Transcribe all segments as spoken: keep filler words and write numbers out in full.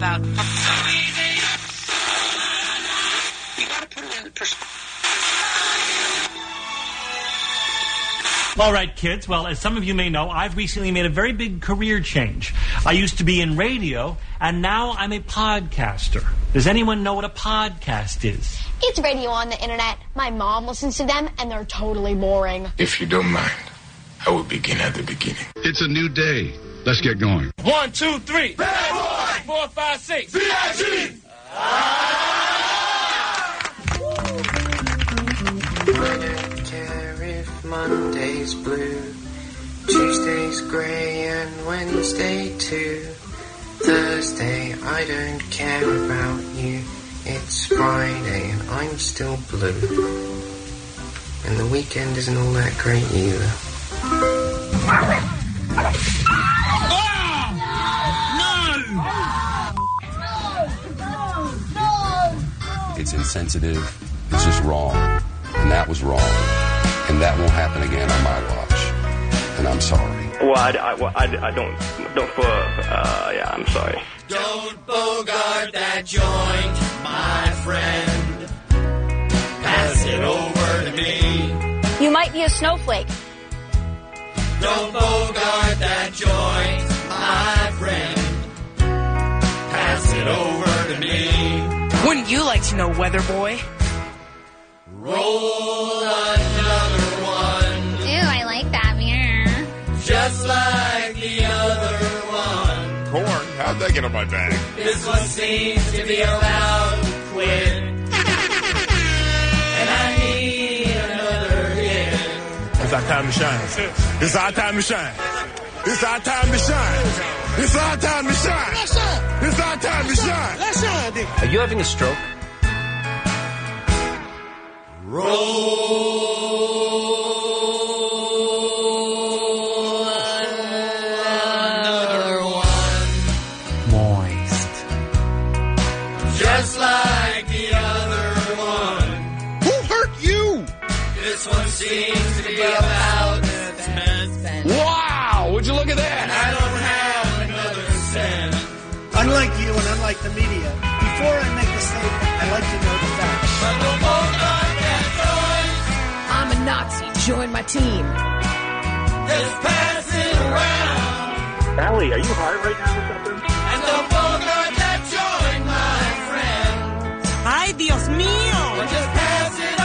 about. You gotta put it in perspective. All right, kids. Well, as some of you may know, I've recently made a very big career change. I used to be in radio, and now I'm a podcaster. Does anyone know what a podcast is? It's radio on the internet. My mom listens to them, and they're totally boring. If you don't mind, I will begin at the beginning. It's a new day. Let's get going. One, two, three. Bad boy. Four, five, six. V I G. I don't care if Monday's blue, Tuesday's grey, and Wednesday too. Thursday, I don't care about you. It's Friday, and I'm still blue. And the weekend isn't all that great either. It's insensitive. It's just wrong. And that was wrong. And that won't happen again on my watch. And I'm sorry. Well, I, I, well, I, I don't, don't for, uh, yeah, I'm sorry. Don't bogart that joint, my friend. Pass it over to me. You might be a snowflake. Don't bogart that joint, my friend. Pass it over to me. Wouldn't you like to know, Weather Boy? Roll another one. Ew, I like that. Yeah. Just like the other one. Corn? How'd that get on my bag? This one seems to be about to quit. And I need another hit. It's our time to shine. It's our time to shine. It's our time to shine. It's our time to shine. It's our time to shine. Let's shine. Are you having a stroke? Roll another one. Moist. Just like the other one. Who hurt you? This one seems to be about to spend. Wow! Would you look at that? I don't have another cent. Unlike you and unlike the media, before I make a statement, I like to know the facts. But don't bogart that joint. I'm a Nazi. Join my team. Just pass it around. Allie, are you high right now or something? And don't bogart that joint, my friend. Ay, Dios mío. But just pass it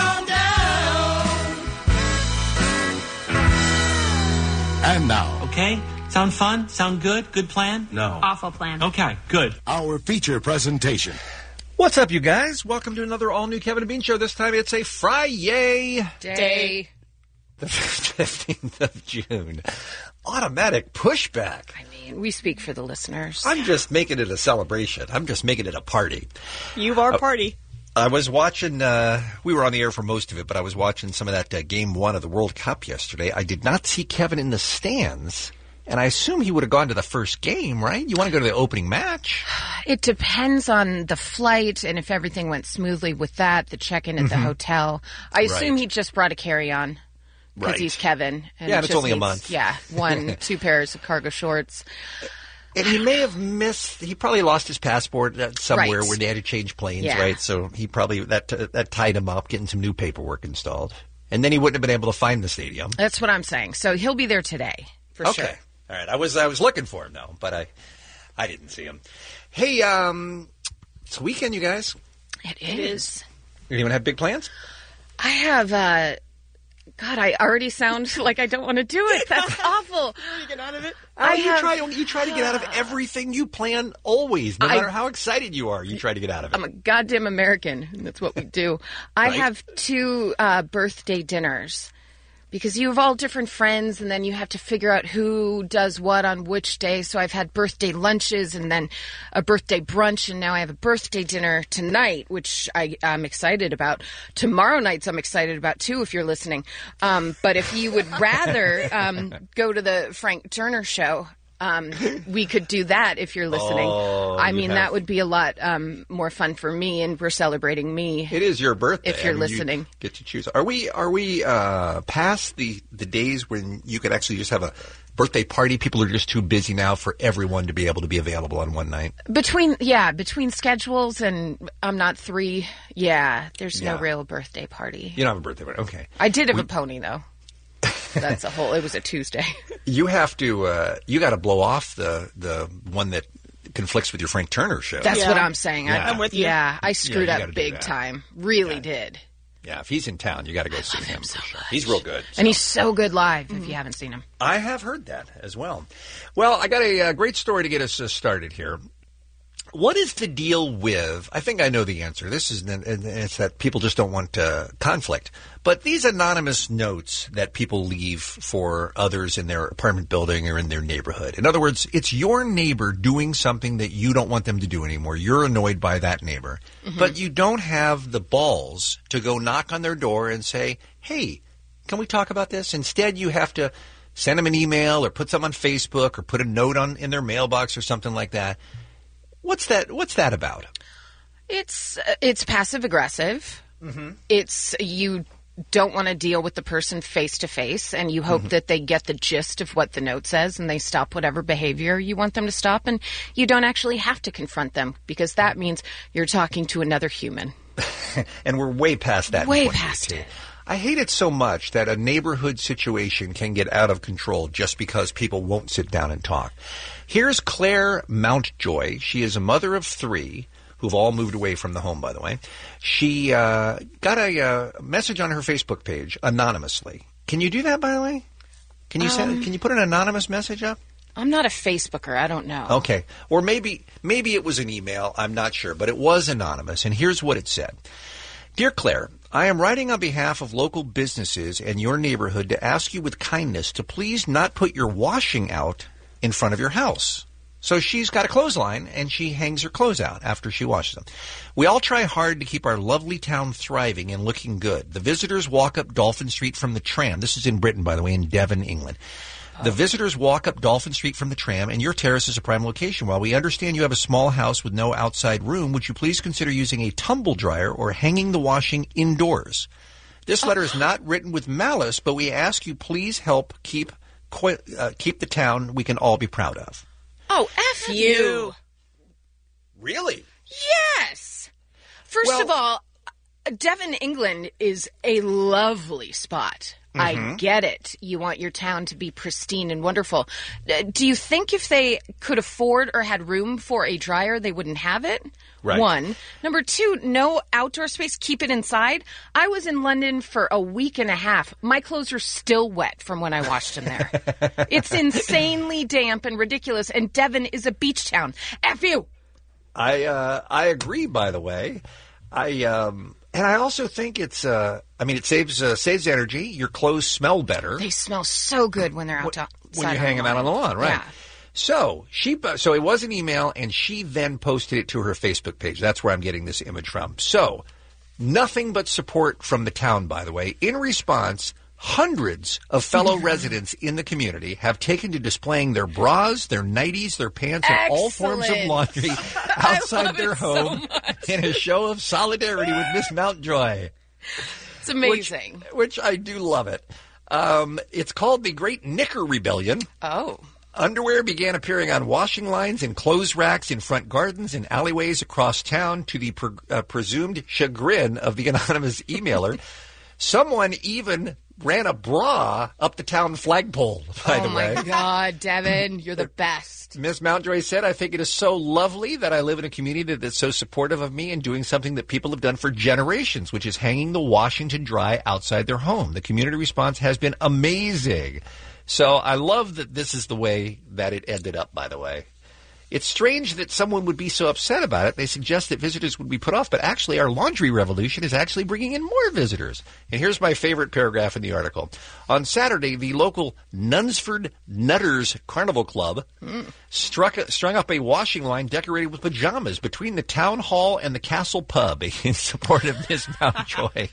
on down. And now, Okay? Sound fun? Sound good? Good plan? No. Awful plan. Okay, good. our feature presentation. What's up, you guys? Welcome to another all-new Kevin and Bean show. This time it's a Friday. Day. The fifteenth of June. Automatic pushback. I mean, we speak for the listeners. I'm just making it a celebration. I'm just making it a party. You are party. I was watching, uh, we were on the air for most of it, but I was watching some of that uh, game one of the World Cup yesterday. I did not see Kevin in the stands, and I assume he would have gone to the first game, right? You want to go to the opening match? It depends on the flight and if everything went smoothly with that, the check-in at mm-hmm. the hotel. I assume Right. he just brought a carry-on because Right. he's Kevin. And Yeah, and it's just only a needs- month. Yeah, one, two pairs of cargo shorts. And he may have missed, he probably lost his passport uh, somewhere Right. where they had to change planes, Yeah. right? So he probably, that uh, that tied him up, getting some new paperwork installed. And then he wouldn't have been able to find the stadium. That's what I'm saying. So he'll be there today, for okay. sure. All right. I was I was looking for him, though, but I I didn't see him. Hey, um, it's a weekend, you guys. It is. Anyone have big plans? I have, uh, God, I already sound like I don't want to do it. That's awful. You get out of it? I Oh, you have- try you try to get out of everything you plan always, no I- matter how excited you are. You try to get out of it. I'm a goddamn American, and that's what we do. I Right. have two uh, birthday dinners because you have all different friends, and then you have to figure out who does what on which day. So I've had birthday lunches and then a birthday brunch, and now I have a birthday dinner tonight, which I, I'm excited about. Tomorrow night's I'm excited about, too, if you're listening. Um, but if you would rather um, go to the Frank Turner show, Um, we could do that if you're listening. Oh, I you mean, have- that would be a lot um, more fun for me, and we're celebrating me. It is your birthday. If you're I mean, listening. You get to choose. Are we are we uh, past the, the days when you could actually just have a birthday party? People are just too busy now for everyone to be able to be available on one night. Between, yeah, between schedules and I'm not three, yeah, there's Yeah. no real birthday party. You don't have a birthday party. Okay. I did have We- a pony, though. That's a whole, it was a Tuesday. You have to, uh, you got to blow off the, the one that conflicts with your Frank Turner show. That's what I'm saying. I, Yeah. I'm with you. Yeah, I screwed Yeah, you gotta up do big that. time. Really did. Yeah, if he's in town, you got to go see him. for sure. He's real good. And he's so good live, if you haven't seen him. I have heard that as well. Well, I got a, uh great story to get us uh, started here. What is the deal with, I think I know the answer. This is, and it's that people just don't want uh, conflict. But these anonymous notes that people leave for others in their apartment building or in their neighborhood. In other words, it's your neighbor doing something that you don't want them to do anymore. You're annoyed by that neighbor. Mhm. But you don't have the balls to go knock on their door and say, hey, can we talk about this? Instead, you have to send them an email or put something on Facebook or put a note on in their mailbox or something like that. What's that? What's that about? It's uh, it's passive aggressive. Mm-hmm. It's you don't want to deal with the person face to face, and you hope Mhm. that they get the gist of what the note says and they stop whatever behavior you want them to stop, and you don't actually have to confront them because that means you're talking to another human. And we're way past that. in Way twenty past eighteen. I hate it so much that a neighborhood situation can get out of control just because people won't sit down and talk. Here's Claire Mountjoy. She is a mother of three who've all moved away from the home, by the way. She uh, got a uh, message on her Facebook page anonymously. Can you do that, by the way? Can you send? Um, Can you put an anonymous message up? I'm not a Facebooker. I don't know. Okay. Or maybe maybe it was an email. I'm not sure. But it was anonymous. And here's what it said. Dear Claire, I am writing on behalf of local businesses and your neighborhood to ask you with kindness to please not put your washing out in front of your house. So she's got a clothesline, and she hangs her clothes out after she washes them. We all try hard to keep our lovely town thriving and looking good. The visitors walk up Dolphin Street from the tram. This is in Britain, by the way, in Devon, England. The visitors walk up Dolphin Street from the tram, and your terrace is a prime location. While we understand you have a small house with no outside room, would you please consider using a tumble dryer or hanging the washing indoors? This letter is not written with malice, but we ask you please help keep qu- uh, keep the town we can all be proud of. Oh, F you. Really? Yes. First of all, Devon, England is a lovely spot. I Mhm. get it. You want your town to be pristine and wonderful. Uh, Do you think if they could afford or had room for a dryer, they wouldn't have it? Right. One. Number two, no outdoor space. Keep it inside. I was in London for a week and a half. My clothes are still wet from when I washed them there. It's insanely damp and ridiculous, and Devon is a beach town. F you. I uh, I agree. By the way, I um, and I also think it's. Uh, I mean, it saves uh, saves energy. Your clothes smell better They smell so good when they're out when you hang them out on the lawn, right? Yeah. So she, so it was an email, and she then posted it to her Facebook page. That's where I'm getting this image from. So nothing but support from the town, by the way. In response, hundreds of fellow residents in the community have taken to displaying their bras, their nighties, their pants, and all forms of Excellent. laundry outside their home in a show of solidarity with Miss Mountjoy. It's amazing. Which, which I do love it. Um, it's called the Great Knicker Rebellion. Oh. Underwear began appearing on washing lines and clothes racks in front gardens and alleyways across town to the pre- uh, presumed chagrin of the anonymous emailer. Someone even ran a bra up the town flagpole, by oh the way. my God, Devin, you're the best. Miss Mountjoy said, I think it is so lovely that I live in a community that's so supportive of me and doing something that people have done for generations, which is hanging the washing to dry outside their home. The community response has been amazing. So I love that this is the way that it ended up, by the way. It's strange that someone would be so upset about it. They suggest that visitors would be put off, but actually our laundry revolution is actually bringing in more visitors. And here's my favorite paragraph in the article. On Saturday, the local Nunsford Nutters Carnival Club struck strung up a washing line decorated with pajamas between the town hall and the Castle Pub in support of Miss Mountjoy.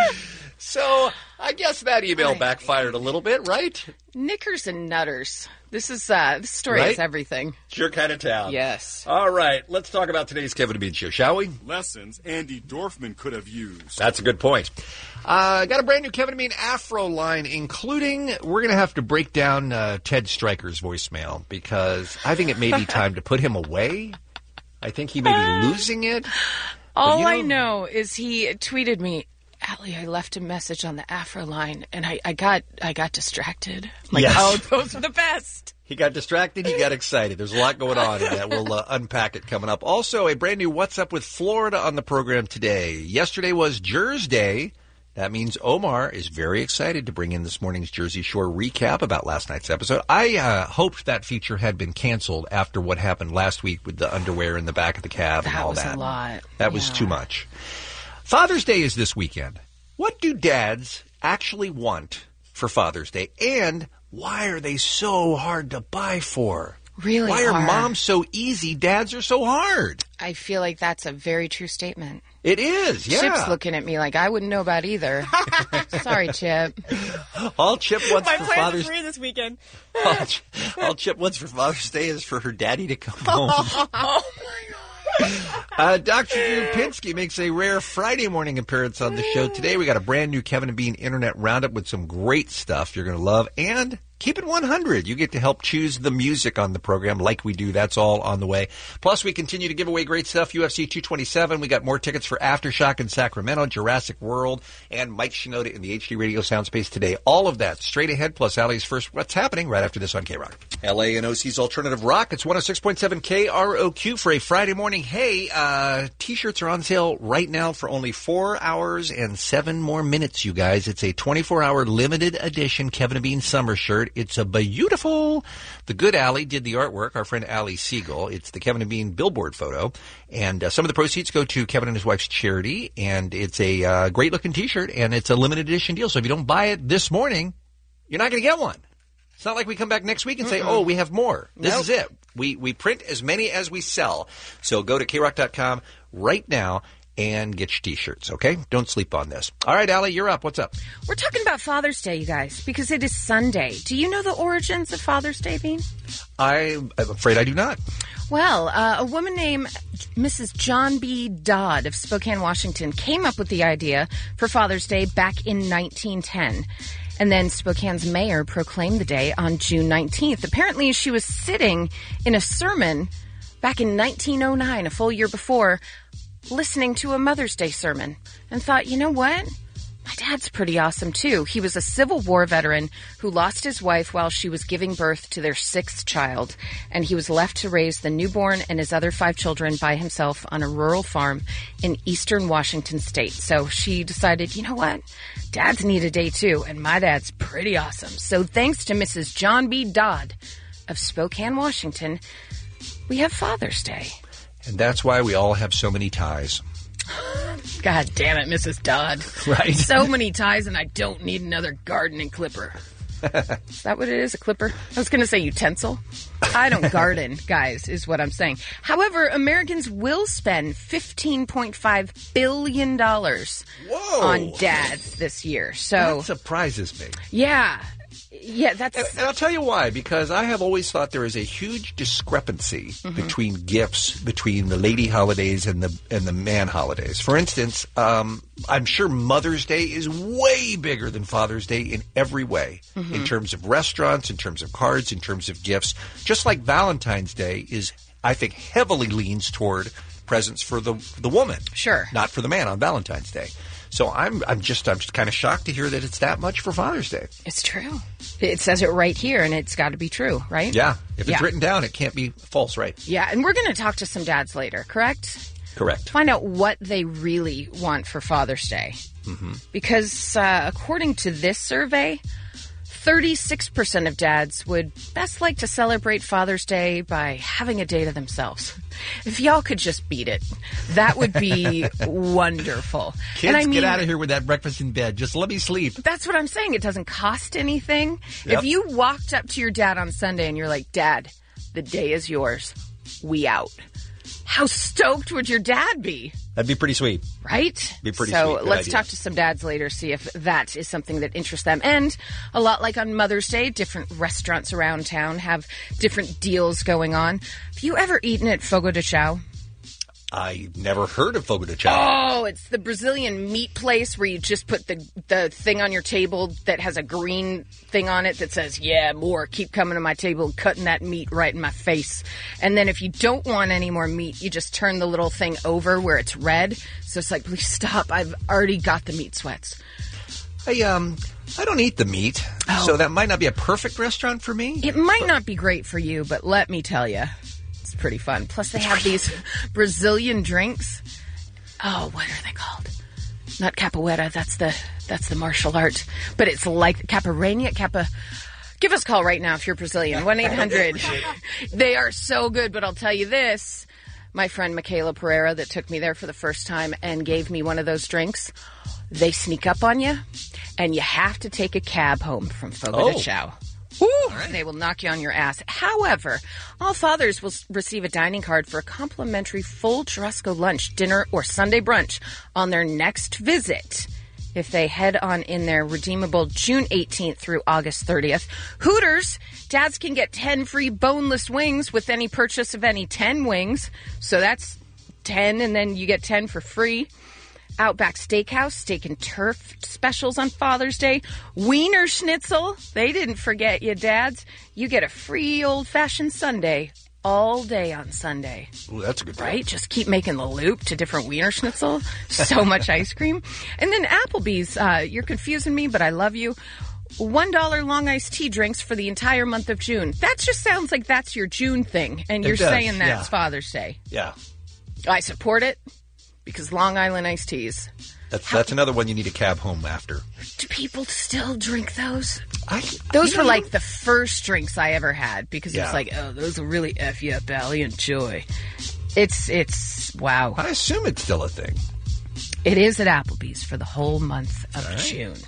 So I guess that email backfired a little bit, right? Knickers and nutters. This is uh, this story Right? is everything. It's your kind of town. Yes. All right, let's talk about today's Kevin and Bean Show, shall we? Lessons Andy Dorfman could have used. That's a good point. Uh, got a brand new Kevin and Bean Afro line, including, we're going to have to break down uh, Ted Stryker's voicemail because I think it may be time to put him away. I think he may be losing it. All you know- I know is he tweeted me, Allie, I left a message on the Afro line, and I, I got I got distracted. I'm like, Yes. oh, those are the best. He got distracted. He got excited. There's a lot going on in that. We'll uh, unpack it coming up. Also, a brand new What's Up with Florida on the program today. Yesterday was Jersey Day. That means Omar is very excited to bring in this morning's Jersey Shore recap about last night's episode. I uh, hoped that feature had been canceled after what happened last week with the underwear in the back of the cab and That all was that. a lot. That was Yeah. too much. Father's Day is this weekend. What do dads actually want for Father's Day? And why are they so hard to buy for? Really Why are hard. moms so easy? Dads are so hard. I feel like that's a very true statement. It is, yeah. Chip's looking at me like I wouldn't know about either. Sorry, Chip. All Chip wants My for plans Father's are free this weekend. all, Ch- all Chip wants for Father's Day is for her daddy to come home. Oh, Uh, Doctor Drew Pinsky makes a rare Friday morning appearance on the show today. We got a brand new Kevin and Bean Internet Roundup with some great stuff you're going to love. And keep it one hundred. You get to help choose the music on the program like we do. That's all on the way. Plus, we continue to give away great stuff. U F C two twenty-seven. We got more tickets for Aftershock in Sacramento, Jurassic World, and Mike Shinoda in the H D Radio Soundspace today. All of that straight ahead, plus Allie's first What's Happening right after this on K-Rock. L A and O C's Alternative Rock. It's one oh six point seven K R O Q for a Friday morning. Hey, uh, T-shirts are on sale right now for only four hours and seven more minutes, you guys. It's a twenty-four hour limited edition Kevin and Bean summer shirt. It's a beautiful. The good Allie did the artwork, our friend Allie Siegel. It's the Kevin and Bean billboard photo. And uh, some of the proceeds go to Kevin and his wife's charity. And it's a uh, great looking T-shirt, and it's a limited edition deal. So if you don't buy it this morning, you're not going to get one. It's not like we come back next week and say, Mm-mm. oh, we have more. This Nope. is it. We we print as many as we sell. So go to K rock dot com right now and get your T-shirts, okay? Don't sleep on this. All right, Allie, you're up. What's up? We're talking about Father's Day, you guys, because it is Sunday. Do you know the origins of Father's Day, Bean? I'm afraid I do not. Well, uh, a woman named Missus John B. Dodd of Spokane, Washington, came up with the idea for Father's Day back in nineteen ten. And then Spokane's mayor proclaimed the day on June nineteenth. Apparently, she was sitting in a sermon back in nineteen oh nine, a full year before, listening to a Mother's Day sermon, and thought, you know what? My dad's pretty awesome, too. He was a Civil War veteran who lost his wife while she was giving birth to their sixth child, and he was left to raise the newborn and his other five children by himself on a rural farm in eastern Washington state. So she decided, you know what? Dads need a day, too, and my dad's pretty awesome. So thanks to Missus John B. Dodd of Spokane, Washington, we have Father's Day. And that's why we all have so many ties. God damn it, Missus Dodd. Right. So many ties, and I don't need another gardening clipper. Is that what it is, a clipper? I was going to say utensil. I don't garden, guys, is what I'm saying. However, Americans will spend fifteen point five billion dollars Whoa. on dads this year. So That surprises me. Yeah. Yeah, that's... And, and I'll tell you why, because I have always thought there is a huge discrepancy Mhm. between gifts between the lady holidays and the and the man holidays. For instance, um, I'm sure Mother's Day is way bigger than Father's Day in every way, Mhm. in terms of restaurants, in terms of cards, in terms of gifts. Just like Valentine's Day is, I think, heavily leans toward presents for the the woman, sure, not for the man on Valentine's Day. So I'm I'm just I'm just kind of shocked to hear that it's that much for Father's Day. It's true. It says it right here, and it's got to be true, right? Yeah. If it's Yeah. written down, it can't be false, right? Yeah, and we're going to talk to some dads later, correct? Correct. Find out what they really want for Father's Day. Mm-hmm. Because uh, according to this survey, thirty-six percent of dads would best like to celebrate Father's Day by having a day to themselves. If y'all could just beat it, that would be wonderful. Kids, and I mean, get out of here with that breakfast in bed. Just let me sleep. That's what I'm saying. It doesn't cost anything. Yep. If you walked up to your dad on Sunday and you're like, Dad, The day is yours. We out. How stoked would your dad be? That'd be pretty sweet. Right? Be pretty so sweet. Good let's idea. talk to some dads later, see if that is something that interests them. And a lot like on Mother's Day, different restaurants around town have different deals going on. Have you ever eaten at Fogo de Chao? I never heard of Fogo de Chao. Oh, it's the Brazilian meat place where you just put the the thing on your table that has a green thing on it that says, yeah, more. Keep coming to my table and cutting that meat right in my face. And then if you don't want any more meat, you just turn the little thing over where it's red. So it's like, please stop. I've already got the meat sweats. I, um, I don't eat the meat, Oh. so that might not be a perfect restaurant for me. It might not be great for you, but let me tell you, it's pretty fun. Plus, they have these Brazilian drinks. Oh, what are they called? Not capoeira. That's the that's the martial art. But it's like capoeira, capa. Give us a call right now if you're Brazilian. one eight hundred They are so good, but I'll tell you this. My friend Michaela Pereira that took me there for the first time and gave me one of those drinks, they sneak up on you, and you have to take a cab home from Fogo Oh. de Chao. Woo! They will knock you on your ass. However, all fathers will s- receive a dining card for a complimentary full churrasco lunch, dinner, or Sunday brunch on their next visit. If they head on in their redeemable June eighteenth through August thirtieth. Hooters, dads can get ten free boneless wings with any purchase of any ten wings. So that's ten, and then you get ten for free. Outback Steakhouse, steak and turf specials on Father's Day. Wiener Schnitzel, they didn't forget you, dads. You get a free old-fashioned sundae all day on Sunday. Ooh, that's a good deal. Right? Just keep making the loop to different Wiener Schnitzel. So much ice cream. And then Applebee's, uh, you're confusing me, but I love you. one dollar long iced tea drinks for the entire month of June. That just sounds like that's your June thing, and It you're does, saying that's yeah. Father's Day. Yeah. I support it because Long Island iced teas. That's that's another one you need a cab home after. Do people still drink those? I, Those you were know, like the first drinks I ever had because it Yeah. was like, oh, those will really F you up, Allie. Enjoy. It's, it's, wow. I assume it's still a thing. It is at Applebee's for the whole month of right. June.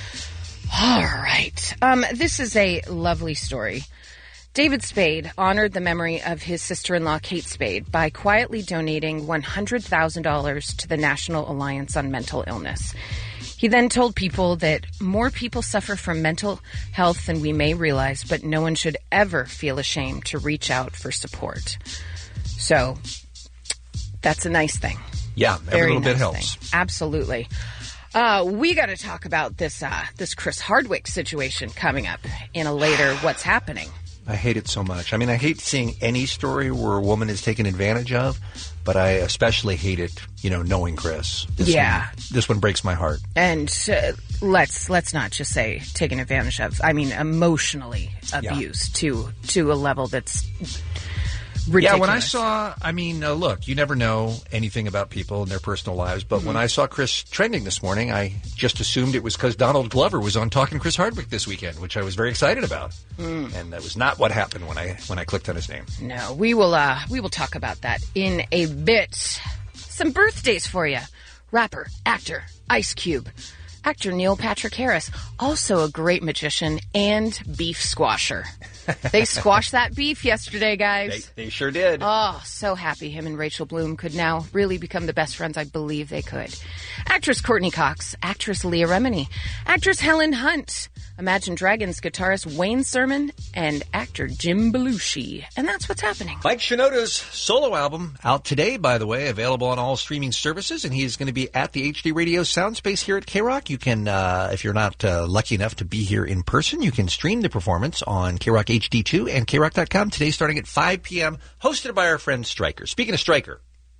All right. Um, this is a lovely story. David Spade honored the memory of his sister-in-law, Kate Spade, by quietly donating one hundred thousand dollars to the National Alliance on Mental Illness. He then told people that more people suffer from mental health than we may realize, but no one should ever feel ashamed to reach out for support. So, that's a nice thing. Yeah, every Very little bit nice helps. thing. Absolutely. Uh, we got to talk about this uh, this Chris Hardwick situation coming up in a later What's Happening. I hate it so much. I mean, I hate seeing any story where a woman is taken advantage of, but I especially hate it, you know, knowing Chris. This Yeah. One, this one breaks my heart. And uh, let's let's not just say taken advantage of. I mean, emotionally abused to to a level that's ridiculous. Yeah, when I saw, I mean, uh, look, you never know anything about people and their personal lives, but Mm-hmm. when I saw Chris trending this morning, I just assumed it was because Donald Glover was on Talking Chris Hardwick this weekend, which I was very excited about. Mm. And that was not what happened when I when I clicked on his name. No, we will uh we will talk about that in a bit. Some birthdays for you. Rapper, actor, Ice Cube. Actor Neil Patrick Harris, also a great magician and beef squasher. They squashed that beef yesterday, guys. They, they sure did. Oh, so happy him and Rachel Bloom could now really become the best friends I believe they could. Actress Courtney Cox, actress Leah Remini, actress Helen Hunt, Imagine Dragons guitarist Wayne Sermon, and actor Jim Belushi. And that's what's happening. Mike Shinoda's solo album out today, by the way, available on all streaming services, and he's going to be at the H D Radio Soundspace here at K-Rock. You can, uh, if you're not uh, lucky enough to be here in person, you can stream the performance on K-Rock H D two and K Rock dot com today starting at five p.m., hosted by our friend Stryker. Speaking of Stryker.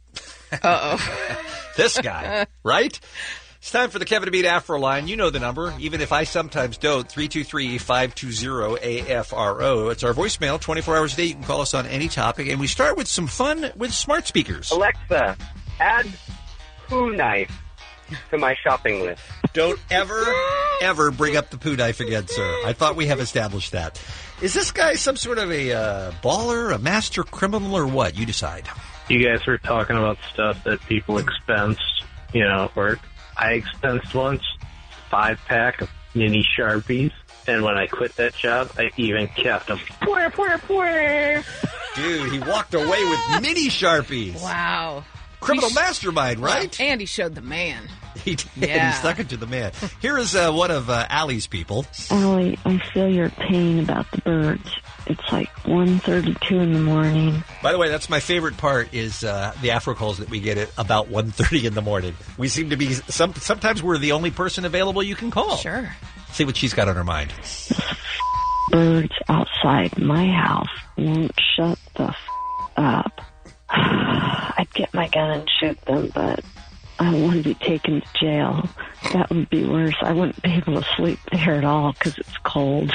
Uh-oh. This guy, right? It's time for the Kevin to Beat Afro line. You know the number, even if I sometimes don't. three two three, five two zero, A F R O. It's our voicemail, twenty-four hours a day. You can call us on any topic. And we start with some fun with smart speakers. Alexa, add poo knife to my shopping list. Don't ever, ever bring up the poo knife again, sir. I thought we have established that. Is this guy some sort of a uh, baller, a master criminal, or what? You decide. You guys were talking about stuff that people expense, you know, at work. I expensed once five pack of mini Sharpies. And when I quit that job, I even kept them. Dude, he walked away with mini Sharpies. Wow. Criminal He sh- mastermind, right? Well, and he showed the man. He did. Yeah. He stuck it to the man. Here is uh, one of uh, Allie's people. Allie, I feel your pain about the birds. It's like one thirty-two in the morning. By the way, that's my favorite part is uh, the Afro calls that we get at about one thirty in the morning. We seem to be, some, sometimes we're the only person available you can call. Sure. See what she's got on her mind. Birds outside my house won't shut the f- up. I'd get my gun and shoot them, but I don't want to be taken to jail. That would be worse. I wouldn't be able to sleep there at all because it's cold.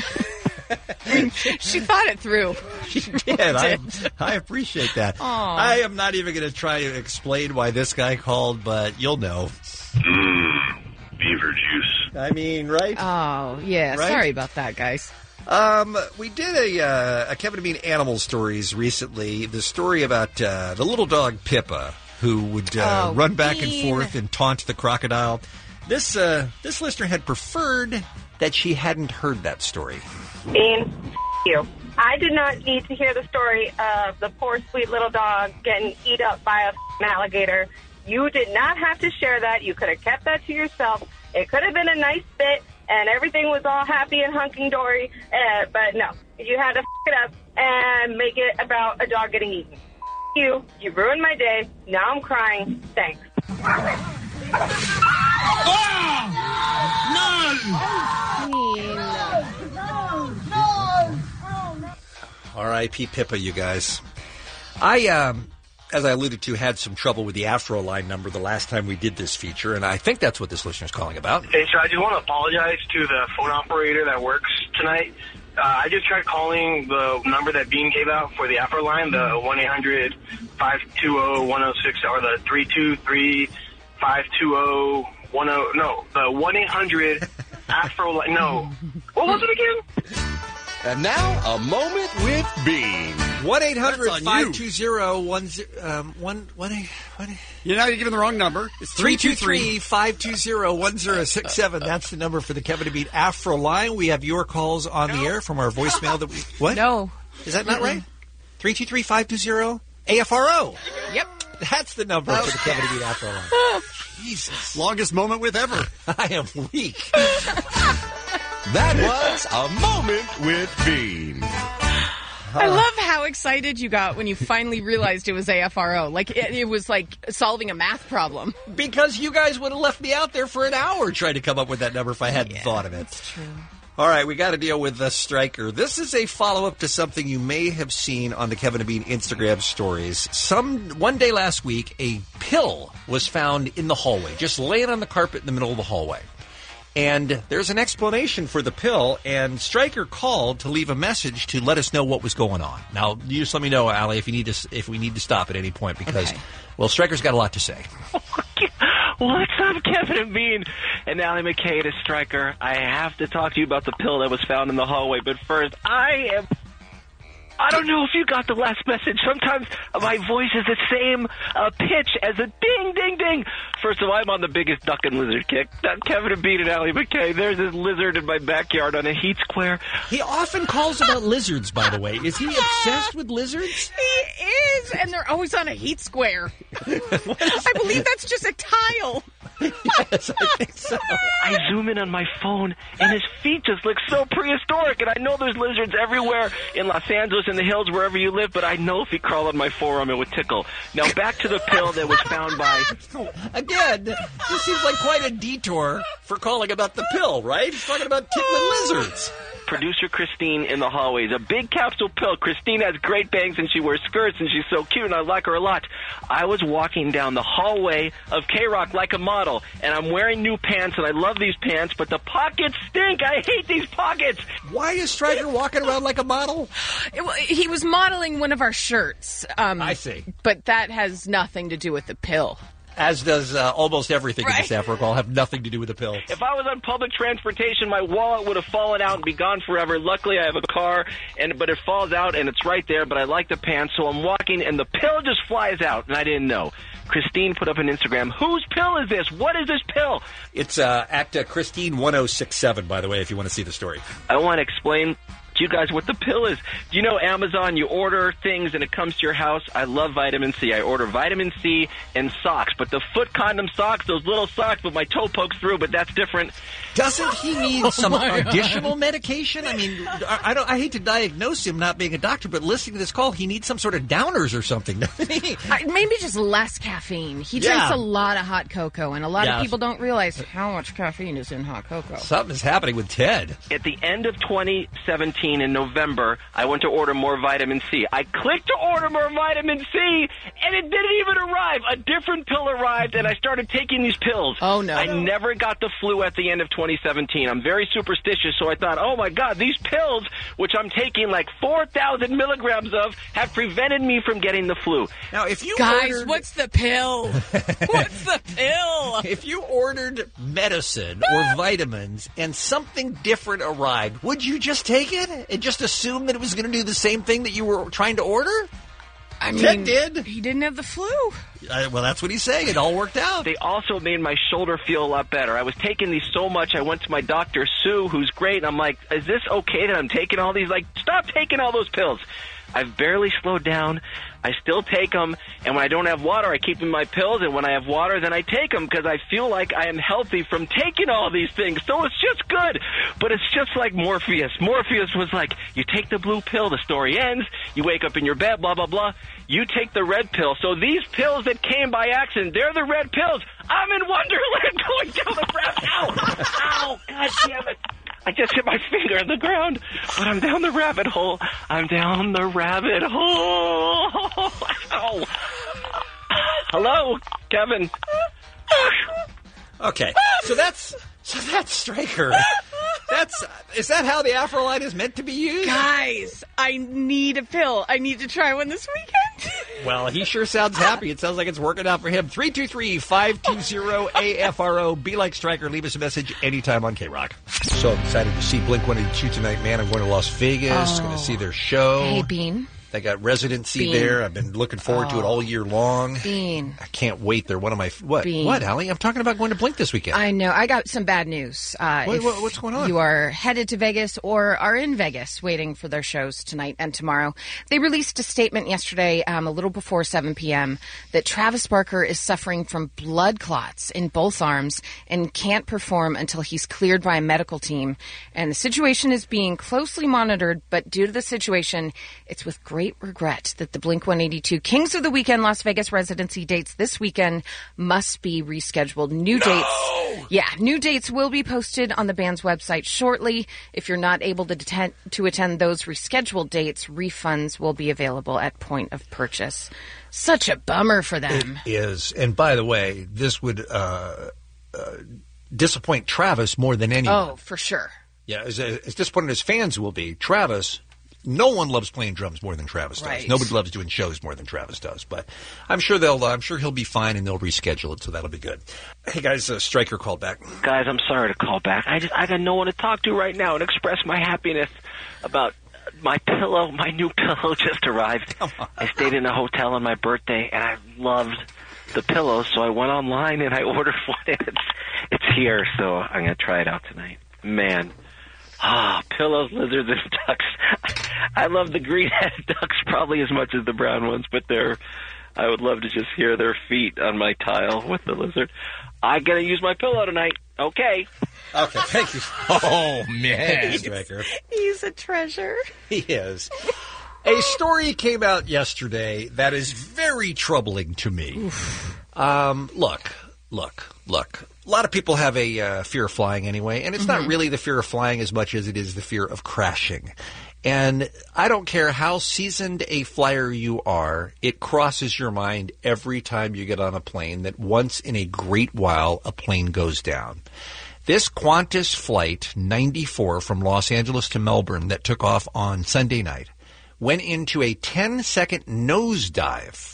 She thought it through. She did. I, I appreciate that. Aww. I am not even going to try to explain why this guy called, but you'll know. Mmm, beaver juice. I mean, right? Oh, yeah. Right? Sorry about that, guys. Um, we did a, uh, a Kevin and Bean Animal Stories recently. The story about uh, the little dog Pippa, who would uh, Oh, run back Bean. and forth and taunt the crocodile. This uh, this listener had preferred that she hadn't heard that story. Bean, f- you. I did not need to hear the story of the poor, sweet little dog getting eat up by a f- alligator. You did not have to share that. You could have kept that to yourself. It could have been a nice bit, and everything was all happy and hunky-dory. Uh, but no, you had to f- it up and make it about a dog getting eaten. F- you. You ruined my day. Now I'm crying. Thanks. R I P Pippa, you guys. I, um, as I alluded to, had some trouble with the Afro line number the last time we did this feature, and I think that's what this listener's calling about. Hey, so I just want to apologize to the phone operator that works tonight. Uh, I just tried calling the number that Bean gave out for the Afro line, the one eight hundred five two zero one zero six, or the three two three five two zero one zero, no, the one eight hundred Afro line, no. What was it again? And now, a moment with Bean. one eight hundred five two zero one zero um, one one one. You're not giving the wrong number. It's three two three five two zero one zero six seven. That's the number for the Kevin and Bean Afro line. We have your calls on no. the air from our voicemail. That we what? No, is that not right? Three two three five two zero A F R O. Yep, that's the number okay. for the Kevin and Bean Afro line. Jesus, longest moment with ever. I am weak. That was a moment with Bean. I love how excited you got when you finally realized it was A F R O. Like, it, it was like solving a math problem. Because you guys would have left me out there for an hour trying to come up with that number if I hadn't yeah, thought of it. That's true. All right, we got to deal with the Stryker. This is a follow-up to something you may have seen on the Kevin and Bean Instagram stories. Some one day last week, a pill was found in the hallway, just laying on the carpet in the middle of the hallway. And there's an explanation for the pill, and Stryker called to leave a message to let us know what was going on. Now, you just let me know, Allie, if you need to if we need to stop at any point, because, okay. well, Stryker's got a lot to say. What's up, Kevin and Bean? And Allie McKay to Stryker. I have to talk to you about the pill that was found in the hallway, but first, I am... I don't know if you got the last message. Sometimes my voice is the same uh, pitch as a ding, ding, ding. First of all, I'm on the biggest duck and lizard kick. That Kevin and Bean and Allie McKay. There's this lizard in my backyard on a heat square. He often calls about lizards, by the way. Is he obsessed with lizards? He is, and they're always on a heat square. I believe that's just a tile. Yes, I think so. I zoom in on my phone, and his feet just look so prehistoric. And I know there's lizards everywhere in Los Angeles, in the hills, wherever you live, but I know if he crawled on my forearm, it would tickle. Now, back to the pill that was found by... Again, this seems like quite a detour for calling about the pill, right? He's talking about tickling lizards. Producer Christine in the hallways. A big capsule pill. Christine has great bangs and she wears skirts and she's so cute and I like her a lot. I was walking down the hallway of K-Rock like a model and I'm wearing new pants and I love these pants, but the pockets stink. I hate these pockets. Why is Stryker walking around like a model? It, he was modeling one of our shirts. Um, I see. But that has nothing to do with the pill. As does uh, almost everything right. in this Afro call have nothing to do with the pill. If I was on public transportation, my wallet would have fallen out and be gone forever. Luckily, I have a car, and but it falls out, and it's right there, but I like the pants, so I'm walking, and the pill just flies out, and I didn't know. Christine put up an Instagram. Whose pill is this? What is this pill? It's uh, at uh, Christine one oh six seven, by the way, if you want to see the story. I want to explain to you guys what the pill is. Do you know Amazon, you order things and it comes to your house? I love vitamin C. I order vitamin C and socks, but the foot condom socks, those little socks, but my toe pokes through, but that's different. Doesn't he need some additional medication? I mean, I, I don't. I hate to diagnose him, not being a doctor, but listening to this call, he needs some sort of downers or something, doesn't he? I, maybe just less caffeine. He Yeah. drinks a lot of hot cocoa, and a lot Yeah. of people don't realize how much caffeine is in hot cocoa. Something's happening with Ted. At the end of twenty seventeen in November, I went to order more vitamin C. I clicked to order more vitamin C, and it didn't even arrive. A different pill arrived, and I started taking these pills. Oh, no. I never got the flu at the end of twenty seventeen. I'm very superstitious, so I thought, oh, my God, these pills, which I'm taking like four thousand milligrams of, have prevented me from getting the flu. Now, if you Guys, ordered, what's the pill? What's the pill? if you ordered medicine or vitamins and something different arrived, would you just take it and just assume that it was going to do the same thing that you were trying to order? I Ted mean, did. He didn't have the flu. Uh, well, that's what he's saying. It all worked out. They also made my shoulder feel a lot better. I was taking these so much, I went to my doctor, Sue, who's great, and I'm like, is this okay that I'm taking all these? Like, stop taking all those pills. I've barely slowed down. I still take them, and when I don't have water, I keep in my pills, and when I have water, then I take them because I feel like I am healthy from taking all these things. So it's just good, but it's just like Morpheus. Morpheus was like, you take the blue pill, the story ends, you wake up in your bed, blah, blah, blah. You take the red pill. So these pills that came by accident, they're the red pills. I'm in Wonderland going down the rabbit. Ow! Ow! God damn it. I just hit my finger in the ground, but I'm down the rabbit hole. I'm down the rabbit hole. Ow. Hello, Kevin. Okay, so that's so that's Stryker. That's is that how the Afro line is meant to be used? Guys, I need a pill. I need to try one this weekend. Well, he sure sounds happy. It sounds like it's working out for him. three two three, five two zero, A F R O. Be like Stryker. Leave us a message anytime on K-Rock. So excited to see Blink one eighty-two tonight, man. I'm going to Las Vegas. Oh. Going to see their show. Hey, Bean. They got residency Bean. there. I've been looking forward to it Oh. all year long. Bean. I can't wait. They're one of my... What, Bean. what, Allie? I'm talking about going to Blink this weekend. I know. I got some bad news. Uh, What- if what- what's going on? You are headed to Vegas or are in Vegas waiting for their shows tonight and tomorrow. They released a statement yesterday, um, a little before seven p.m., that Travis Barker is suffering from blood clots in both arms and can't perform until he's cleared by a medical team. And the situation is being closely monitored, but due to the situation, it's with great regret that the Blink one eighty-two Kings of the Weekend Las Vegas residency dates this weekend must be rescheduled. New dates. Yeah, new dates will be posted on the band's website shortly. If you're not able to attend, to attend those rescheduled dates, refunds will be available at point of purchase. Such a bummer for them. It is. And by the way, this would uh, uh, disappoint Travis more than anyone. Oh, for sure. Yeah, as, as disappointed as fans will be, Travis... No one loves playing drums more than Travis does. Right. Nobody loves doing shows more than Travis does. But I'm sure they'll. Uh, I'm sure he'll be fine, and they'll reschedule it, so that'll be good. Hey guys, uh, Stryker called back. Guys, I'm sorry to call back. I just I got no one to talk to right now and express my happiness about my pillow. My new pillow just arrived. I stayed in a hotel on my birthday, and I loved the pillow, so I went online and I ordered one. And it's it's here, so I'm gonna try it out tonight. Man. Ah, pillows, lizards, and ducks. I love the green-headed ducks probably as much as the brown ones, but they're, I would love to just hear their feet on my tile with the lizard. I'm going to use my pillow tonight. Okay. Okay, thank you. Oh, man. Stryker. He's a treasure. He is. A story came out yesterday that is very troubling to me. Um, look, look, look. A lot of people have a uh, fear of flying anyway, and it's Mm-hmm. not really the fear of flying as much as it is the fear of crashing. And I don't care how seasoned a flyer you are, it crosses your mind every time you get on a plane that once in a great while a plane goes down. This Qantas flight ninety-four from Los Angeles to Melbourne that took off on Sunday night went into a ten-second nosedive.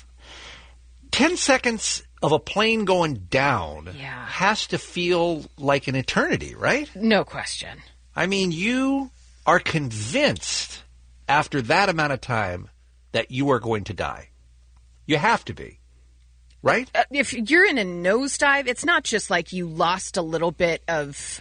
Ten seconds of a plane going down Yeah. has to feel like an eternity, right? No question. I mean, you are convinced after that amount of time that you are going to die. You have to be. right? Uh, if you're in a nosedive, it's not just like you lost a little bit of,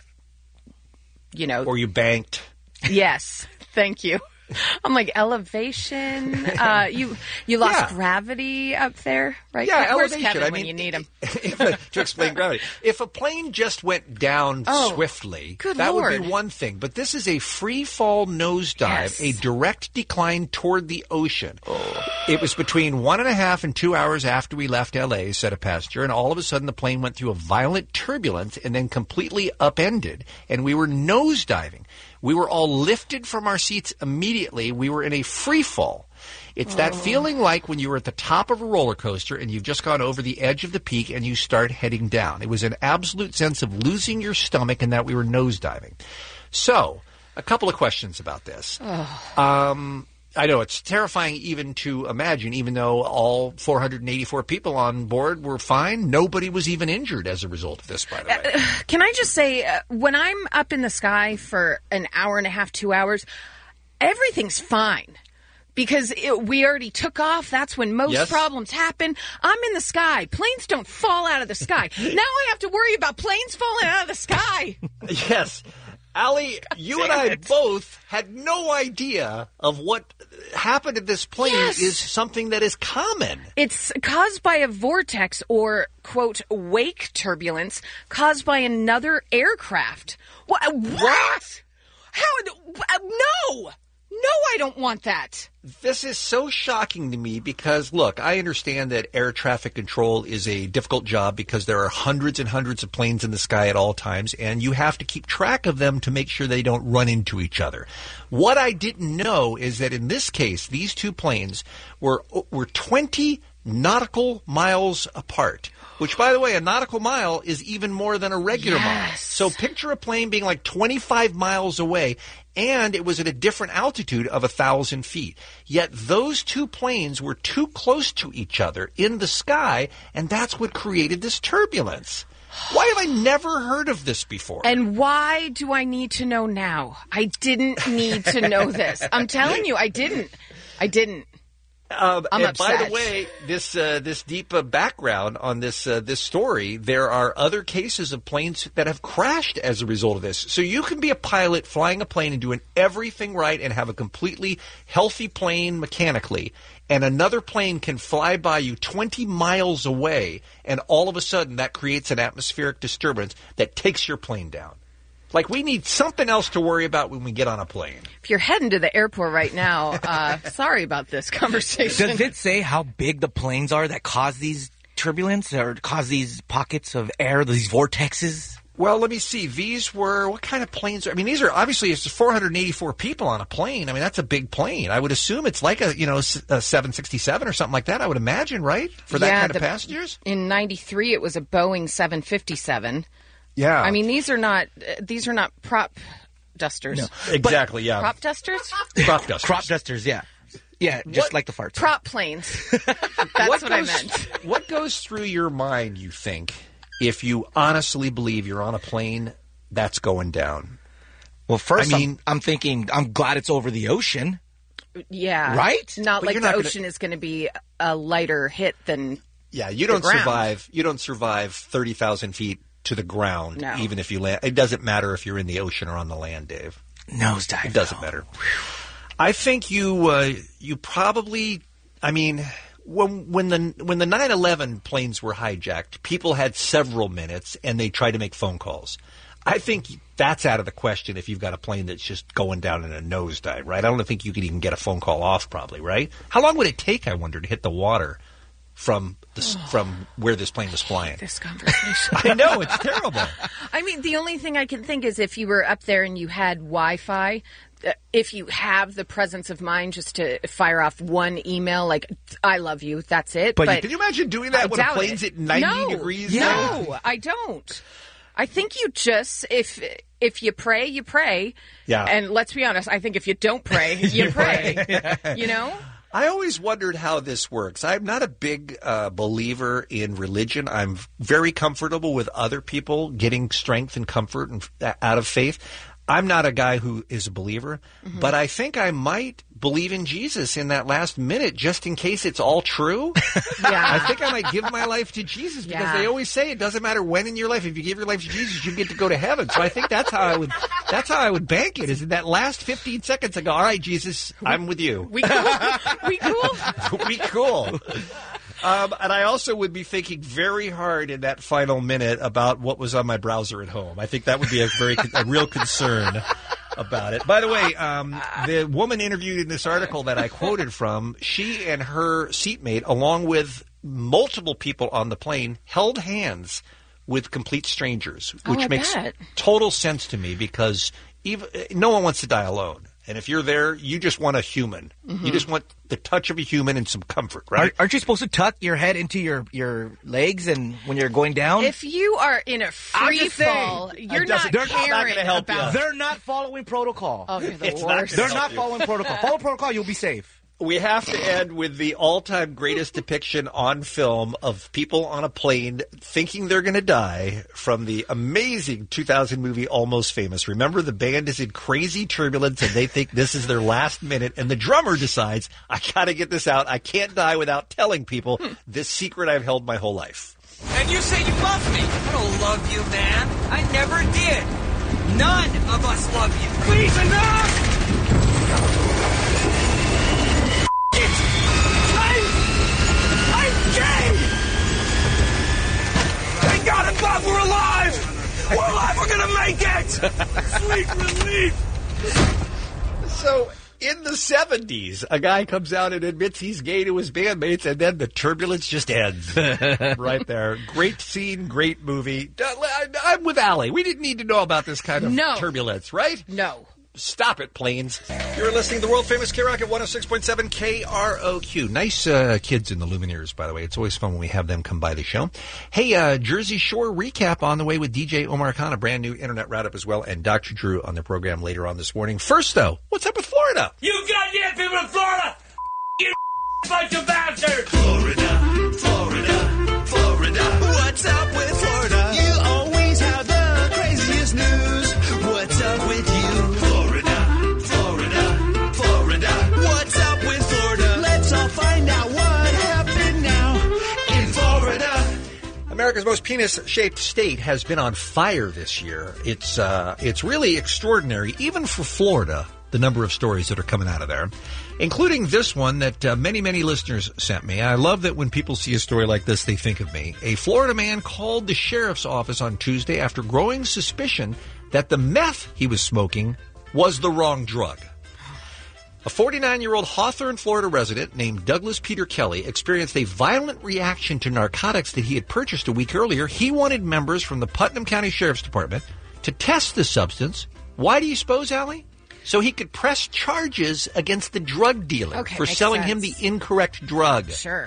you know. Or you banked. Yes. Thank you. I'm like, elevation. Uh, you you lost Yeah. gravity up there, right? Yeah, Where's elevation. Kevin I when mean, you need him? if, to explain gravity. If a plane just went down Oh, swiftly, good that would Lord. be one thing. But this is a free fall nosedive, Yes. a direct decline toward the ocean. It was between one and a half and two hours after we left L A, said a passenger, and all of a sudden the plane went through a violent turbulence and then completely upended, and we were nosediving. We were all lifted from our seats immediately. We were in a free fall. It's that feeling like when you were at the top of a roller coaster and you've just gone over the edge of the peak and you start heading down. It was an absolute sense of losing your stomach and that we were nosediving. So, a couple of questions about this. Um, I know it's terrifying even to imagine, even though all four hundred eighty-four people on board were fine. Nobody was even injured as a result of this, by the way. Can I just say, uh, when I'm up in the sky for an hour and a half, two hours, everything's fine. Because it, we already took off. That's when most Yes. problems happen. I'm in the sky. Planes don't fall out of the sky. Now I have to worry about planes falling out of the sky. Yes. Allie, you and I both had no idea of what happened to this plane Yes. is something that is common. It's caused by a vortex or, quote, wake turbulence caused by another aircraft. What? What? How? uh, No! No, I don't want that. This is so shocking to me because, look, I understand that air traffic control is a difficult job because there are hundreds and hundreds of planes in the sky at all times, and you have to keep track of them to make sure they don't run into each other. What I didn't know is that in this case, these two planes were were twenty nautical miles apart. Which, by the way, a nautical mile is even more than a regular Yes. mile. So picture a plane being like twenty-five miles away, and it was at a different altitude of one thousand feet. Yet those two planes were too close to each other in the sky, and that's what created this turbulence. Why have I never heard of this before? And why do I need to know now? I didn't need to know this. I'm telling you, I didn't. I didn't. Um, I'm and by upset. the way, this uh, this deep uh, background on this uh, this story, there are other cases of planes that have crashed as a result of this. So you can be a pilot flying a plane and doing everything right and have a completely healthy plane mechanically, and another plane can fly by you twenty miles away, and all of a sudden that creates an atmospheric disturbance that takes your plane down. Like, we need something else to worry about when we get on a plane. If you're heading to the airport right now, uh, sorry about this conversation. Does it say how big the planes are that cause these turbulence or cause these pockets of air, these vortexes? Well, let me see. These were, what kind of planes? Are, I mean, these are, obviously, it's four hundred eighty-four people on a plane. I mean, that's a big plane. I would assume it's like a, you know, a seven sixty-seven or something like that, I would imagine, right? For that Yeah, kind of the- passengers? In ninety-three, it was a Boeing seven fifty-seven. Yeah. I mean, these are not uh, these are not prop dusters. No. Exactly, yeah. Prop dusters? Crop dusters. Crop dusters, yeah. Yeah, just like the farts. Prop planes. That's what, I goes, meant. What goes through your mind, you think, if you honestly believe you're on a plane that's going down? Well, first, I I mean- mean, I'm, I'm thinking, I'm glad it's over the ocean. Yeah. Right? Not But like you're the not gonna- ocean is going to be a lighter hit than Yeah, you the don't ground. survive. You don't survive thirty thousand feet to the ground, No. even if you land. It doesn't matter if you're in the ocean or on the land, Dave. Nosedive. It doesn't matter. I think you uh, you probably. I mean, when when the when the nine eleven planes were hijacked, people had several minutes and they tried to make phone calls. I think that's out of the question if you've got a plane that's just going down in a nosedive, right? I don't think you could even get a phone call off, probably, right? How long would it take, I wonder, to hit the water from the, s from where this plane was flying? this conversation. I know, it's terrible. I mean, the only thing I can think is if you were up there and you had Wi-Fi, uh, if you have the presence of mind just to fire off one email, like, I love you, that's it. But, can you imagine doing that I when a doubt plane's it. at ninety No, degrees? No, I don't. I think you just, if if you pray, you pray. Yeah. And let's be honest, I think if you don't pray, you pray. You know? I always wondered how this works. I'm not a big uh, believer in religion. I'm very comfortable with other people getting strength and comfort and, out of faith. I'm not a guy who is a believer, Mm-hmm. but I think I might believe in Jesus in that last minute just in case it's all true. Yeah. I think I might give my life to Jesus because Yeah. they always say it doesn't matter when in your life. If you give your life to Jesus, you get to go to heaven. So I think that's how I would that's how I would bank it, is in that last fifteen seconds I go, all right, Jesus, I'm with you. We cool? We cool? We cool. Um, and I also would be thinking very hard in that final minute about what was on my browser at home. I think that would be a very a real concern about it. By the way, um, the woman interviewed in this article that I quoted from, she and her seatmate, along with multiple people on the plane, held hands with complete strangers, Oh, which I makes bet. total sense to me because even no one wants to die alone. And if you're there, you just want a human. Mhm. You just want the touch of a human and some comfort, right? Aren't, aren't you supposed to tuck your head into your, your legs and when you're going down? If you are in a I'm free just saying. fall, I'm you're just- not they're not caring gonna help you. about. They're not following protocol. Oh, you're the It's not worst. gonna They're not following protocol. Follow protocol, you'll be safe. We have to end with the all-time greatest depiction on film of people on a plane thinking they're going to die from the amazing two thousand movie Almost Famous. Remember, the band is in crazy turbulence and they think this is their last minute, and the drummer decides, I got to get this out. I can't die without telling people this secret I've held my whole life. And you say you love me. I don't love you, man. I never did. None of us love you. Please, enough! Thank God and God we're alive! We're alive! We're gonna make it! Sweet relief! So, in the seventies, a guy comes out and admits he's gay to his bandmates, and then the turbulence just ends. Right there. Great scene, great movie. I'm with Allie. We didn't need to know about this kind of No. turbulence, right? No. Stop it, planes. You're listening to the world-famous K-Rock at one oh six point seven K R O Q. Nice uh, kids in the Lumineers, by the way. It's always fun when we have them come by the show. Hey, uh, Jersey Shore recap on the way with D J Omar Khan, a brand new internet roundup as well, and Doctor Drew on the program later on this morning. First, though, what's up with Florida? You goddamn people in Florida! You bunch of bastards! Florida, Florida, Florida. What's up with Florida? You always have the craziest news. What's up with you? Florida, Florida, Florida. What's up with Florida? Let's all find out what happened now in Florida. America's most penis-shaped state has been on fire this year. It's uh, it's really extraordinary, even for Florida, the number of stories that are coming out of there, including this one that uh, many, many listeners sent me. I love that when people see a story like this, they think of me. A Florida man called the sheriff's office on Tuesday after growing suspicion that the meth he was smoking was the wrong drug. A forty-nine-year-old Hawthorne, Florida resident named Douglas Peter Kelly experienced a violent reaction to narcotics that he had purchased a week earlier. He wanted members from the Putnam County Sheriff's Department to test the substance. Why do you suppose, Allie? So he could press charges against the drug dealer Okay, for makes selling him sense. the incorrect drug. Sure.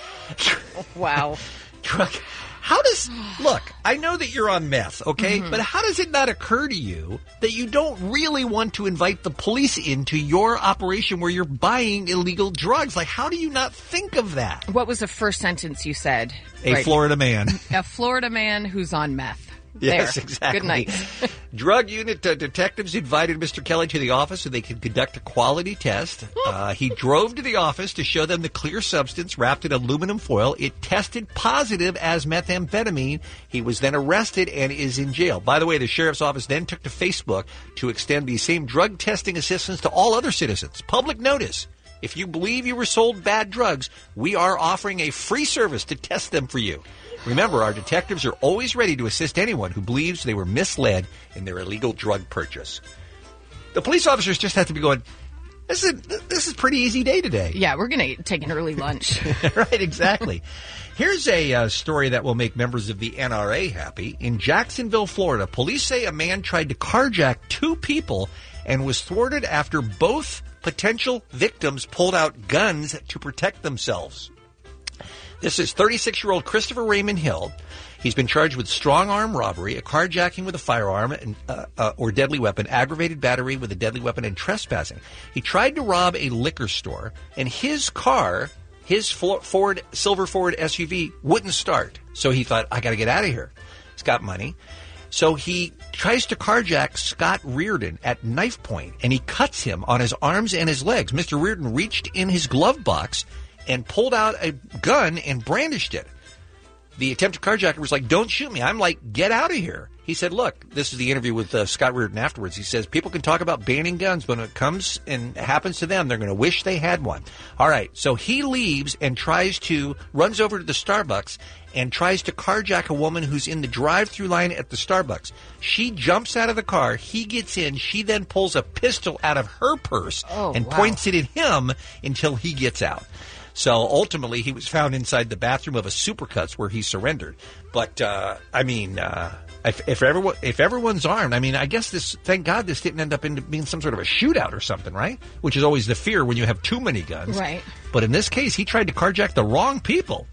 Wow. Drug. How does, look, I know that you're on meth, okay? Mhm. But how does it not occur to you that you don't really want to invite the police into your operation where you're buying illegal drugs? Like, how do you not think of that? What was the first sentence you said? A Right. Florida man. A Florida man who's on meth. Yes, There. exactly. Good night. Drug unit uh, detectives invited Mister Kelly to the office so they could conduct a quality test. Uh, he drove to the office to show them the clear substance wrapped in aluminum foil. It tested positive as methamphetamine. He was then arrested and is in jail. By the way, the sheriff's office then took to Facebook to extend the same drug testing assistance to all other citizens. Public notice. If you believe you were sold bad drugs, we are offering a free service to test them for you. Remember, our detectives are always ready to assist anyone who believes they were misled in their illegal drug purchase. The police officers just have to be going, this is a, this is a pretty easy day today. Yeah, we're going to take an early lunch. Right, exactly. Here's a uh, story that will make members of the N R A happy. In Jacksonville, Florida, police say a man tried to carjack two people and was thwarted after both potential victims pulled out guns to protect themselves. This is thirty-six-year-old Christopher Raymond Hill. He's been charged with strong arm robbery, a carjacking with a firearm and, uh, uh, or deadly weapon, aggravated battery with a deadly weapon, and trespassing. He tried to rob a liquor store, and his car, his Ford silver Ford S U V, wouldn't start. So he thought, I got to get out of here. He's got money. So he tries to carjack Scott Reardon at knife point, and he cuts him on his arms and his legs. Mister Reardon reached in his glove box and pulled out a gun and brandished it. The attempted carjacker was like, don't shoot me. I'm like, get out of here. He said, look, this is the interview with uh, Scott Reardon afterwards. He says, people can talk about banning guns, but when it comes and happens to them, they're going to wish they had one. All right, so he leaves and tries to, runs over to the Starbucks and tries to carjack a woman who's in the drive-through line at the Starbucks. She jumps out of the car. He gets in. She then pulls a pistol out of her purse Oh, and wow. points it at him until he gets out. So ultimately, he was found inside the bathroom of a Supercuts where he surrendered. But, uh, I mean, uh, if, if, everyone, if everyone's armed, I mean, I guess this, thank God this didn't end up into being some sort of a shootout or something, right? Which is always the fear when you have too many guns. Right. But in this case, he tried to carjack the wrong people.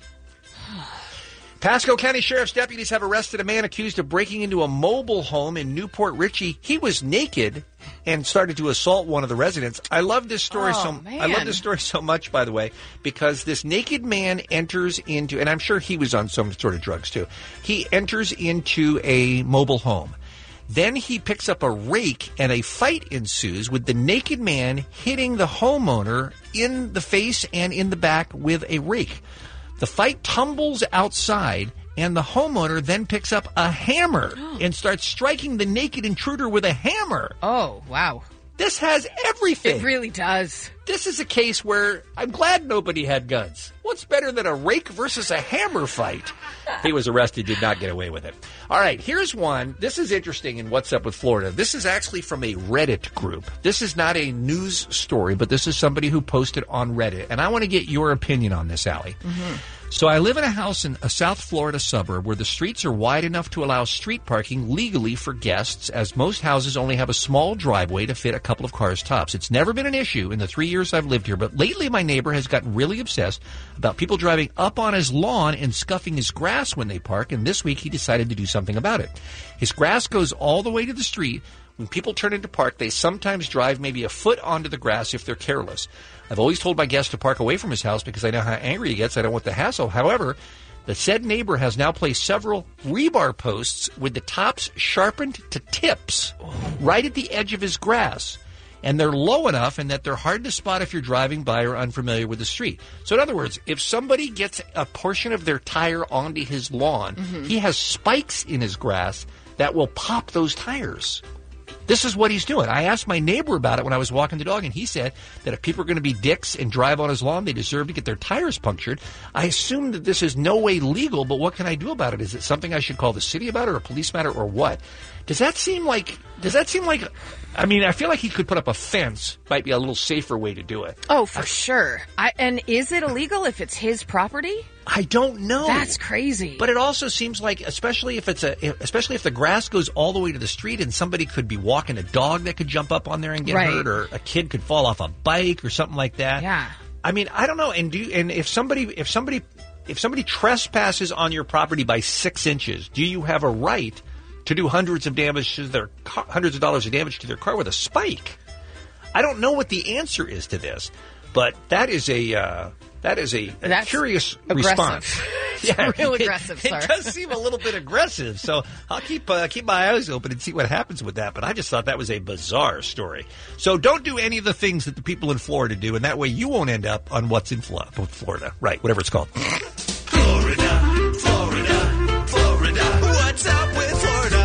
Pasco County Sheriff's deputies have arrested a man accused of breaking into a mobile home in Newport Richey. He was naked and started to assault one of the residents. I love this story Oh, so man. I love this story so much, by the way, because this naked man enters into, and I'm sure he was on some sort of drugs too. He enters into a mobile home. Then he picks up a rake and a fight ensues with the naked man hitting the homeowner in the face and in the back with a rake. The fight tumbles outside, and the homeowner then picks up a hammer and starts striking the naked intruder with a hammer. Oh, wow. This has everything. It really does. This is a case where I'm glad nobody had guns. What's better than a rake versus a hammer fight? He was arrested, did not get away with it. All right, here's one. This is interesting in What's Up with Florida. This is actually from a Reddit group. This is not a news story, but this is somebody who posted on Reddit. And I want to get your opinion on this, Allie. Mm-hmm. So I live in a house in a South Florida suburb where the streets are wide enough to allow street parking legally for guests, as most houses only have a small driveway to fit a couple of cars tops. It's never been an issue in the three years I've lived here, but lately my neighbor has gotten really obsessed about people driving up on his lawn and scuffing his grass when they park, and this week he decided to do something about it. His grass goes all the way to the street. When people turn into park, they sometimes drive maybe a foot onto the grass if they're careless. I've always told my guests to park away from his house because I know how angry he gets. I don't want the hassle. However, the said neighbor has now placed several rebar posts with the tops sharpened to tips right at the edge of his grass. And they're low enough and that they're hard to spot if you're driving by or unfamiliar with the street. So in other words, if somebody gets a portion of their tire onto his lawn, Mm-hmm. he has spikes in his grass that will pop those tires. This is what he's doing. I asked my neighbor about it when I was walking the dog, and he said that if people are going to be dicks and drive on his lawn, they deserve to get their tires punctured. I assume that this is no way legal, but what can I do about it? Is it something I should call the city about, or a police matter, or what? Does that seem like, does that seem like, I mean, I feel like he could put up a fence, might be a little safer way to do it. Oh, for sure. I, and is it illegal if it's his property? I don't know. That's crazy. But it also seems like, especially if it's a, especially if the grass goes all the way to the street, and somebody could be walking a dog that could jump up on there and get Right. hurt, or a kid could fall off a bike or something like that. Yeah. I mean, I don't know. And do and if somebody, if somebody, if somebody trespasses on your property by six inches, do you have a right to do hundreds of damage to their car, hundreds of dollars of damage to their car with a spike? I don't know what the answer is to this, but that is a. Uh, That is a, a That's curious aggressive. response. Yeah, real aggressive, it, sir. It does seem a little bit aggressive, so I'll keep uh, keep my eyes open and see what happens with that. But I just thought that was a bizarre story. So don't do any of the things that the people in Florida do, and that way you won't end up on What's in Flo- Florida, right? Whatever it's called. Florida, Florida, Florida. What's up with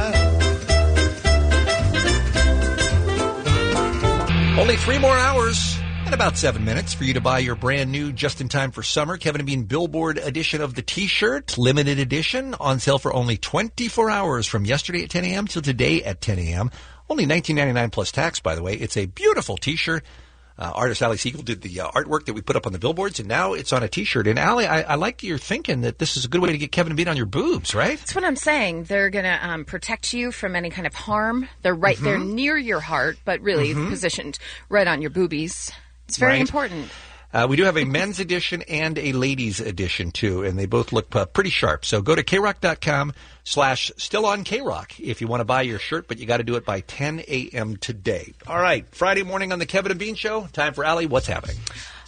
Florida? Only three more hours. And about seven minutes for you to buy your brand new Just in Time for Summer Kevin and Bean Billboard edition of the T-shirt, limited edition, on sale for only twenty-four hours from yesterday at ten a.m. till today at ten a.m. Only nineteen ninety-nine plus tax, by the way. It's a beautiful T-shirt. Uh, artist Allie Siegel did the uh, artwork that we put up on the billboards, and now it's on a T-shirt. And Allie, I, I like your thinking that this is a good way to get Kevin and Bean on your boobs, right? That's what I'm saying. They're going to um, protect you from any kind of harm. They're right Mhm. there near your heart, but really Mhm. positioned right on your boobies. It's very Right. important. Uh, we do have a men's edition and a ladies edition, too, and they both look uh, pretty sharp. So go to krock.com slash still on K-Rock if you want to buy your shirt, but you got to do it by ten a.m. today. All right, Friday morning on the Kevin and Bean Show. Time for Allie. What's happening?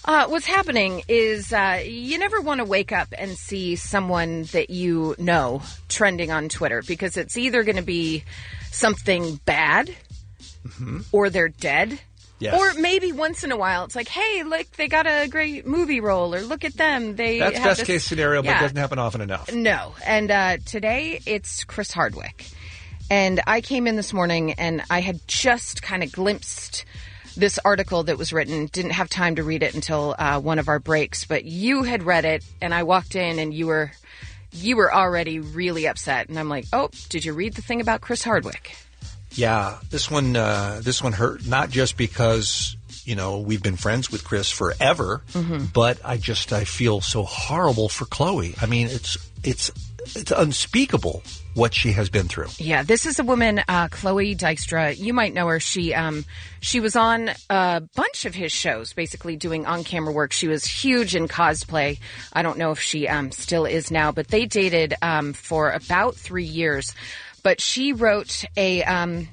Uh, what's happening is uh, you never want to wake up and see someone that you know trending on Twitter, because it's either going to be something bad Mm-hmm. or they're dead. Yes. Or maybe once in a while it's like, hey, look, they got a great movie role, or look at them. They That's have best this- case scenario, but Yeah. it doesn't happen often enough. No. And uh, today it's Chris Hardwick. And I came in this morning and I had just kind of glimpsed this article that was written. Didn't have time to read it until uh, one of our breaks, but you had read it, and I walked in and you were you were already really upset. And I'm like, oh, did you read the thing about Chris Hardwick? Yeah, this one, uh, this one hurt, not just because, you know, we've been friends with Chris forever, Mhm. but I just, I feel so horrible for Chloe. I mean, it's, it's, it's unspeakable what she has been through. Yeah, this is a woman, uh, Chloe Dykstra. You might know her. She um, she was on a bunch of his shows, basically doing on-camera work. She was huge in cosplay. I don't know if she um, still is now, but they dated um, for about three years. But she wrote a um,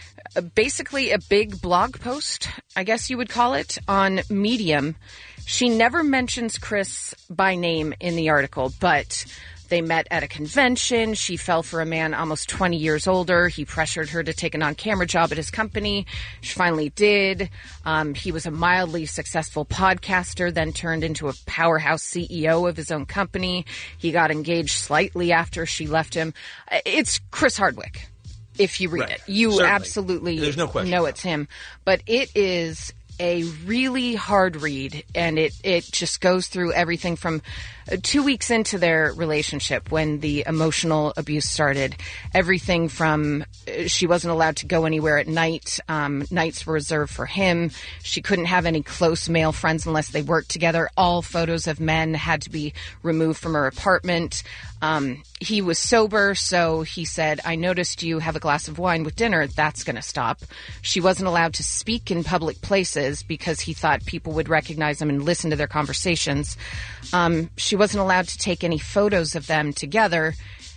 basically a big blog post, I guess you would call it, on Medium. She never mentions Chris by name in the article, but they met at a convention. She fell for a man almost twenty years older. He pressured her to take an on-camera job at his company. She finally did. Um, he was a mildly successful podcaster, then turned into a powerhouse C E O of his own company. He got engaged slightly after she left him. It's Chris Hardwick. If you read Right. it, you Certainly. absolutely There's no question know it's him. But it is a really hard read, and it, it just goes through everything from uh, two weeks into their relationship when the emotional abuse started. Everything from uh, she wasn't allowed to go anywhere at night. Um, nights were reserved for him. She couldn't have any close male friends unless they worked together. All photos of men had to be removed from her apartment. Um, he was sober, so he said, I noticed you have a glass of wine with dinner. That's going to stop. She wasn't allowed to speak in public places because he thought people would recognize them and listen to their conversations. Um, she wasn't allowed to take any photos of them together.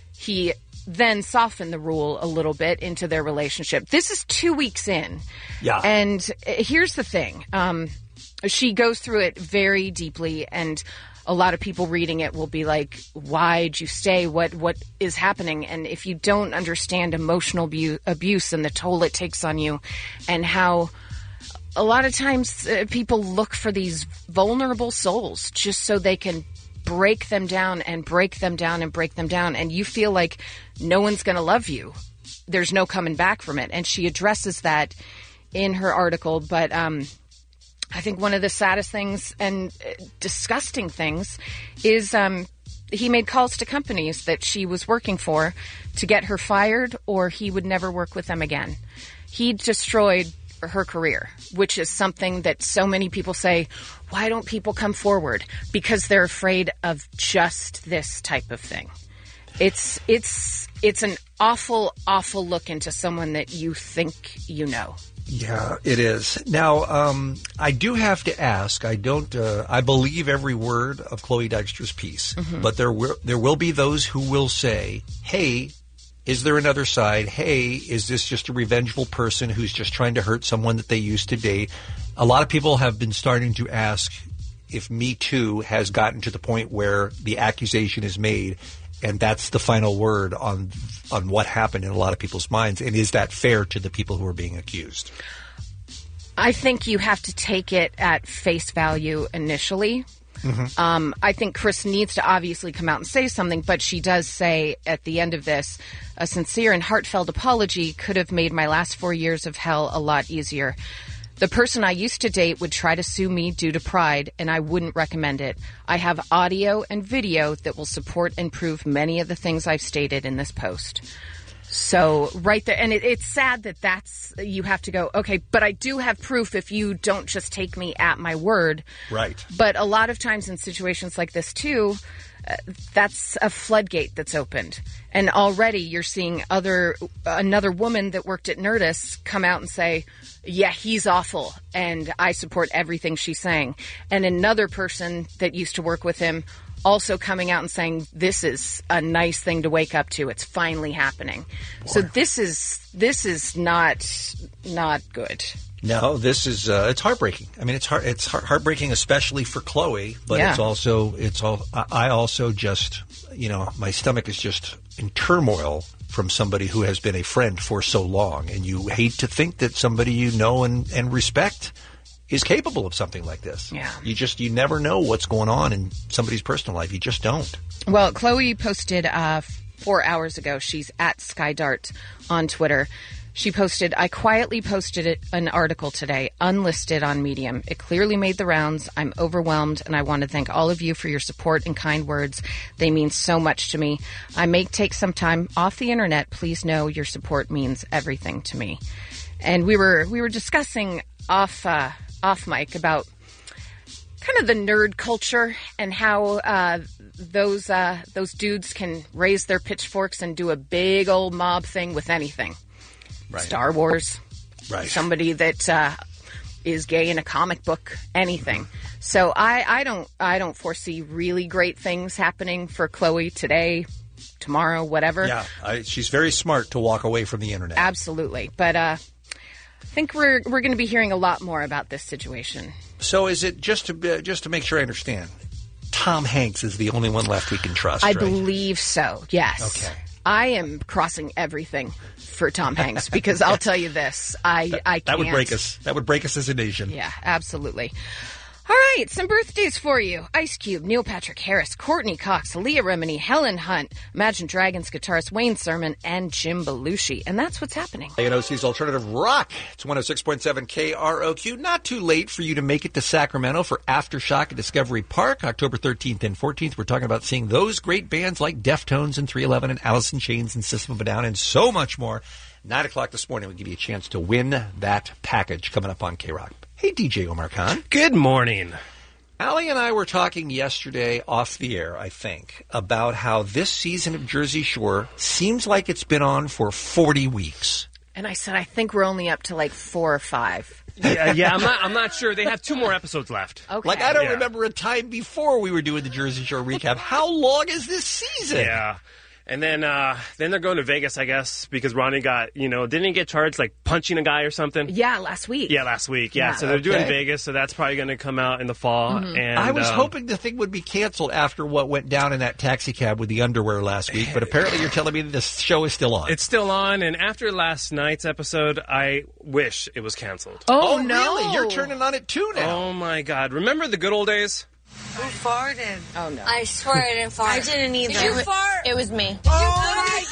He then softened the rule a little bit into their relationship. This is two weeks in. Yeah. And uh, here's the thing. Um, she goes through it very deeply, and a lot of people reading it will be like, why'd you stay? What what is happening? And if you don't understand emotional abu- abuse and the toll it takes on you, and how a lot of times uh, people look for these vulnerable souls just so they can break them down and break them down and break them down, and you feel like no one's going to love you. There's no coming back from it. And she addresses that in her article, but um I think one of the saddest things and uh, disgusting things is um, he made calls to companies that she was working for to get her fired, or he would never work with them again. He destroyed her career, which is something that so many people say, why don't people come forward? Because they're afraid of just this type of thing. It's it's it's an awful, awful look into someone that you think you know. Yeah, it is. Now, um, I do have to ask. I don't. Uh, I believe every word of Chloe Dykstra's piece, Mhm. but there will there will be those who will say, "Hey, is there another side? Hey, is this just a revengeful person who's just trying to hurt someone that they used to date?" A lot of people have been starting to ask if Me Too has gotten to the point where the accusation is made, and that's the final word on on what happened in a lot of people's minds. And is that fair to the people who are being accused? I think you have to take it at face value initially. Mm-hmm. Um, I think Chris needs to obviously come out and say something, but she does say at the end of this, a sincere and heartfelt apology could have made my last four years of hell a lot easier. The person I used to date would try to sue me due to pride, and I wouldn't recommend it. I have audio and video that will support and prove many of the things I've stated in this post. So right there, and it, it's sad that that's, you have to go, okay, but I do have proof if you don't just take me at my word. Right. But a lot of times in situations like this too, uh, that's a floodgate that's opened. And already you're seeing other, another woman that worked at Nerdist come out and say, yeah, he's awful, and I support everything she's saying. And another person that used to work with him also coming out and saying, this is a nice thing to wake up to. It's finally happening. So this is this is not not good. No, this is uh, it's heartbreaking. I mean, it's heart, it's heart, heartbreaking, especially for Chloe. But Yeah. it's also it's all. I I also just you know my stomach is just in turmoil from somebody who has been a friend for so long, and you hate to think that somebody you know and, and respect is capable of something like this. Yeah. You just you never know what's going on in somebody's personal life. You just don't. Well, Chloe posted uh, four hours ago. She's at Skydart on Twitter. She posted, I quietly posted it, an article today, unlisted on Medium. It clearly made the rounds. I'm overwhelmed, and I want to thank all of you for your support and kind words. They mean so much to me. I may take some time off the internet. Please know your support means everything to me. And we were we were discussing off uh, off mic about kind of the nerd culture and how uh, those uh, those dudes can raise their pitchforks and do a big old mob thing with anything. Right. Star Wars, right? Somebody that uh, is gay in a comic book, anything. So I, I don't I don't foresee really great things happening for Chloe today, tomorrow, whatever. Yeah, I, she's very smart to walk away from the internet. Absolutely, but uh, I think we're we're going to be hearing a lot more about this situation. So is it just to uh, just to make sure I understand? Tom Hanks is the only one left we can trust. I right? believe so. Yes. Okay. I am crossing everything for Tom Hanks because I'll tell you this, I That, I can't. that would break us. That would break us as a nation. Yeah, absolutely. All right, some birthdays for you. Ice Cube, Neil Patrick Harris, Courtney Cox, Leah Remini, Helen Hunt, Imagine Dragons guitarist Wayne Sermon, and Jim Belushi. And that's what's happening. A N O C's Alternative Rock. It's one oh six point seven K R O Q. Not too late for you to make it to Sacramento for Aftershock at Discovery Park, October thirteenth and fourteenth. We're talking about seeing those great bands like Deftones and three eleven and Alice in Chains and System of a Down and so much more. Nine o'clock this morning, we'll give you a chance to win that package coming up on K-Rock. Hey, D J Omar Khan. Good morning. Allie and I were talking yesterday off the air, I think, about how this season of Jersey Shore seems like it's been on for forty weeks. And I said, I think we're only up to like four or five. Yeah, yeah, I'm not. I'm not sure. They have two more episodes left. Okay. Like, I don't Yeah. remember a time before we were doing the Jersey Shore recap. How long is this season? Yeah. And then uh, then they're going to Vegas, I guess, because Ronnie got, you know, didn't he get charged like punching a guy or something? Yeah, last week. Yeah, last week. Yeah, Yeah. so they're doing Okay. Vegas, so that's probably going to come out in the fall. Mm-hmm. And I was um, hoping the thing would be canceled after what went down in that taxi cab with the underwear last week, but apparently you're telling me this show is still on. it's still on. And after last night's episode, I wish it was canceled. Oh, oh no. really? You're turning on it too now. Oh my God! Remember the good old days? Who farted? Oh, no. I swear I didn't fart. I didn't either. Did you fart? It was me. Oh my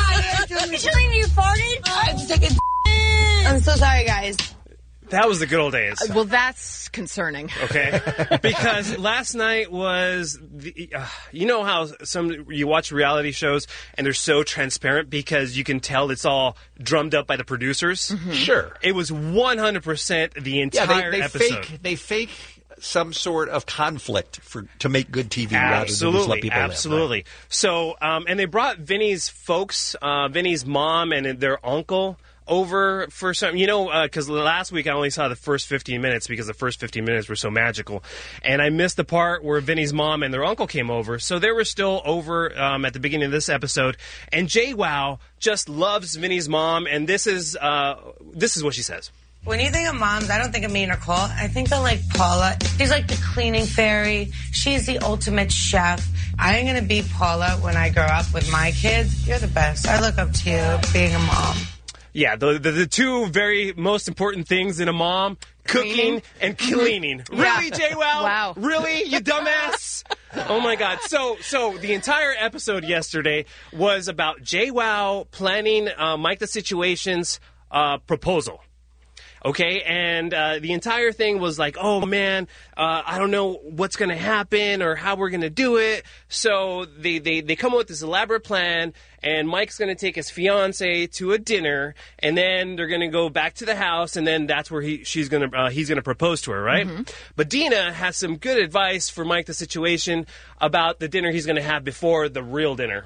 god! Did you think you farted? I'm sick of I'm so sorry, guys. That was the good old days. Well, that's concerning. Okay, because last night was the, uh, you know how some you watch reality shows and they're so transparent because you can tell it's all drummed up by the producers. Sure. It was one hundred percent the Yeah, entire they, they episode. fake they fake some sort of conflict for to make good T V rather than just let Absolutely, people live. absolutely. So, um, and they brought Vinny's folks, uh, Vinny's mom and their uncle over for some, you know, because last week I only saw the first fifteen minutes because the first fifteen minutes were so magical. And I missed the part where Vinny's mom and their uncle came over. So they were still over um, at the beginning of this episode. And JWoww just loves Vinny's mom. And this is, uh, this is what she says. When you think of moms, I don't think of me and Nicole. I think of like Paula. She's like the cleaning fairy. She's the ultimate chef. I'm going to be Paula when I grow up with my kids. You're the best. I look up to you being a mom. Yeah, the, the the two very most important things in a mom, cooking Cleaning. and cleaning. Yeah. Really, JWoww? Wow. Really, you dumbass? Oh my God! So, so the entire episode yesterday was about JWoww planning uh, Mike the Situation's uh, proposal. Okay, and uh, the entire thing was like, oh man, uh, I don't know what's going to happen or how we're going to do it. So they, they, they come up with this elaborate plan, and Mike's going to take his fiance to a dinner, and then they're going to go back to the house, and then that's where he she's going to uh, he's going to propose to her, right? Mm-hmm. But Dina has some good advice for Mike the Situation about the dinner he's going to have before the real dinner.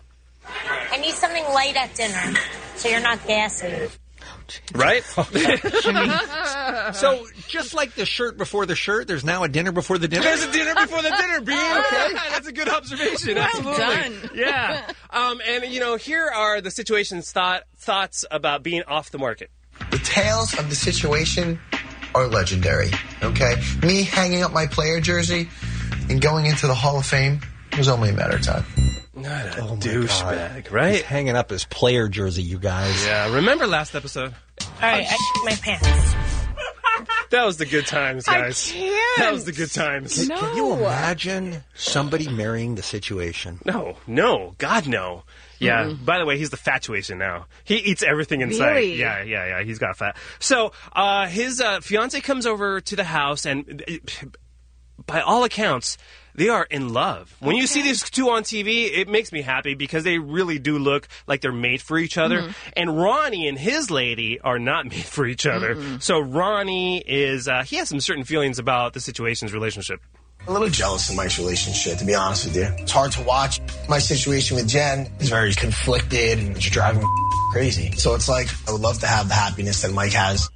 I need something light at dinner, so you're not gassy. Right? So, just like the shirt before the shirt, there's now a dinner before the dinner? There's a dinner before the dinner, Bean. Okay. That's a good observation. Well Absolutely. done. Yeah. Um, and, you know, here are the situation's thought, thoughts about being off the market. The tales of the situation are legendary, okay? Me hanging up my player jersey and going into the Hall of Fame was only a matter of time. Not a Oh, my douchebag, God. right? He's hanging up his player jersey, you guys. Yeah, remember last episode? All right, I shit my pants. That was the good times, guys. I can't. That was the good times. Can, can you imagine somebody marrying the situation? No, no, God, no. Yeah. Mm-mm. By the way, he's the fatuation now. He eats everything in sight. Really? Yeah, yeah, yeah. He's got fat. So uh, his uh, fiance comes over to the house, and uh, by all accounts, they are in love. When you see these two on T V, it makes me happy because they really do look like they're made for each other. Mhm. And Ronnie and his lady are not made for each other. Mm-mm. So Ronnie is, uh, he has some certain feelings about the situation's relationship. A little jealous of Mike's relationship, to be honest with you. It's hard to watch. My situation with Jen is very conflicted and it's driving me crazy. So it's like, I would love to have the happiness that Mike has.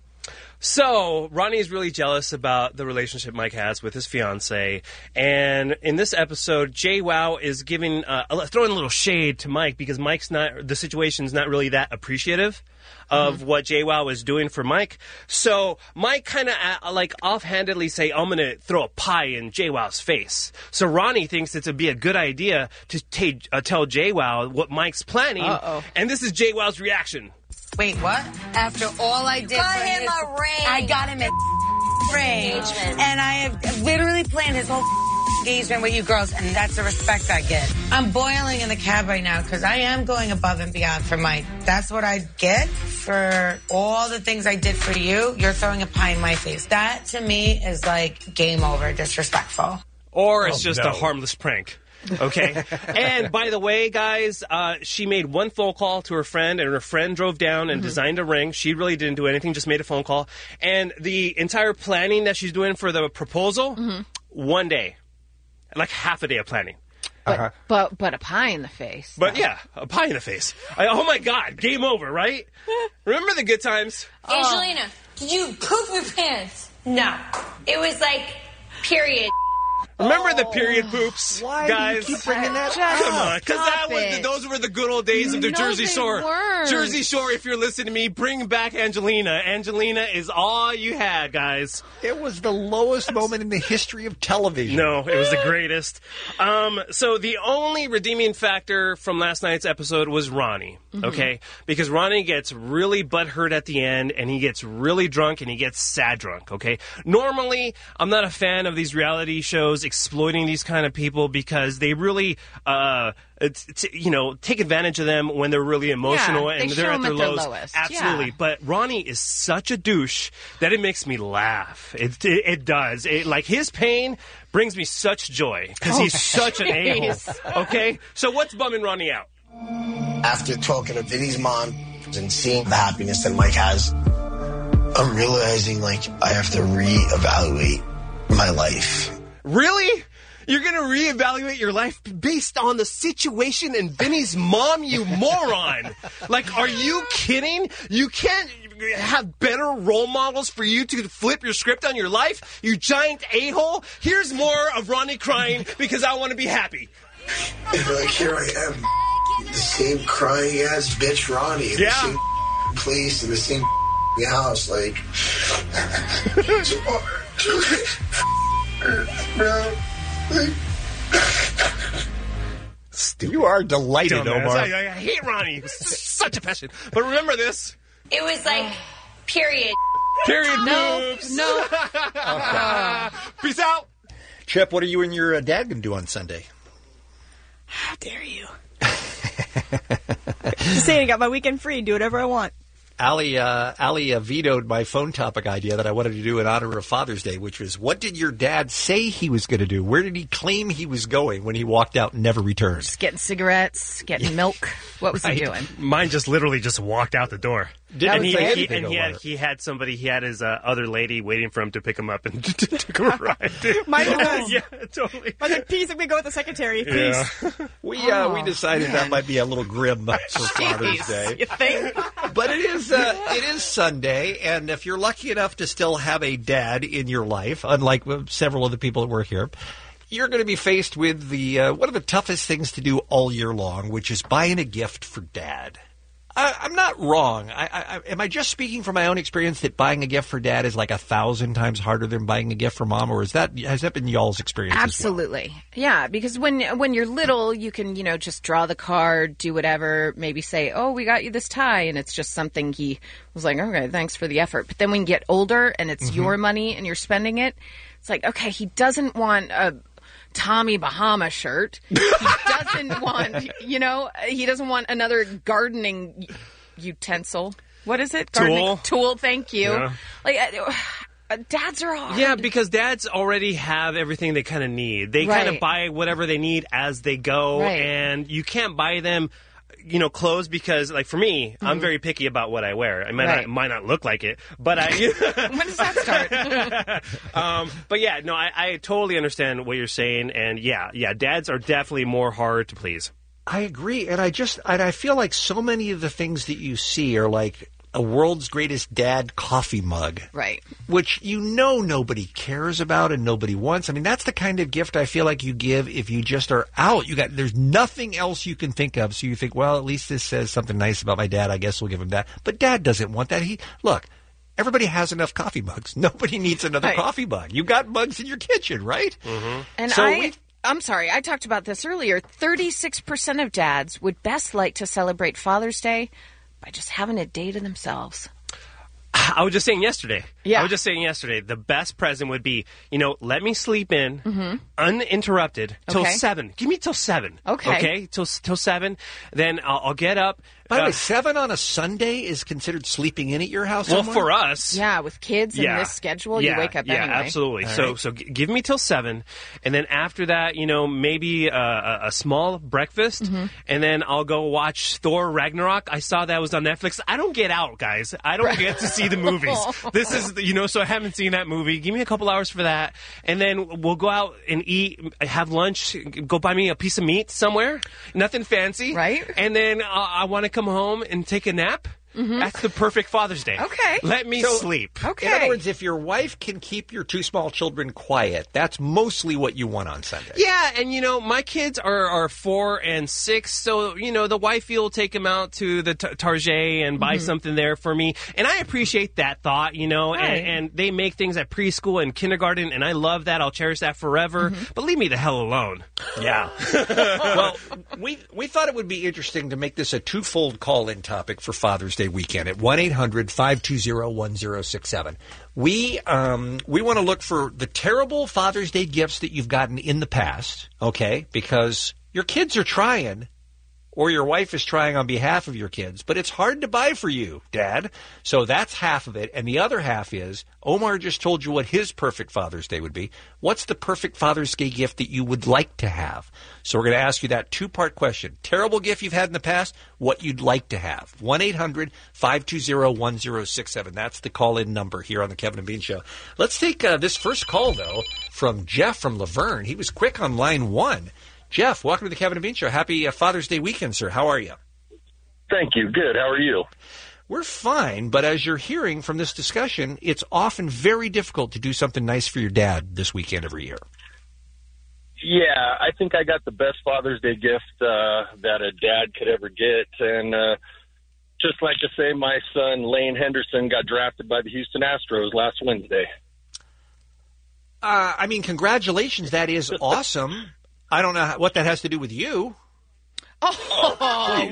So, Ronnie is really jealous about the relationship Mike has with his fiance. And in this episode, JWoww is giving, uh, throwing a little shade to Mike because Mike's not, the situation's not really that appreciative of Mhm. what JWoww is doing for Mike. So, Mike kind of uh, like offhandedly say, I'm going to throw a pie in JWoww's face. So, Ronnie thinks it would be a good idea to ta- uh, tell JWoww what Mike's planning. Uh-oh. And this is JWoww's reaction. Wait, what? After all I did Got for him his, a ring. I got him a ring. Engagement. And I have literally planned his whole engagement with you girls, and that's the respect I get. I'm boiling in the cab right now because I am going above and beyond for Mike. That's what I get for all the things I did for you. You're throwing a pie in my face. That, to me, is like game over, disrespectful. Or it's Oh, just no. a harmless prank. Okay. And by the way, guys, uh, she made one phone call to her friend, and her friend drove down and Mhm. designed a ring. She really didn't do anything, just made a phone call. And the entire planning that she's doing for the proposal, one day, like half a day of planning. But, but but a pie in the face. But yeah, a pie in the face. I, oh my God, game over, right? Remember the good times? Angelina, did you poop your pants? No. It was like, period. Remember the period poops, Why do you guys? keep bringing that Come up? on, because that Stop was it. the, those were the good old days of the No, Jersey they Shore. weren't. Jersey Shore, if you're listening to me, bring back Angelina. Angelina is all you had, guys. It was the lowest moment in the history of television. No, it was the greatest. Um, so the only redeeming factor from last night's episode was Ronnie, Mhm. okay? Because Ronnie gets really butthurt at the end, and he gets really drunk, and he gets sad drunk, okay? Normally, I'm not a fan of these reality shows exploiting these kind of people because they really, uh, it's, it's, you know, take advantage of them when they're really emotional Yeah, they and show they're at them their at their lows. lowest, Absolutely. yeah. But Ronnie is such a douche that it makes me laugh. It it, it does. It, like his pain brings me such joy because Oh, he's such an a-hole. jeez. Okay, so what's bumming Ronnie out? After talking to Vinny's mom and seeing the happiness that Mike has, I'm realizing like I have to reevaluate my life. Really? You're going to reevaluate your life based on the situation and Vinny's mom, you moron. Like, are you kidding? You can't have better role models for you to flip your script on your life, you giant a-hole? Here's more of Ronnie crying because I want to be happy. And like here I am, the same crying ass bitch Ronnie in Yeah. the same place in the same house. Like, You are delighted, Dumbass. Omar. I, I hate Ronnie. Such a passion. But remember this. It was like, period. Period. No, moves. no. Peace out. Chip, what are you and your uh, dad going to do on Sunday? How dare you? Just saying, I got my weekend free. Do whatever I want. Allie, uh, Allie uh, vetoed my phone topic idea that I wanted to do in honor of Father's Day, which was, what did your dad say he was going to do? Where did he claim he was going when he walked out and never returned? Just getting cigarettes, getting milk. What was he doing? Mine just literally just walked out the door. Didn't and he, say he- anything and he about had, it. he had somebody, he had his uh, other lady waiting for him to pick him up and took him a ride. Mine was. Yeah, totally. I was like, peace, I'm going to go with the secretary. Peace. Yeah. We uh, we Oh, decided that man. might be a little grim for Father's Jeez, Day. you think? But it is uh, it is Sunday, and if you're lucky enough to still have a dad in your life, unlike uh, several of the people that work here, you're going to be faced with the uh, one of the toughest things to do all year long, which is buying a gift for Dad. I, I'm not wrong. I, I, am I just speaking from my own experience that buying a gift for dad is like a thousand times harder than buying a gift for mom, or is that has that been y'all's experience? Absolutely, yeah. Because when when you're little, you can you know just draw the card, do whatever, maybe say, "Oh, we got you this tie," and it's just something he was like, "Okay, thanks for the effort." But then when you get older and it's Mm-hmm. your money and you're spending it, it's like, okay, he doesn't want a Tommy Bahama shirt. He doesn't want, you know, he doesn't want another gardening utensil. What is it? Gardening Tool. Tool, thank you. Yeah. Like, uh, uh, dads are hard. Yeah, because dads already have everything they kind of need. They kind of Right. buy whatever they need as they go, Right. and you can't buy them, you know, clothes because, like, for me, I'm Mhm. very picky about what I wear. I might, Right. not, might not look like it, but I... When does that start? um, but yeah, no, I, I totally understand what you're saying, and yeah, yeah, dads are definitely more hard to please. I agree, and I just and I feel like so many of the things that you see are like a world's greatest dad coffee mug. Right. Which you know nobody cares about and nobody wants. I mean, that's the kind of gift I feel like you give if you just are out. You got there's nothing else you can think of, so you think, well, at least this says something nice about my dad. I guess we'll give him that. But dad doesn't want that. He look, everybody has enough coffee mugs. Nobody needs another Right. coffee mug. You got mugs in your kitchen, right? Mm-hmm. And So I, we- I'm sorry, I talked about this earlier. thirty-six percent of dads would best like to celebrate Father's Day by just having a day to themselves. I was just saying yesterday. Yeah. I was just saying yesterday, the best present would be, you know, let me sleep in Mhm. uninterrupted till Okay. seven. Give me till seven. Okay. Okay. Till till seven. Then I'll, I'll get up. By the uh, way, seven on a Sunday is considered sleeping in at your house. well, somewhere? for us, Yeah, with kids and this schedule, yeah, you wake up yeah, anyway. absolutely. All so, right. so g- give me till seven, and then after that, you know, maybe uh, a, a small breakfast, Mm-hmm. and then I'll go watch Thor Ragnarok. I saw that was on Netflix. I don't get out, guys. I don't get to see the movies. This is, you know, so I haven't seen that movie. Give me a couple hours for that, and then we'll go out and eat, have lunch, go buy me a piece of meat somewhere. Nothing fancy, right? And then uh, I want to come home and take a nap. That's the perfect Father's Day. Okay. Let me So- sleep. Okay. In other words, if your wife can keep your two small children quiet, that's mostly what you want on Sunday. Yeah, and you know, my kids are, are four and six, so you know, the wifey will take them out to the t- Target and buy Mhm. something there for me, and I appreciate that thought, you know. Right. And, and they make things at preschool and kindergarten, and I love that. I'll cherish that forever. But leave me the hell alone. Yeah. Well, we we thought it would be interesting to make this a twofold call-in topic for Father's Day weekend at one eight hundred five two zero one zero six seven. We um we want to look for the terrible Father's Day gifts that you've gotten in the past, okay? Because your kids are trying, or your wife is trying on behalf of your kids, but it's hard to buy for you, Dad. So that's half of it. And the other half is, Omar just told you what his perfect Father's Day would be. What's the perfect Father's Day gift that you would like to have? So we're going to ask you that two-part question. Terrible gift you've had in the past, what you'd like to have. one eight hundred five two zero one zero six seven. That's the call-in number here on the Kevin and Bean Show. Let's take uh, this first call, though, from Jeff from Laverne. He was quick on line one. Jeff, welcome to the Kevin and Bean Show. Happy uh, Father's Day weekend, sir. How are you? Thank you. Good. How are you? We're fine, but as you're hearing from this discussion, it's often very difficult to do something nice for your dad this weekend every year. Yeah, I think I got the best Father's Day gift uh, that a dad could ever get. And uh, just like to say, my son, Lane Henderson, got drafted by the Houston Astros last Wednesday. Uh, I mean, congratulations. That is awesome. I don't know what that has to do with you. Oh, wow.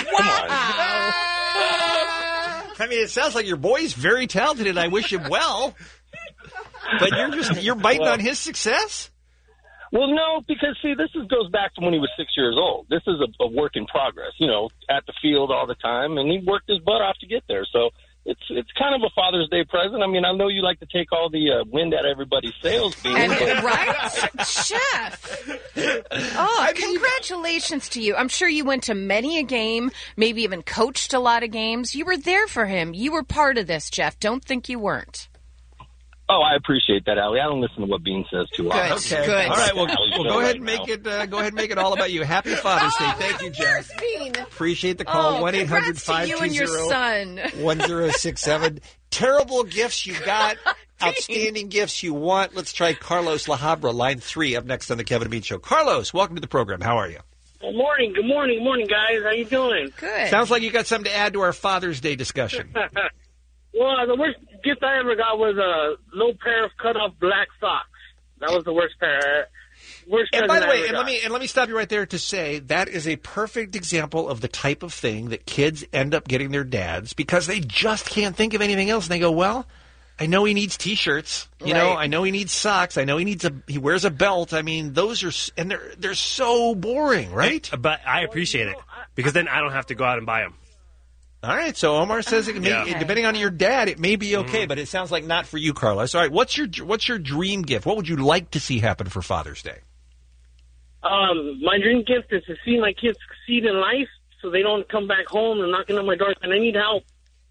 I mean, it sounds like your boy's very talented, and I wish him well. But you're just you're biting Well- on his success? Well, no, because, see, this is, goes back to when he was six years old. This is a, a work in progress, you know, at the field all the time, and he worked his butt off to get there. So it's it's kind of a Father's Day present. I mean, I know you like to take all the uh, wind out of everybody's sails, Bean. And, but- right? Chef. Oh, congratulations to you. I'm sure you went to many a game, maybe even coached a lot of games. You were there for him. You were part of this, Jeff. Don't think you weren't. Oh, I appreciate that, Allie. I don't listen to what Bean says too often. Okay. good. All right. Well, Allie's well show go ahead right and make now. it. Uh, go ahead and make it all about you. Happy Father's Day. Thank you, Jeff. Appreciate the call. Oh, One eight hundred congrats to five you two and your zero son. one zero six seven. Terrible gifts you got. Outstanding gifts you want. Let's try Carlos La Habra, line three, up next on the Kevin and Bean Show. Carlos, welcome to the program. How are you? Good morning, good morning, good morning, guys. How you doing? Good. Sounds like you got something to add to our Father's Day discussion. Well, the worst gift I ever got was a little pair of cut-off black socks. That was the worst pair. Worst And by the present I way, ever and got. let me and let me stop you right there to say that is a perfect example of the type of thing that kids end up getting their dads because they just can't think of anything else. And they go, well, I know he needs T-shirts. You know, Right. I know he needs socks. I know he needs a he wears a belt. I mean, those are s- and they're they're so boring, right? But I appreciate it because then I don't have to go out and buy them. All right, so Omar says it may, Yeah. depending on your dad, it may be okay, but it sounds like not for you, Carlos. All right, what's your what's your dream gift? What would you like to see happen for Father's Day? Um, my dream gift is to see my kids succeed in life so they don't come back home and knocking on my door and I need help.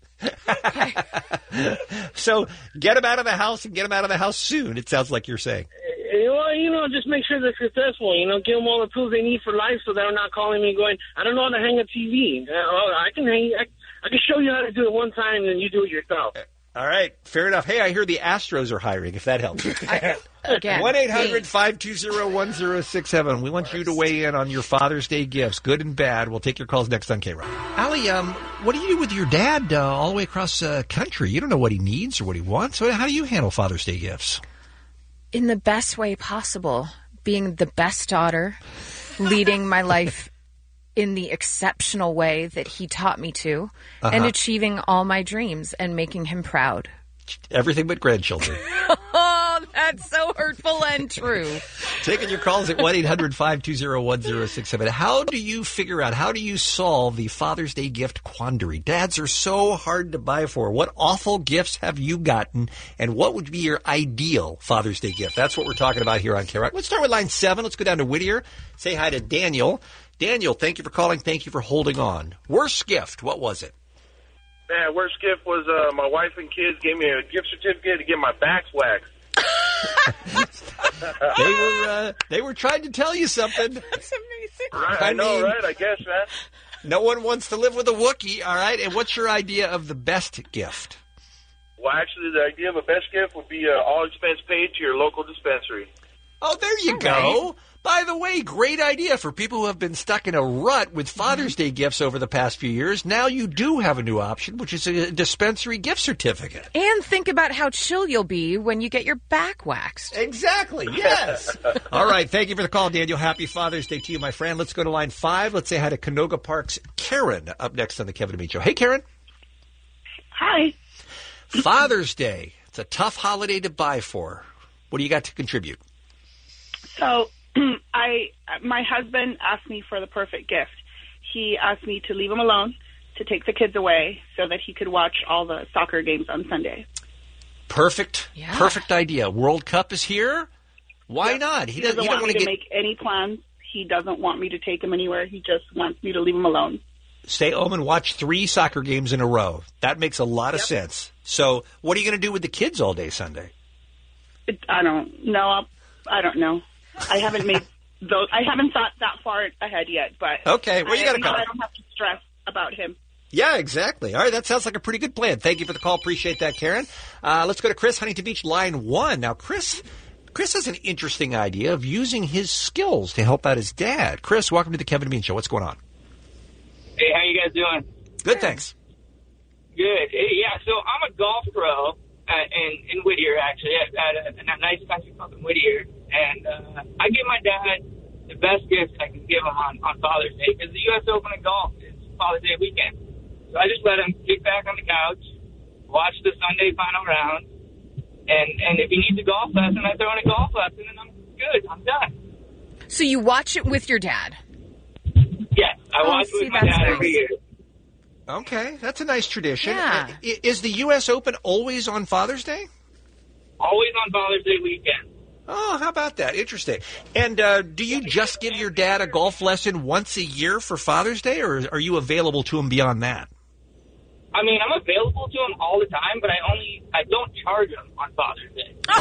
So get them out of the house and get them out of the house soon. It sounds like you're saying. Eh, Well, you know, just make sure they're successful. You know, give them all the tools they need for life so they're not calling me going, I don't know how to hang a T V. Uh, oh, I can hang, I, I can show you how to do it one time and you do it yourself. All right, fair enough. Hey, I hear the Astros are hiring, if that helps. Again, one eight hundred five two zero one zero six seven. We want you to weigh in on your Father's Day gifts, good and bad. We'll take your calls next on K-Rock. Allie, um, what do you do with your dad uh, all the way across the uh, country? You don't know what he needs or what he wants. So how do you handle Father's Day gifts? In the best way possible, being the best daughter, leading my life in the exceptional way that he taught me to, and Uh-huh. achieving all my dreams and making him proud. Everything but grandchildren. Oh, that's so hurtful and true. Taking your calls at one eight hundred five two zero one zero six seven. How do you figure out, how do you solve the Father's Day gift quandary? Dads are so hard to buy for. What awful gifts have you gotten, and what would be your ideal Father's Day gift? That's what we're talking about here on K-Rock. Let's start with line seven. Let's go down to Whittier. Say hi to Daniel. Daniel, thank you for calling. Thank you for holding on. Worst gift, what was it? Man, worst gift was uh, my wife and kids gave me a gift certificate to get my back waxed. They were uh, they were trying to tell you something. That's amazing. Right, I, know, mean, right? I guess, man. No one wants to live with a Wookiee, all right? And what's your idea of the best gift? Well, actually, the idea of a best gift would be uh, all expense paid to your local dispensary. Oh, there you go. By the way, great idea for people who have been stuck in a rut with Father's Day gifts over the past few years. Now you do have a new option, which is a dispensary gift certificate. And think about how chill you'll be when you get your back waxed. Exactly, yes. All right, thank you for the call, Daniel. Happy Father's Day to you, my friend. Let's go to line five. Let's say hi to Canoga Park's Karen up next on the Kevin and Bean Show. Hey, Karen. Hi. Father's Day. It's a tough holiday to buy for. What do you got to contribute? So, I, my husband asked me for the perfect gift. He asked me to leave him alone, to take the kids away, so that he could watch all the soccer games on Sunday. Perfect, perfect idea. World Cup is here. Why not? He, doesn't, doesn't he want don't me want to to get make any plans. He doesn't want me to take him anywhere. He just wants me to leave him alone. stay home and watch three soccer games in a row. That makes a lot of Yep. sense. So, what are you going to do with the kids all day Sunday? It, I don't know. I don't know. I haven't made those. I haven't thought that far ahead yet. But Okay, well, you I- gotta now come. I don't have to stress about him. Yeah, exactly. All right, that sounds like a pretty good plan. Thank you for the call. Appreciate that, Karen. Uh, let's go to Chris, Huntington Beach, line one. Now, Chris, Chris has an interesting idea of using his skills to help out his dad. Chris, welcome to the Kevin and Bean Show. What's going on? Hey, how you guys doing? Good, thanks. Good. Hey, yeah, so I'm a golf pro at, in, in Whittier, actually, at, at a, a nice country club in Whittier. And uh, I give my dad the best gift I can give him on, on Father's Day, because the U S Open of golf is Father's Day weekend. So I just let him kick back on the couch, watch the Sunday final round, and, and if he needs a golf lesson, I throw in a golf lesson, and I'm good. I'm done. So you watch it with your dad? Yes, I Oh, watch see, with my that's dad nice. every year. Okay, that's a nice tradition. Yeah. Uh, i- Is the U S Open always on Father's Day? Always on Father's Day weekend. Oh, how about that? Interesting. And uh, do you just give your dad a golf lesson once a year for Father's Day, or are you available to him beyond that? I mean, I'm available to him all the time, but I only I don't charge him on Father's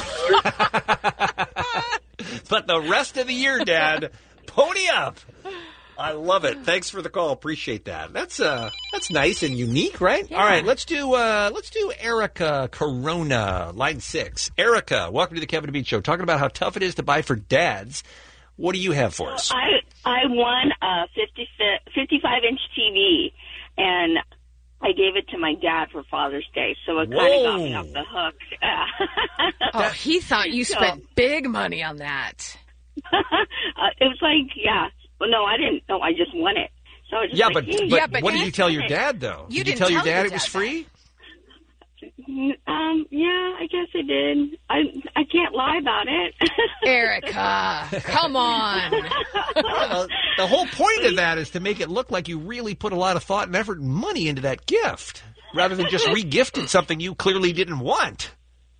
Day. But the rest of the year, Dad, pony up. I love it. Thanks for the call. Appreciate that. That's uh, that's nice and unique, right? Yeah. All right, let's do uh, let's do Erica Corona, line six. Erica, welcome to the Kevin and Bean Show. Talking about how tough it is to buy for dads. What do you have for us? I I won a fifty-five inch T V, and I gave it to my dad for Father's Day, so it kind of got me off the hook. Oh, he thought you spent big money on that. uh, it was like, yeah. Well, no, I didn't. No, I just won it. So I was just Yeah, like, but, hey, but, yeah, what did you tell your dad, though? You did didn't you tell your tell dad your it was dad free? Um, yeah, I guess I did. I I can't lie about it. Erica, come on. Well, the whole point of that is to make it look like you really put a lot of thought and effort and money into that gift, rather than just re-gifted something you clearly didn't want.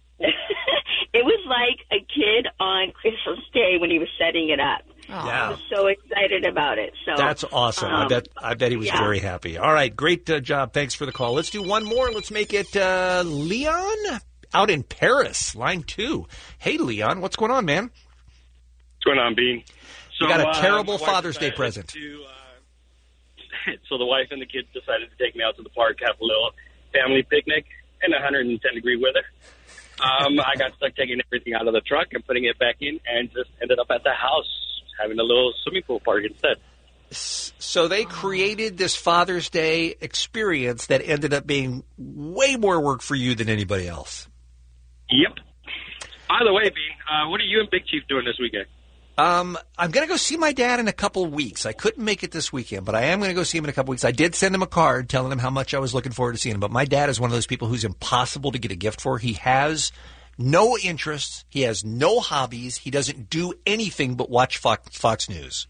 It was like a kid on Christmas Day when he was setting it up. Yeah. I was so excited about it. So That's awesome. I um, bet I bet he was yeah. very happy. All right, great uh, job. Thanks for the call. Let's do one more. Let's make it uh, Leon out in Paris, line two. Hey, Leon, what's going on, man? What's going on, Bean? You got a uh, terrible my wife Father's Day decided present. To, uh, so the wife and the kids decided to take me out to the park, have a little family picnic in one hundred ten degree weather. Um, I got stuck taking everything out of the truck and putting it back in, and just ended up at the house having a little swimming pool party instead. So they created this Father's Day experience that ended up being way more work for you than anybody else. Yep. By the way, Bean, uh, what are you and Big Chief doing this weekend? Um, I'm going to go see my dad in a couple of weeks. I couldn't make it this weekend, but I am going to go see him in a couple of weeks. I did send him a card telling him how much I was looking forward to seeing him. But my dad is one of those people who's impossible to get a gift for. He has no interests. He has no hobbies. He doesn't do anything but watch Fox, Fox News.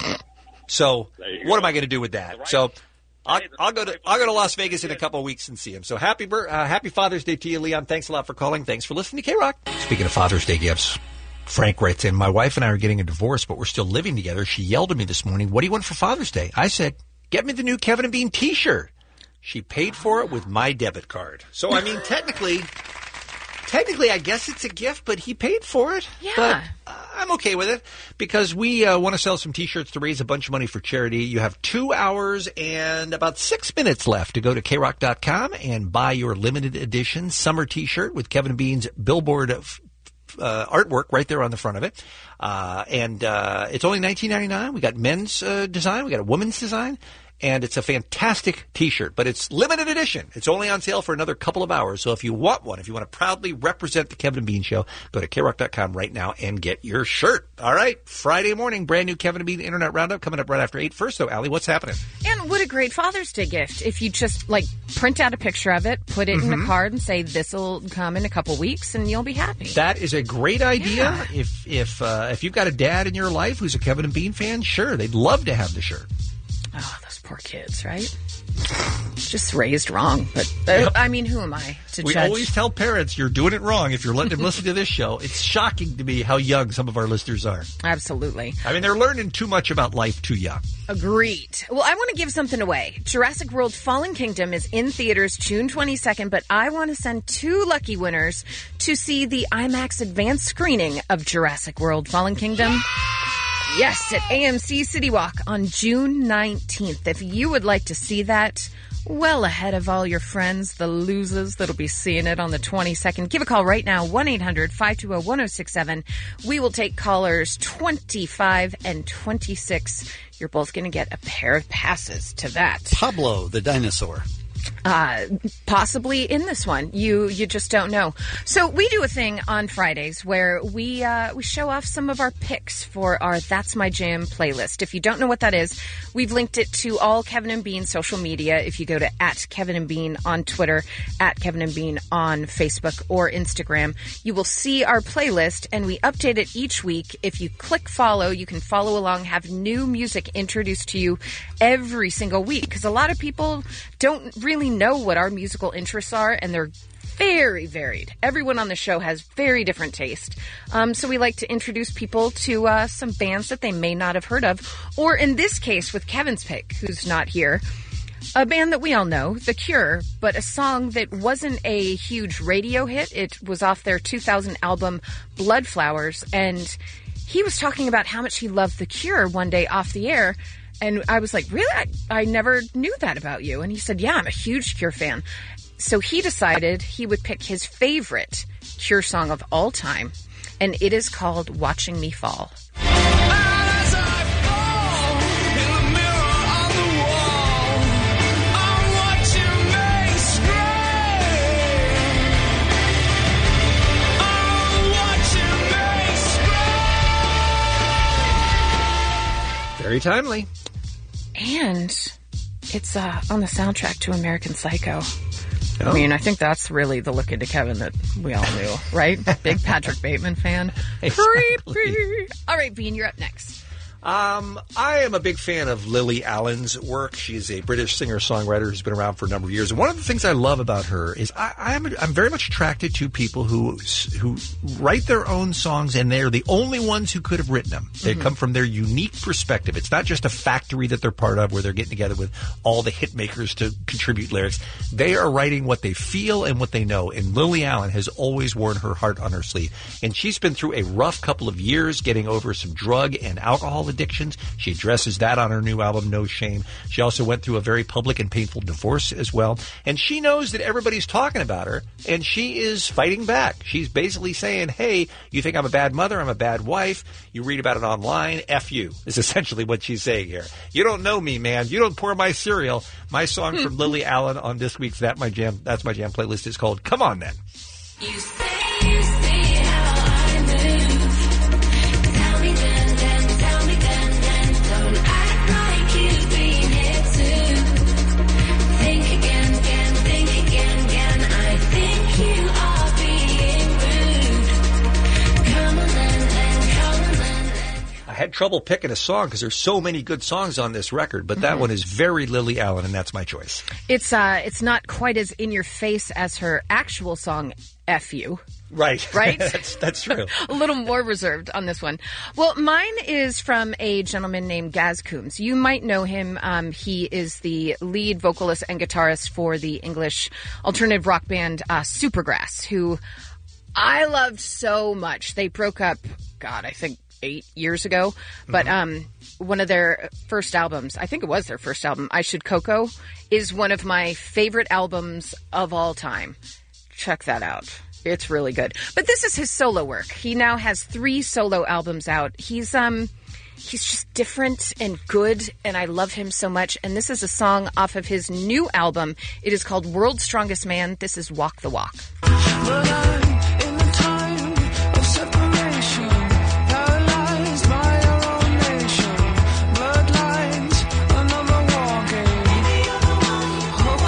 So what am I going to do with that? So I'll, I'll go to I'll go to Las Vegas in a couple of weeks and see him. So happy bir- uh, happy Father's Day to you, Leon. Thanks a lot for calling. Thanks for listening to K-Rock. Speaking of Father's Day gifts, Frank writes in, my wife and I are getting a divorce, but we're still living together. She yelled at me this morning, what do you want for Father's Day? I said, get me the new Kevin and Bean t-shirt. She paid for it with my debit card. So, I mean, technically, technically, I guess it's a gift, but he paid for it. Yeah. But uh, I'm okay with it because we uh, want to sell some t-shirts to raise a bunch of money for charity. You have two hours and about six minutes left to go to K rock dot com and buy your limited edition summer t-shirt with Kevin and Bean's billboard of Uh, artwork right there on the front of it. Uh, and uh, it's only nineteen ninety-nine. We got men's uh, design. We got a women's design. And it's a fantastic T-shirt, but it's limited edition. It's only on sale for another couple of hours. So if you want one, if you want to proudly represent the Kevin and Bean Show, go to K rock dot com right now and get your shirt. All right. Friday morning, brand new Kevin and Bean Internet Roundup coming up right after eight. First, though, Allie, what's happening? And what a great Father's Day gift. If you just, like, print out a picture of it, put it in Mhm. a card and say, this will come in a couple weeks, and you'll be happy. That is a great idea. Yeah. If if uh, if you've got a dad in your life who's a Kevin and Bean fan, sure, they'd love to have the shirt. Oh, those poor kids, right? Just raised wrong. But, uh, I mean, who am I to We judge? always tell parents you're doing it wrong if you're letting them listen to this show. It's shocking to me how young some of our listeners are. Absolutely. I mean, they're learning too much about life too young. Agreed. Well, I want to give something away. Jurassic World Fallen Kingdom is in theaters June twenty-second, but I want to send two lucky winners to see the IMAX advanced screening of Jurassic World Fallen Kingdom. Yes, at A M C City Walk on June nineteenth. If you would like to see that well ahead of all your friends, the losers that'll be seeing it on the twenty-second, give a call right now, one eight hundred five two zero one zero six seven. We will take callers twenty-five and twenty-six. You're both going to get a pair of passes to that. Pablo the dinosaur. Uh, possibly in this one. You you just don't know. So we do a thing on Fridays where we uh, we show off some of our picks for our That's My Jam playlist. If you don't know what that is, we've linked it to all Kevin and Bean social media. If you go to at Kevin and Bean on Twitter, at Kevin and Bean on Facebook or Instagram, you will see our playlist, and we update it each week. If you click follow, you can follow along, have new music introduced to you every single week, because a lot of people don't really know what our musical interests are, and they're very varied. Everyone on the show has very different taste. Um, so we like to introduce people to uh, some bands that they may not have heard of, or in this case with Kevin's pick, who's not here, a band that we all know, The Cure, but a song that wasn't a huge radio hit. It was off their two thousand album Blood Flowers, and he was talking about how much he loved The Cure one day off the air. And I was like, really? I, I never knew that about you. And he said, yeah, I'm a huge Cure fan. So he decided he would pick his favorite Cure song of all time. And it is called Watching Me Fall. Ah! Very timely. And it's uh, on the soundtrack to American Psycho. Oh. I mean, I think that's really the look into Kevin that we all knew, right? Big Patrick Bateman fan. Creepy. All right, Bean, you're up next. Um, I am a big fan of Lily Allen's work. She is a British singer-songwriter who's been around for a number of years. And one of the things I love about her is I, I'm, I'm very much attracted to people who who write their own songs, and they're the only ones who could have written them. They Mhm. come from their unique perspective. It's not just a factory that they're part of where they're getting together with all the hit makers to contribute lyrics. They are writing what they feel and what they know. And Lily Allen has always worn her heart on her sleeve. And she's been through a rough couple of years getting over some drug and alcohol addictions. She addresses that on her new album, No Shame. She also went through a very public and painful divorce as well. And she knows that everybody's talking about her, and she is fighting back. She's basically saying, hey, you think I'm a bad mother, I'm a bad wife, you read about it online, F you, is essentially what she's saying here. You don't know me, man. You don't pour my cereal. My song from Lily Allen on this week's That My Jam, That's My Jam playlist is called Come On Then. You say you see how I move. Tell me then, then, tell me then, then. Don't act like you've been here too. Think again, again, think again, again. I think you are being rude. Come on then, then, come on then. I had trouble picking a song because there's so many good songs on this record, but that one is very Lily Allen, and that's my choice. It's uh, it's not quite as in your face as her actual song, F You. Right. Right? that's, that's true. A little more reserved on this one. Well, mine is from a gentleman named Gaz Coombs. You might know him. Um, he is the lead vocalist and guitarist for the English alternative rock band uh, Supergrass, who I loved so much. They broke up, God, I think eight years ago. But um, one of their first albums, I think it was their first album, I Should Coco, is one of my favorite albums of all time. Check that out. It's really good. But this is his solo work. He now has three solo albums out. He's um he's just different and good, and I love him so much. And this is a song off of his new album. It is called World's Strongest Man. This is Walk the Walk. But I'm in the time of separation, paralyzed by our own nation. Bloodlines, another war game. Hook,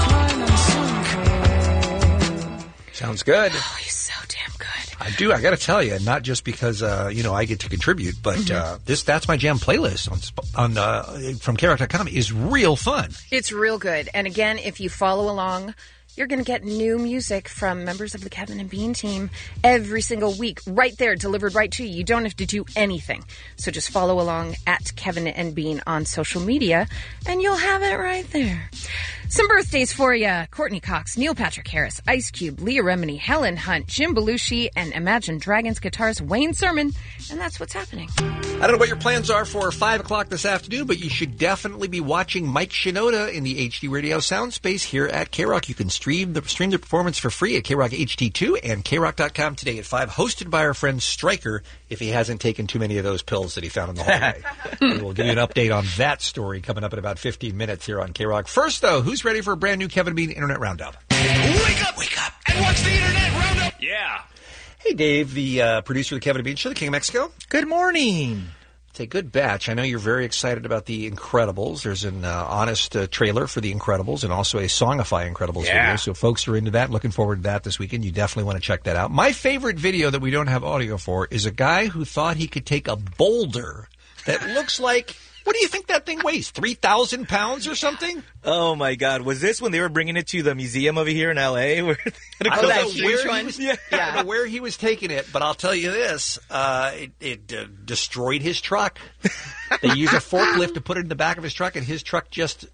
line, and sinker. Sounds good. Oh, he's so damn good. I do. I got to tell you, not just because uh, you know I get to contribute, but Mm-hmm. uh, this That's My Jam playlist on Sp- on uh, from K Rock dot com is real fun. It's real good. And again, if you follow along, you're going to get new music from members of the Kevin and Bean team every single week, right there, delivered right to you. You don't have to do anything. So just follow along at Kevin and Bean on social media, and you'll have it right there. Some birthdays for you. Courtney Cox, Neil Patrick Harris, Ice Cube, Leah Remini, Helen Hunt, Jim Belushi, and Imagine Dragons guitarist Wayne Sermon. And that's what's happening. I don't know what your plans are for five o'clock this afternoon, but you should definitely be watching Mike Shinoda in the H D Radio sound space here at K Rock. You can stream the stream the performance for free at K Rock H D two and K Rock dot com today at five, hosted by our friend Stryker, if he hasn't taken too many of those pills that he found in the hallway. We'll give you an update on that story coming up in about fifteen minutes here on K Rock. First, though, who's ready for a brand new Kevin Bean Internet Roundup? Wake up, wake up, and watch the Internet Roundup. Yeah. Hey, Dave, the uh, producer of the Kevin and Bean Show, the King of Mexico. Good morning. It's a good batch. I know you're very excited about The Incredibles. There's an uh, honest uh, trailer for The Incredibles and also a Songify Incredibles Yeah. video. So folks are into that. Looking forward to that this weekend. You definitely want to check that out. My favorite video that we don't have audio for is a guy who thought he could take a boulder that looks like... What do you think that thing weighs? three thousand pounds or something? Oh, my God. Was this when they were bringing it to the museum over here in L A? Where they I had don't a know huge where one? he was, yeah. I don't know where he was taking it, but I'll tell you this. Uh, it it uh, destroyed his truck. They use a forklift to put it in the back of his truck, and his truck just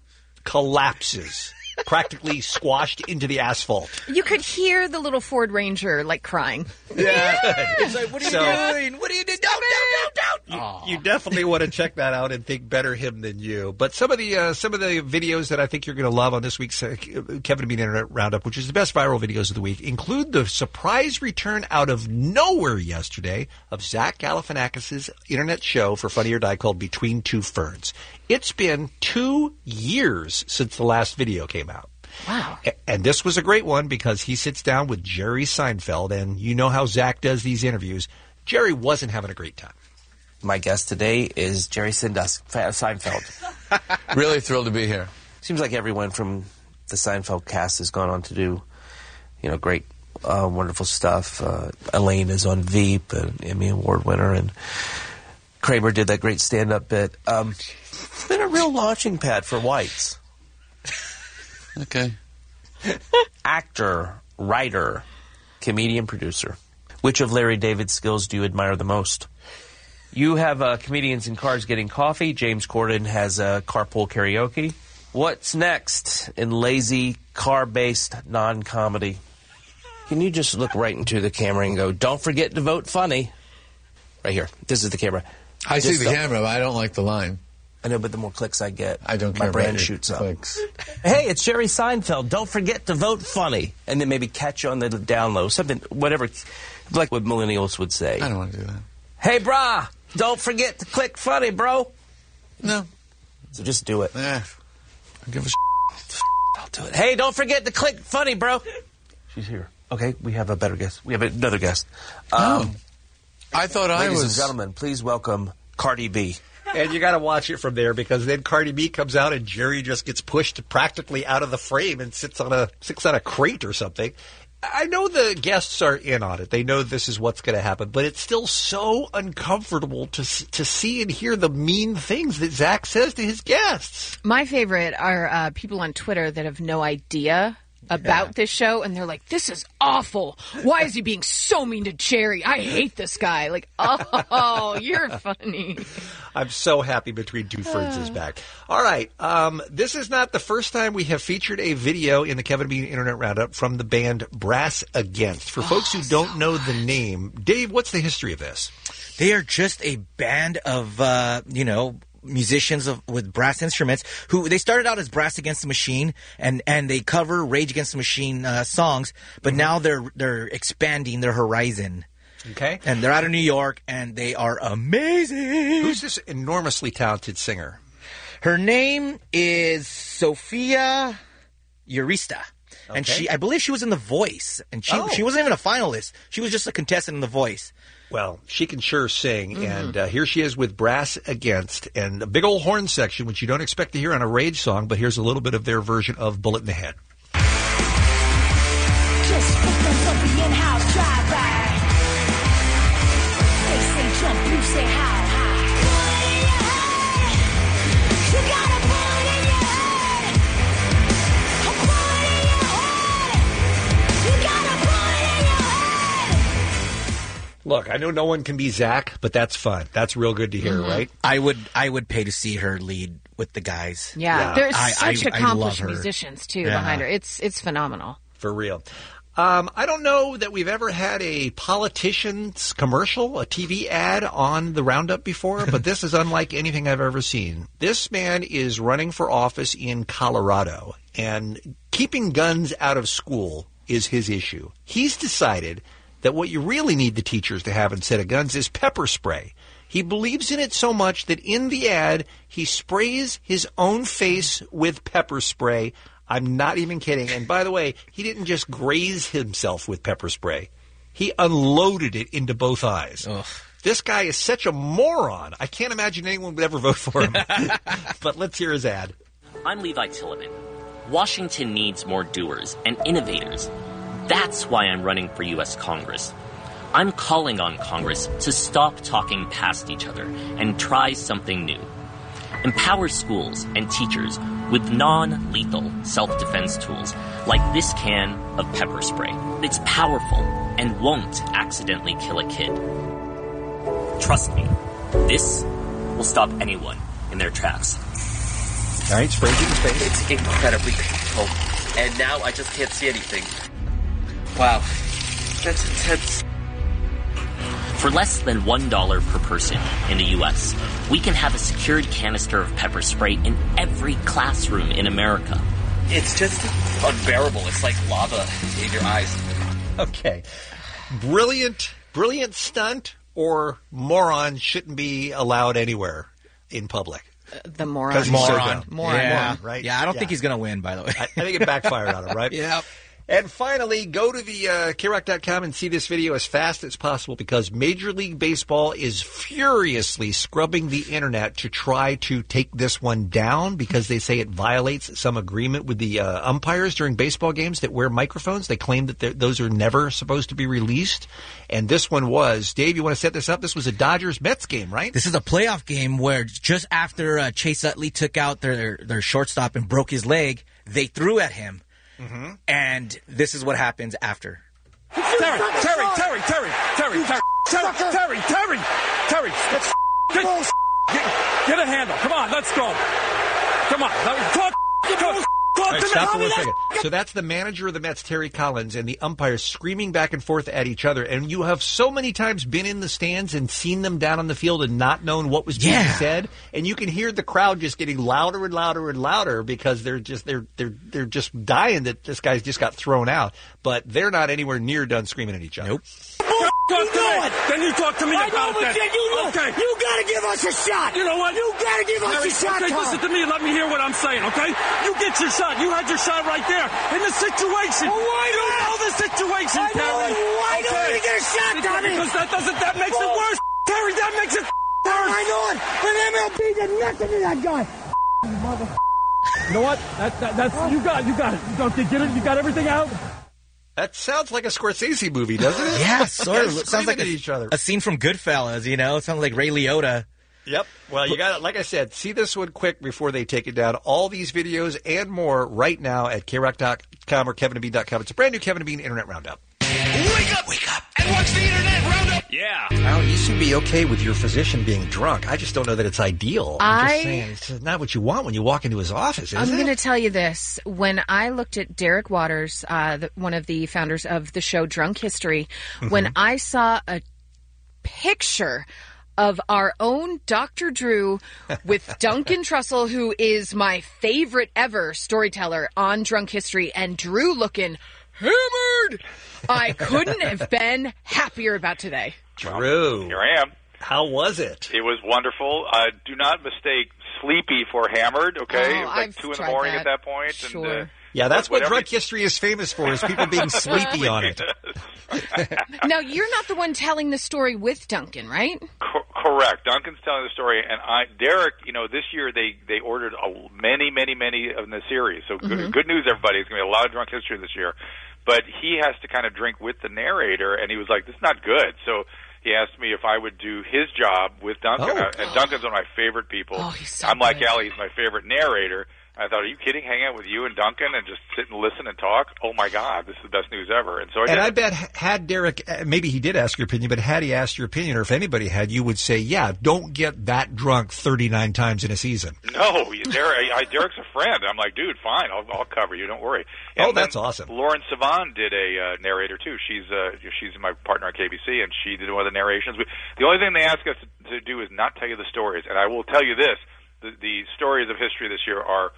collapses, practically squashed into the asphalt. You could hear the little Ford Ranger, like, crying. Yeah. It's like, what are you So- doing? What are you doing? Don't, don't, don't, don't. You, you definitely want to check that out and think better him than you. But some of the uh, some of the videos that I think you're going to love on this week's uh, Kevin and Bean Internet Roundup, which is the best viral videos of the week, include the surprise return out of nowhere yesterday of Zach Galifianakis' internet show for Funny or Die called Between Two Ferns. It's been two years since the last video came out. Wow. A- And this was a great one because he sits down with Jerry Seinfeld, and you know how Zach does these interviews. Jerry wasn't having a great time. My guest today is Jerry Seinfeld. Seinfeld. Really thrilled to be here. Seems like everyone from the Seinfeld cast has gone on to do, you know, great, uh, wonderful stuff. Uh, Elaine is on Veep, an Emmy Award winner, and Kramer did that great stand-up bit. Um, it's been a real launching pad for whites. Okay. Actor, writer, comedian, producer. Which of Larry David's skills do you admire the most? You have uh, comedians in cars getting coffee. James Corden has uh, carpool karaoke. What's next in lazy, car-based non-comedy? Can you just look right into the camera and go, don't forget to vote funny? Right here. This is the camera. I Just see the don't- camera, but I don't like the line. I know, but the more clicks I get, I don't my care brand about your shoots up. clicks. Hey, it's Jerry Seinfeld. Don't forget to vote funny. And then maybe catch you on the down low. Something, whatever, like what millennials would say. I don't want to do that. Hey, brah, don't forget to click funny, bro. No. So just do it. Eh, I give a I'll do it. Hey, don't forget to click funny, bro. She's here. Okay, we have a better guest. We have another guest. Um, Oh. I thought I ladies was... and gentlemen, please welcome Cardi B. And you got to watch it from there because then Cardi B comes out and Jerry just gets pushed practically out of the frame and sits on a sits on a crate or something. I know the guests are in on it. They know this is what's going to happen, but it's still so uncomfortable to s- to see and hear the mean things that Zach says to his guests. My favorite are uh, people on Twitter that have no idea about Yeah. this show, and they're like, this is awful. Why is he being so mean to Jerry? I hate this guy. Like, oh, you're funny. I'm so happy Between Two Ferns is back. All right. Um, this is not the first time we have featured a video in the Kevin Bean Internet Roundup from the band Brass Against. For folks who don't know the name, Dave, what's the history of this? They are just a band of, uh, you know, musicians of, with brass instruments who they started out as Brass Against the Machine and, and they cover Rage Against the Machine uh, songs, but now they're they're expanding their horizon. Okay. And they're out of New York and they are amazing. Who's this enormously talented singer? Her name is Sophia Urista. And Okay. she, I believe she was in The Voice. And she, Oh. she wasn't even a finalist. She was just a contestant in The Voice. Well, she can sure sing, Mhm. and uh, here she is with Brass Against, and a big old horn section, which you don't expect to hear on a Rage song, but here's a little bit of their version of Bullet in the Head. Just fucked on something in-house drive-by. They say jump, you say how high. Put it in your head. You gotta put it in your head. Put it in your head. You gotta put it in your head. Look, I know no one can be Zach, but that's fun. That's real good to hear, Mhm. right? I would I would pay to see her lead with the guys. Yeah, there's I- such I- I love accomplished her. musicians, too, Yeah. behind her. It's it's phenomenal. For real. Um, I don't know that we've ever had a politician's commercial, a T V ad on the Roundup before, but this is unlike anything I've ever seen. This man is running for office in Colorado, and keeping guns out of school is his issue. He's decided that what you really need the teachers to have instead of guns is pepper spray. He believes in it so much that in the ad, he sprays his own face with pepper spray. I'm not even kidding. And by the way, he didn't just graze himself with pepper spray. He unloaded it into both eyes. This guy is such a moron. I can't imagine anyone would ever vote for him. But let's hear his ad. I'm Levi Tilleman. Washington needs more doers and innovators. That's why I'm running for U S Congress. I'm calling on Congress to stop talking past each other and try something new. Empower schools and teachers with non-lethal self-defense tools like this can of pepper spray. It's powerful and won't accidentally kill a kid. Trust me, this will stop anyone in their tracks. All right, spray it in space. It's incredibly painful, and now I just can't see anything. Wow, that's intense. For less than one dollar per person in the U S, we can have a secured canister of pepper spray in every classroom in America. It's just unbearable. It's like lava in your eyes. Okay. Brilliant, brilliant stunt, or moron shouldn't be allowed anywhere in public. The moron. 'Cause he's so Moron. dumb. Moron. Yeah, Yeah. right? Yeah, I don't Yeah. think he's going to win, by the way. I, I think it backfired on him, right? Yep. And finally, go to the uh, K Rock dot com and see this video as fast as possible because Major League Baseball is furiously scrubbing the internet to try to take this one down because they say it violates some agreement with the uh, umpires during baseball games that wear microphones. They claim that they're- those are never supposed to be released. And this one was. Dave, you want to set this up? This was a Dodgers-Mets game, right? This is a playoff game where just after uh, Chase Utley took out their their shortstop and broke his leg, they threw at him. Mm-hmm. And this is what happens after. Terry, Terry, Terry, Terry, Terry, Terry, Terry, Terry, Terry, Terry, let's get, get, get a handle. Come on, let's go. Come on, now, talk, talk, All talk right, to me. stop for one second. So that's the manager of the Mets, Terry Collins, and the umpires screaming back and forth at each other. And you have so many times been in the stands and seen them down on the field and not known what was being Yeah. said. And you can hear the crowd just getting louder and louder and louder because they're just they're they're they're just dying that this guy's just got thrown out. But they're not anywhere near done screaming at each other. Nope. Talk to me. Then you talk to me I about know, it. but then. then you know- okay. you gotta give us a shot. You know what? You gotta give us Terry, a shot, Okay, Tom. listen to me and let me hear what I'm saying, okay? You get your shot. You had your shot right there in the situation. Well, why you not? know the situation, I know Terry. it. Why don't okay. we get a shot, Because- Tommy? Because that doesn't. That makes it Well- worse, Terry. That makes it worse. I know it. But M L B did nothing to that guy. You know what? That, that, that's you got. You got it. You got, get it. You got everything out. That sounds like a Scorsese movie, doesn't it? Yeah, sort of. Guys Sounds like screaming a, at each other. a scene from Goodfellas, you know? It sounds like Ray Liotta. Yep. Well, you got it. Like I said, see this one quick before they take it down. All these videos and more right now at K Rock dot com or Kevin and Bean dot com. It's a brand new Kevin and Bean Internet Roundup. Wake up, wake up, and watch the Internet Roundup. Yeah. Al, you should be okay with your physician being drunk. I just don't know that it's ideal. I'm I- just saying, it's not what you want when you walk into his office, is I'm it? going to tell you this. When I looked at Derek Waters, uh, the, one of the founders of the show Drunk History, when Mm-hmm. I saw a picture of our own Doctor Drew with Duncan Trussell, who is my favorite ever storyteller on Drunk History, and Drew looking hammered, I couldn't have been happier about today. Drew. Here I am. How was it? It was wonderful. Uh, do not mistake sleepy for hammered, okay? Oh, it was like I've two in the tried morning that. at that point. Sure. And, uh, Yeah, that's what whatever drunk history is famous for, is people being sleepy on it. Now, you're not the one telling the story with Duncan, right? Co- correct. Duncan's telling the story, and I, Derek. You know, this year they they ordered a, many, many, many of the series. So good, Mhm. good news, everybody. It's going to be a lot of drunk history this year. But he has to kind of drink with the narrator, and he was like, "This is not good." So he asked me if I would do his job with Duncan, Oh. Uh, and Duncan's one of my favorite people. Oh, he's so I'm like good. Allie; he's my favorite narrator. I thought, are you kidding? Hang out with you and Duncan and just sit and listen and talk? Oh my God, this is the best news ever! And so I did. And I bet had Derek, uh, maybe he did ask your opinion, but had he asked your opinion, or if anybody had, you would say, yeah, don't get that drunk thirty-nine times in a season. No, Derek, I, Derek's a friend. I'm like, dude, fine, I'll, I'll cover you. Don't worry. Oh, And then that's awesome. Lauren Savan did a uh, narrator too. She's uh, she's my partner on K B C, and she did one of the narrations. We, the only thing they ask us to, to do is not tell you the stories. And I will tell you this: the, the stories of history this year are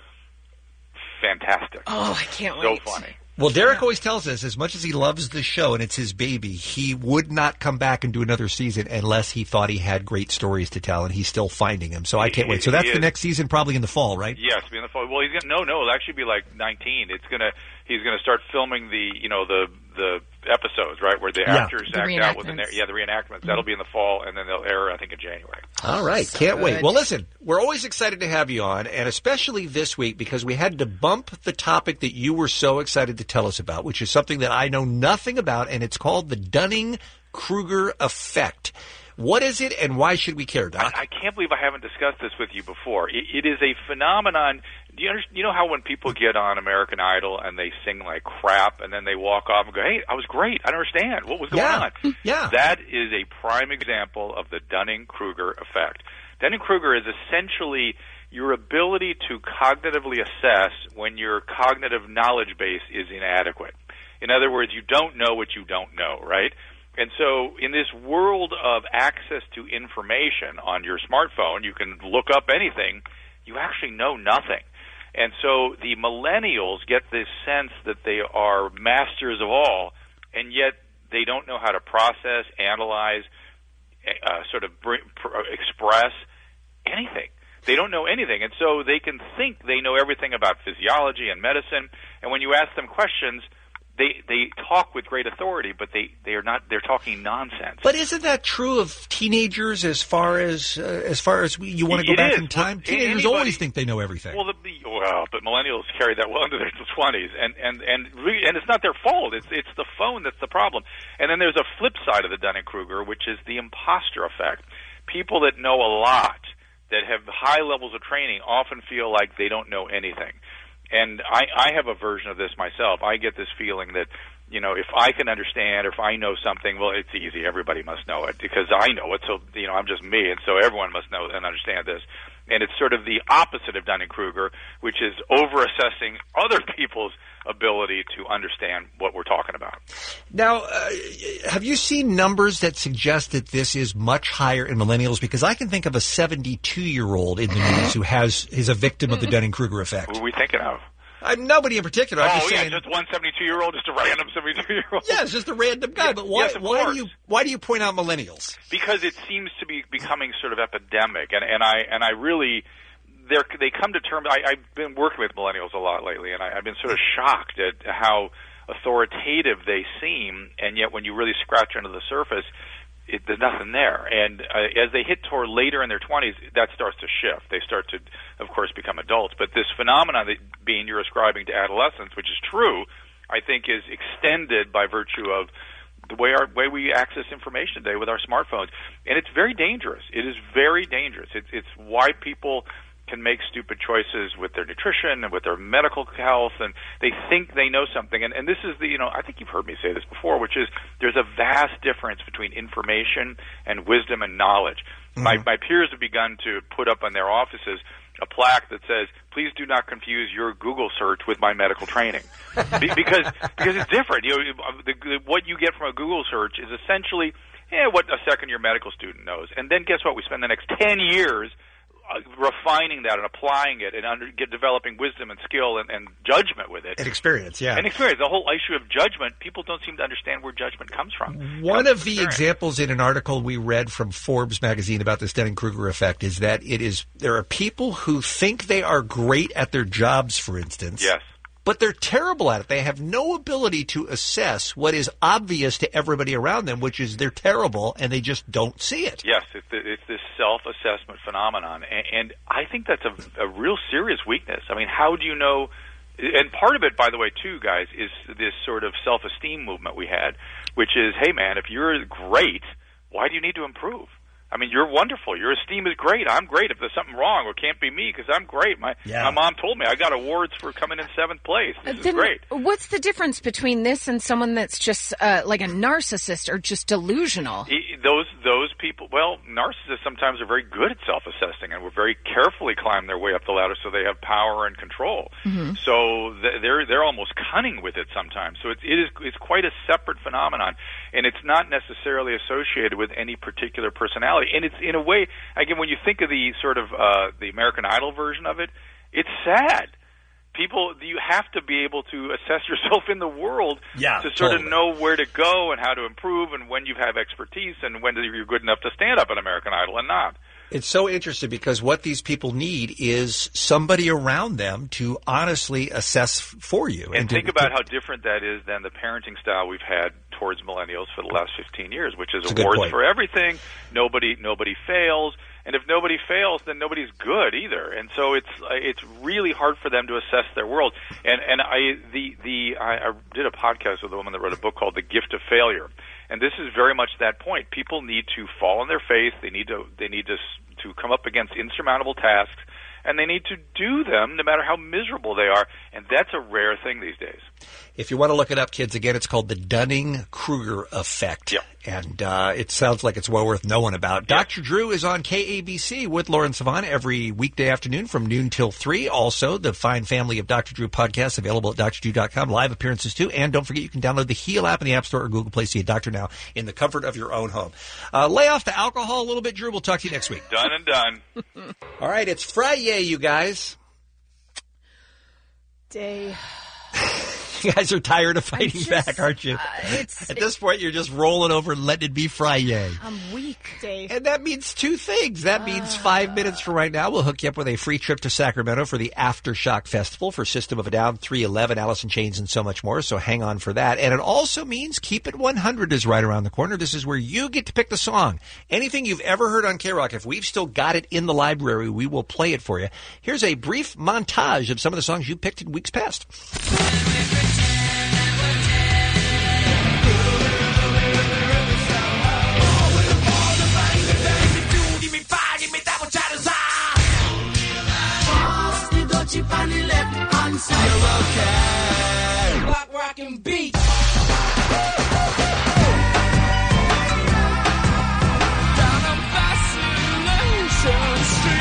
fantastic. Oh, I can't so wait. funny. Well, Derek always tells us, as much as he loves the show and it's his baby, he would not come back and do another season unless he thought he had great stories to tell, and he's still finding them. So I can't He- wait. So that's he the is. next season, probably in the fall, right? Yes, be in the fall. Well, he's gonna no, no. It'll actually be like nineteen. It's gonna he's gonna start filming the you know the the episodes right where the Yeah. actors The act out with the reenactments. nar- yeah the reenactments. That'll be in the fall, and then they'll air I think in January. All right, So can't wait. good. Well, listen, we're always excited to have you on, and especially this week because we had to bump the topic that you were so excited to tell us about, which is something that I know nothing about, and it's called the Dunning-Kruger effect. What is it, and why should we care, Doc? I, I can't believe I haven't discussed this with you before. It, it is a phenomenon. Do you understand, you know how when people get on American Idol and they sing like crap, and then they walk off and go, "Hey, I was great. I don't understand what was going Yeah. on." Yeah. That is a prime example of the Dunning-Kruger effect. Dunning-Kruger is essentially your ability to cognitively assess when your cognitive knowledge base is inadequate. In other words, you don't know what you don't know, right? And so in this world of access to information on your smartphone, you can look up anything, you actually know nothing. And so the millennials get this sense that they are masters of all, and yet they don't know how to process, analyze, uh, sort of bring, pr- express anything. They don't know anything, and so they can think they know everything about physiology and medicine, and when you ask them questions, they they talk with great authority, but they, they are not. They're talking nonsense. But isn't that true of teenagers as far as uh, as far as we, you want to go It back is. in time? Well, Teenagers anybody- always think they know everything. Well, the, the, well, but millennials carry that well into their twenties, and and and re, and it's not their fault. It's it's the phone that's the problem. And then there's a flip side of the Dunning-Kruger, which is the imposter effect. People that know a lot, that have high levels of training, often feel like they don't know anything. And I, I have a version of this myself. I get this feeling that, you know, if I can understand or if I know something, well, it's easy. Everybody must know it because I know it. So, you know, I'm just me, and so everyone must know and understand this. And it's sort of the opposite of Dunning-Kruger, which is over-assessing other people's ability to understand what we're talking about. Now, uh, have you seen numbers that suggest that this is much higher in millennials? Because I can think of a seventy-two-year-old in the news who has is a victim of the Dunning-Kruger effect. Who are we thinking of? I'm nobody in particular. I'm oh, just yeah, saying. just one seventy-two-year-old, just a random seventy-two-year-old. Yeah, it's just a random guy. But why? Yes, of why course. do you why do you point out millennials? Because it seems to be becoming sort of epidemic, and, and I and I really they're, they come to terms. I, I've been working with millennials a lot lately, and I, I've been sort of shocked at how authoritative they seem, and yet when you really scratch under the surface, it, there's nothing there. And uh, as they hit toward later in their twenties, that starts to shift. They start to, of course, become adults. But this phenomenon that being you're ascribing to adolescence, which is true, I think is extended by virtue of the way our way we access information today with our smartphones, and it's very dangerous. It is very dangerous. It's it's why people can make stupid choices with their nutrition and with their medical health, and they think they know something. And, and this is the, you know, I think you've heard me say this before, which is there's a vast difference between information and wisdom and knowledge. Mm-hmm. My, my peers have begun to put up on their offices a plaque that says, please do not confuse your Google search with my medical training. Be, because because it's different. You know, the, the, what you get from a Google search is essentially yeah, what a second-year medical student knows. And then guess what? We spend the next ten years Uh, refining that and applying it and under, get, developing wisdom and skill and, and judgment with it. And experience, yeah. And experience. The whole issue of judgment, people don't seem to understand where judgment comes from. One of the examples in an article we read from Forbes magazine about this Dunning-Kruger effect is that it is there are people who think they are great at their jobs, for instance. Yes. But they're terrible at it. They have no ability to assess what is obvious to everybody around them, which is they're terrible, and they just don't see it. Yes, it's, the, it's this self-assessment phenomenon, and, and I think that's a, a real serious weakness. I mean, how do you know? And part of it, by the way, too, guys, is this sort of self-esteem movement we had, which is, hey, man, if you're great, why do you need to improve? I mean, you're wonderful. Your esteem is great. I'm great. If there's something wrong, it can't be me because I'm great. My Yeah. my mom told me I got awards for coming in seventh place. This is Then great. what's the difference between this and someone that's just uh, like a narcissist or just delusional? E- Those those people, well, narcissists sometimes are very good at self-assessing and will very carefully climb their way up the ladder so they have power and control. Mhm. So th- they're they're almost cunning with it sometimes. So it's it is it's quite a separate phenomenon, and it's not necessarily associated with any particular personality. And it's in a way, again, when you think of the sort of uh, the American Idol version of it, it's sad. People, you have to be able to assess yourself in the world Yeah, to sort totally. of know where to go and how to improve and when you have expertise and when you're good enough to stand up at American Idol and not. It's so interesting because what these people need is somebody around them to honestly assess f- for you. And to- think about how different that is than the parenting style we've had towards millennials for the last fifteen years, which is That's a good awards point. for everything. Nobody, nobody fails, and if nobody fails, then nobody's good either. And so it's uh, it's really hard for them to assess their world. And and I the the I, I did a podcast with a woman that wrote a book called The Gift of Failure, and this is very much that point. People need to fall on their face. They need to they need to to come up against insurmountable tasks, and they need to do them no matter how miserable they are. And that's a rare thing these days. If you want to look it up, kids, again, it's called the Dunning-Kruger effect. And uh, it sounds like it's well worth knowing about. Doctor Drew is on K A B C with Lauren Savan every weekday afternoon from noon till three. Also, the fine family of Doctor Drew podcasts available at D R drew dot com. Live appearances, too. And don't forget, you can download the Heal app in the App Store or Google Play. See a doctor now in the comfort of your own home. Uh, lay off the alcohol a little bit, Drew. We'll talk to you next week. Done and done. All right, it's Friday, you guys. Day. You guys are tired of fighting just, back, aren't you? Uh, it's, At this point, you're just rolling over and letting it be Friday. I'm weak. Dave. And that means two things. That means five minutes from right now, we'll hook you up with a free trip to Sacramento for the Aftershock Festival for System of a Down, three eleven, Alice in Chains, and so much more. So hang on for that. And it also means Keep It one hundred is right around the corner. This is where you get to pick the song. Anything you've ever heard on K-Rock, if we've still got it in the library, we will play it for you. Here's a brief montage of some of the songs you picked in weeks past. Don't you finally let me answer? You're okay. Rock, rock, and beat. Down on Fascination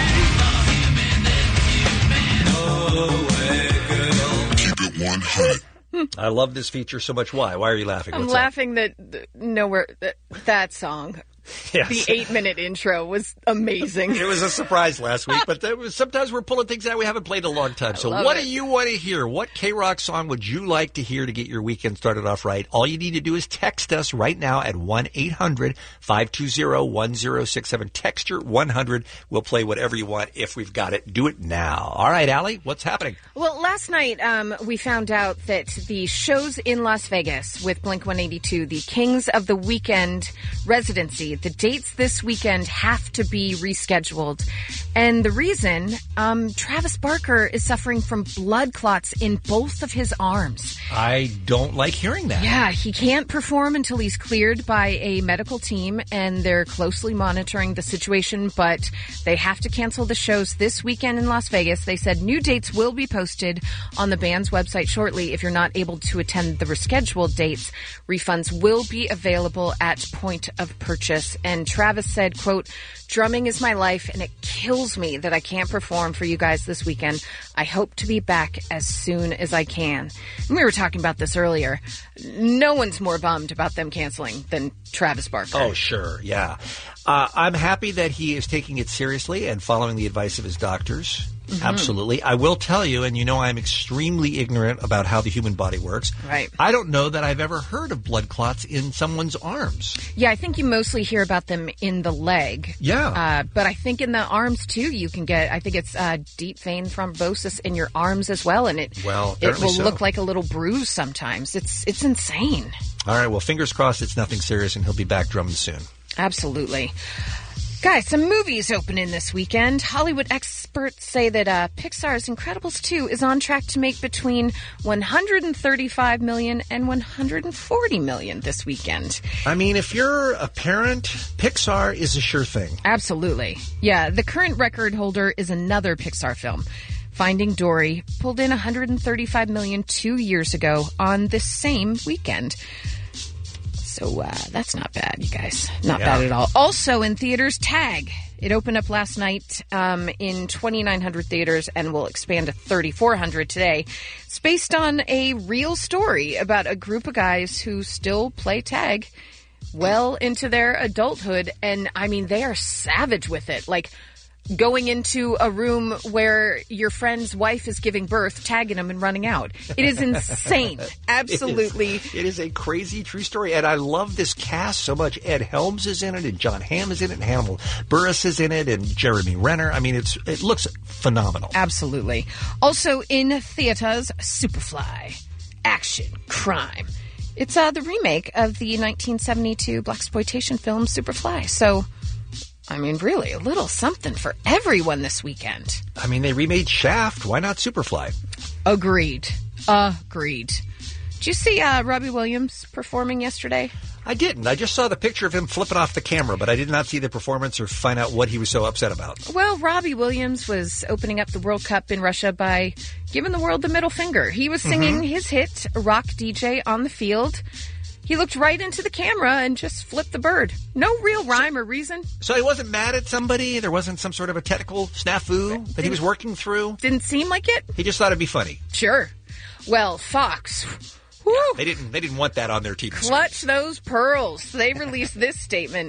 Street. Keep it one hundred. I love this feature so much. Why? Why are you laughing? I'm What's laughing that that nowhere that, that song. Yes. The eight-minute intro was amazing. It was a surprise last week, but there was, sometimes we're pulling things out we haven't played in a long time. So love what it. do you want to hear? What K-Rock song would you like to hear to get your weekend started off right? All you need to do is text us right now at one eight hundred five two zero one zero six seven. Text your one hundred. We'll play whatever you want if we've got it. Do it now. All right, Allie, what's happening? Well, last night um, we found out that the shows in Las Vegas with Blink one eighty-two, the Kings of the Weekend residency, the dates this weekend have to be rescheduled. And the reason, um, Travis Barker is suffering from blood clots in both of his arms. I don't like hearing that. Yeah, he can't perform until he's cleared by a medical team, and they're closely monitoring the situation, but they have to cancel the shows this weekend in Las Vegas. They said new dates will be posted on the band's website shortly. If you're not able to attend the rescheduled dates, refunds will be available at point of purchase. And Travis said, quote, "Drumming is my life, and it kills me that I can't perform for you guys this weekend. I hope to be back as soon as I can." And we were talking about this earlier. No one's more bummed about them canceling than Travis Barker. Oh, sure, yeah. Uh, I'm happy that he is taking it seriously and following the advice of his doctors. Mm-hmm. Absolutely. I will tell you, and you know I'm extremely ignorant about how the human body works. Right. I don't know that I've ever heard of blood clots in someone's arms. Yeah, I think you mostly hear about them in the leg. Yeah. Uh, but I think in the arms, too, you can get, I think it's uh, deep vein thrombosis in your arms as well, and it, well, it will so. look like a little bruise sometimes. It's, it's insane. All right, well, fingers crossed it's nothing serious, and he'll be back drumming soon. Absolutely. Guys, some movies opening this weekend. Hollywood experts say that uh, Pixar's Incredibles two is on track to make between one hundred thirty-five million dollars and one hundred forty million dollars this weekend. I mean, if you're a parent, Pixar is a sure thing. Absolutely. Yeah, the current record holder is another Pixar film. Finding Dory pulled in one hundred thirty-five million dollars two years ago on this same weekend. So uh, that's not bad, you guys. Not Yeah. bad at all. Also in theaters, Tag. It opened up last night um, in twenty-nine hundred theaters and will expand to thirty-four hundred today. It's based on a real story about a group of guys who still play tag well into their adulthood. And, I mean, they are savage with it. Like, going into a room where your friend's wife is giving birth, tagging them and running out. It is insane. Absolutely. It is, it is a crazy true story. And I love this cast so much. Ed Helms is in it, and John Hamm is in it, and Hannibal Buress is in it, and Jeremy Renner. I mean, it's it looks phenomenal. Absolutely. Also in theaters, Superfly. Action, crime. It's uh, the remake of the nineteen seventy-two blaxploitation film Superfly. So, I mean, really, a little something for everyone this weekend. I mean, they remade Shaft. Why not Superfly? Agreed. Agreed. Did you see uh, Robbie Williams performing yesterday? I didn't. I just saw the picture of him flipping off the camera, but I did not see the performance or find out what he was so upset about. Well, Robbie Williams was opening up the World Cup in Russia by giving the world the middle finger. He was singing Mhm. his hit, Rock D J, on the field. He looked right into the camera and just flipped the bird. No real rhyme or reason. So he wasn't mad at somebody? There wasn't some sort of a technical snafu that he was working through? Didn't seem like it. He just thought it'd be funny. Sure. Well, Fox, whew, They didn't. They didn't want that on their T V. clutch those pearls. They released this statement.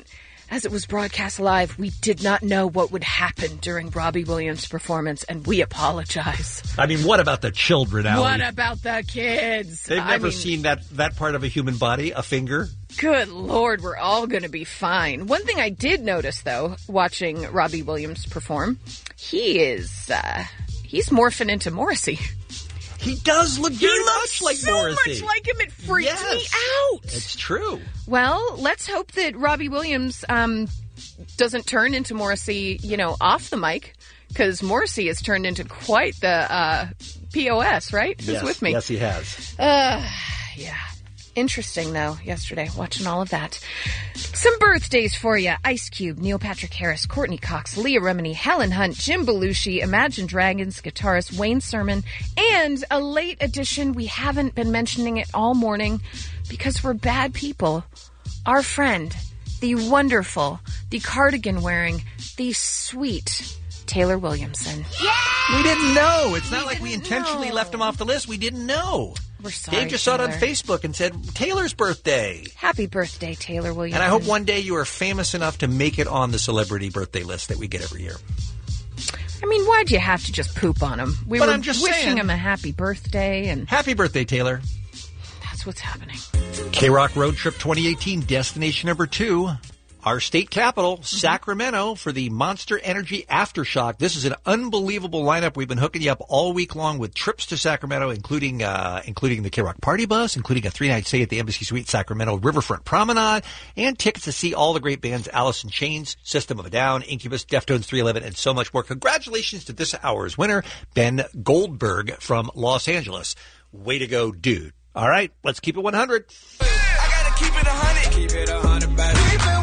As it was broadcast live, we did not know what would happen during Robbie Williams' performance, and we apologize. I mean, what about the children, Allie? What about the kids? They've I never mean, seen that, that part of a human body, a finger. Good Lord, we're all going to be fine. One thing I did notice, though, watching Robbie Williams perform, he is, uh, he's morphing into Morrissey. He does look he very looks much like so Morrissey. much like him, it freaked Yes. me out. It's true. Well, let's hope that Robbie Williams um, doesn't turn into Morrissey, you know, off the mic, because Morrissey has turned into quite the uh, P O S, right? Who's Yes, with me? yes, he has. Uh, yeah. Interesting, though, yesterday, watching all of that. Some birthdays for you. Ice Cube, Neil Patrick Harris, Courtney Cox, Leah Remini, Helen Hunt, Jim Belushi, Imagine Dragons guitarist Wayne Sermon, and a late addition, we haven't been mentioning it all morning because we're bad people. Our friend, the wonderful, the cardigan-wearing, the sweet Taylor Williamson. We didn't know. It's not like we intentionally left him off the list. We didn't know. We're sorry, Dave just saw it on Taylor. Facebook and said, Taylor's birthday. Happy birthday, Taylor Williamson. And I hope one day you are famous enough to make it on the celebrity birthday list that we get every year. I mean, why'd you have to just poop on him? We But were I'm just wishing saying. him a happy birthday, and Happy birthday, Taylor. that's what's happening. K-Rock Road Trip twenty eighteen, destination number two. Our state capital, Sacramento, for the Monster Energy Aftershock. This is an unbelievable lineup. We've been hooking you up all week long with trips to Sacramento, including uh, including the K-Rock Party Bus, including a three-night stay at the Embassy Suite Sacramento Riverfront Promenade, and tickets to see all the great bands Alice in Chains, System of a Down, Incubus, Deftones three eleven, and so much more. Congratulations to this hour's winner, Ben Goldberg from Los Angeles. Way to go, dude. All right, let's keep it one hundred. Keep it a hundred. Keep it a hundred, baby.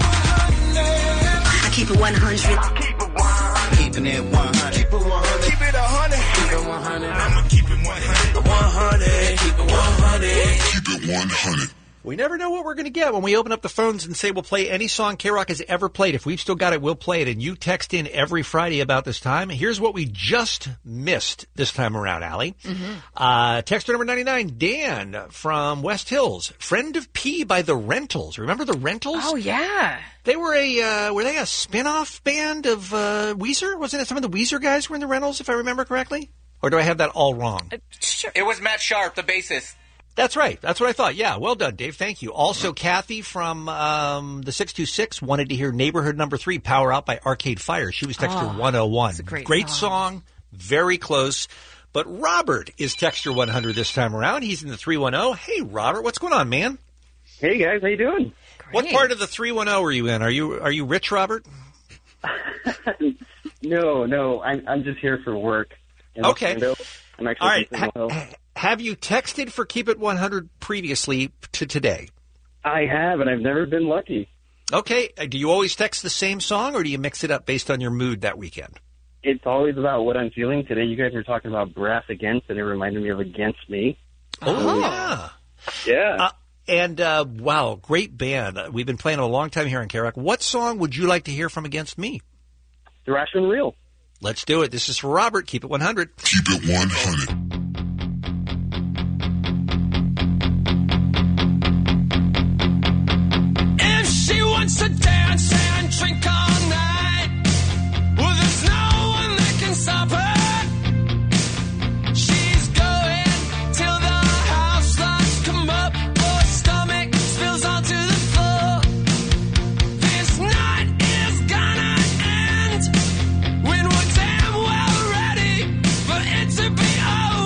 Keep it one hundred. I keep it one hundred. Keeping it one hundred. Keep it one hundred. Keep it a hundred. Keep it one hundred. I'ma keep it one hundred. one hundred. Keep it one hundred. Keep it one hundred. We never know what we're going to get when we open up the phones and say we'll play any song K-Rock has ever played. If we've still got it, we'll play it. And you text in every Friday about this time. Here's what we just missed this time around, Allie. Mm-hmm. Uh, texter number ninety-nine, Dan from West Hills. Friend of P by The Rentals. Remember The Rentals? Oh, yeah. They were a, uh, were they a spin-off band of uh, Weezer? Wasn't it some of the Weezer guys were in The Rentals, if I remember correctly? Or do I have that all wrong? It was Matt Sharp, the bassist. That's right. That's what I thought. Yeah, well done, Dave. Thank you. Also, Kathy from um, the six two six wanted to hear Neighborhood Number three, Power Out by Arcade Fire. She was texter Oh, one oh one. that's a great song. Very close. But Robert is texter one hundred this time around. He's in the three one oh. Hey, Robert, what's going on, man? Hey, guys. How you doing? What part of the three one oh are you in? Are you are you rich, Robert? No, no. I'm I'm just here for work. in Okay. Orlando. I'm actually All right. from Seminole Hill. Ha- have you texted for Keep It one hundred previously to today? I have, and I've never been lucky. Okay. Uh, Do you always text the same song, or do you mix it up based on your mood that weekend? It's always about what I'm feeling. Today, you guys were talking about Brass Against, and it reminded me of Against Me. Oh, yeah. Yeah. Uh, and, uh, wow, great band. Uh, We've been playing a long time here on K-Rock. What song would you like to hear from Against Me? Thrash and Real. Let's do it. This is for Robert. Keep it one hundred. Keep it one hundred. If she wants to dance and drink all night, well, there's no one that can stop her. She's going till the house lights come up or her stomach spills onto the floor. This night is gonna end when we're damn well ready for it to be over.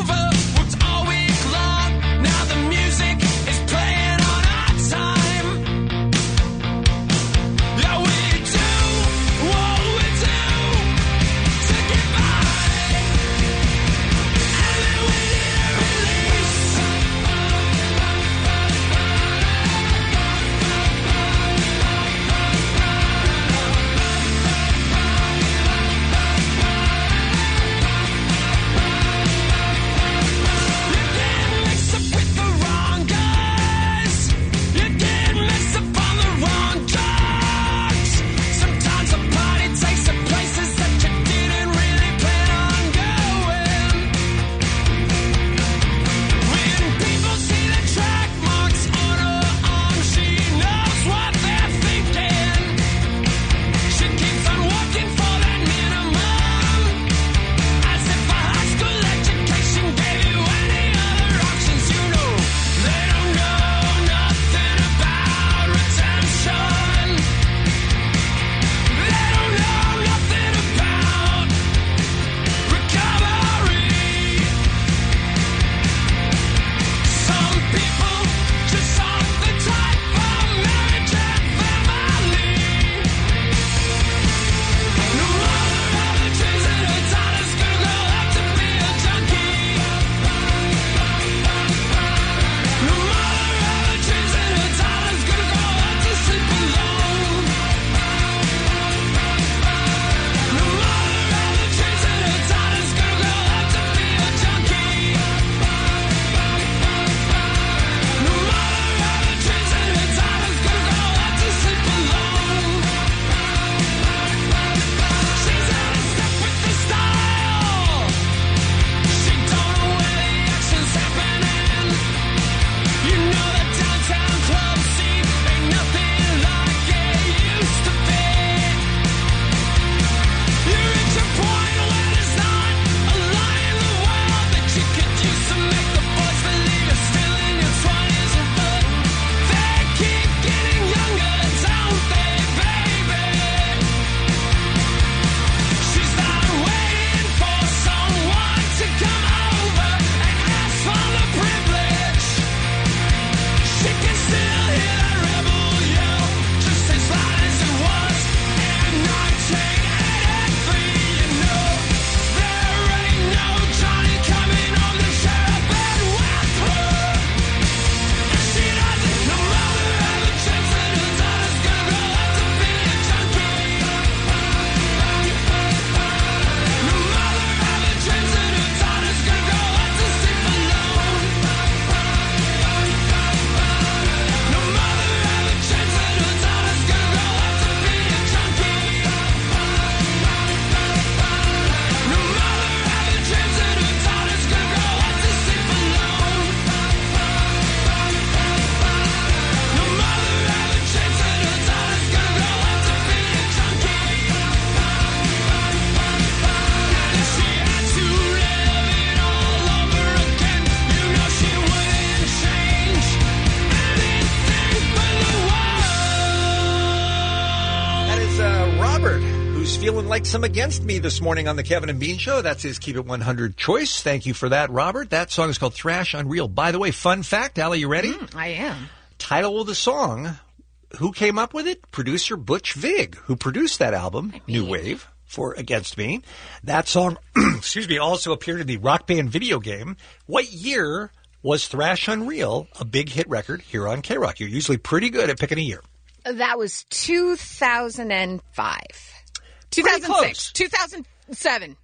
feeling like some Against Me this morning on the Kevin and Bean Show. That's his Keep It one hundred choice. Thank you for that, Robert. That song is called Thrash Unreal. By the way, fun fact, Allie, you ready? Mm, I am. Title of the song, who came up with it? Producer Butch Vig, who produced that album, New Wave, for Against Me. That song, excuse me, also appeared in the Rock Band video game. What year was Thrash Unreal a big hit record here on K-Rock? You're usually pretty good at picking a year. That was two thousand five. two thousand six. two thousand seven.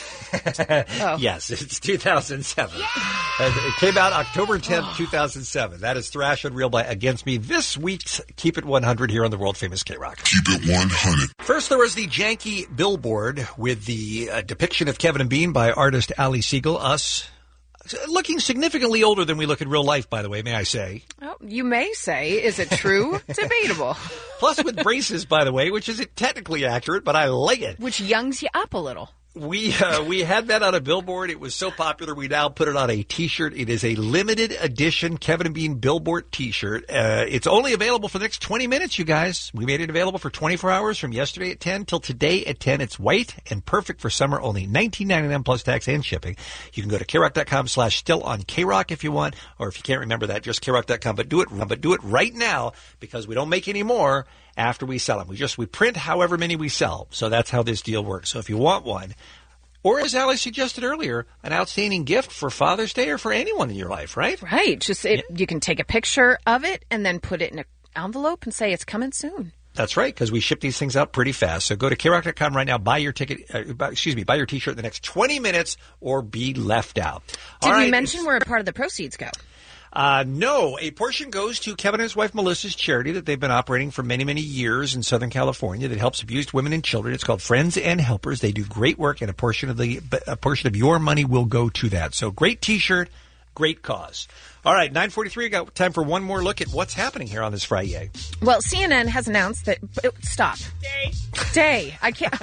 Oh. Yes, it's two thousand seven. Uh, It came out October tenth, two thousand seven. That is Thrash Unreal by Against Me. This week's Keep It one hundred here on the world-famous K-Rock. Keep It one hundred. First, there was the janky billboard with the uh, depiction of Kevin and Bean by artist Ali Siegel. Us looking significantly older than we look in real life, by the way, may I say. Oh, you may say, is it true? Debatable. Plus with braces, by the way, which isn't technically accurate, but I like it. Which youngs you up a little. We uh, we had that on a billboard. It was so popular, we now put it on a T-shirt. It is a limited edition Kevin and Bean billboard T-shirt. Uh, it's only available for the next twenty minutes, you guys. We made it available for twenty-four hours from yesterday at ten till today at ten. It's white and perfect for summer, only nineteen ninety-nine plus tax and shipping. You can go to krock.com slash still on K-Rock if you want, or if you can't remember that, just krock dot com. But do it, but do it right now because we don't make any more after we sell them. We just, we print however many we sell. So that's how this deal works. So if you want one, or as Ali suggested earlier, an outstanding gift for Father's Day or for anyone in your life, right? Right. Just it, you can take a picture of it and then put it in an envelope and say it's coming soon. That's right, because we ship these things out pretty fast. So go to krock dot com right now, buy your ticket, uh, buy, excuse me, buy your T-shirt in the next twenty minutes or be left out. Did All we right. mention where a part of the proceeds go? Uh, no, a portion goes to Kevin and his wife Melissa's charity that they've been operating for many, many years in Southern California that helps abused women and children. It's called Friends and Helpers. They do great work, and a portion of the a portion of your money will go to that. So great T-shirt, great cause. All right, nine forty-three. I got time for one more look at what's happening here on this Friday. Well, C N N has announced that. Stop. Day. Day. I can't.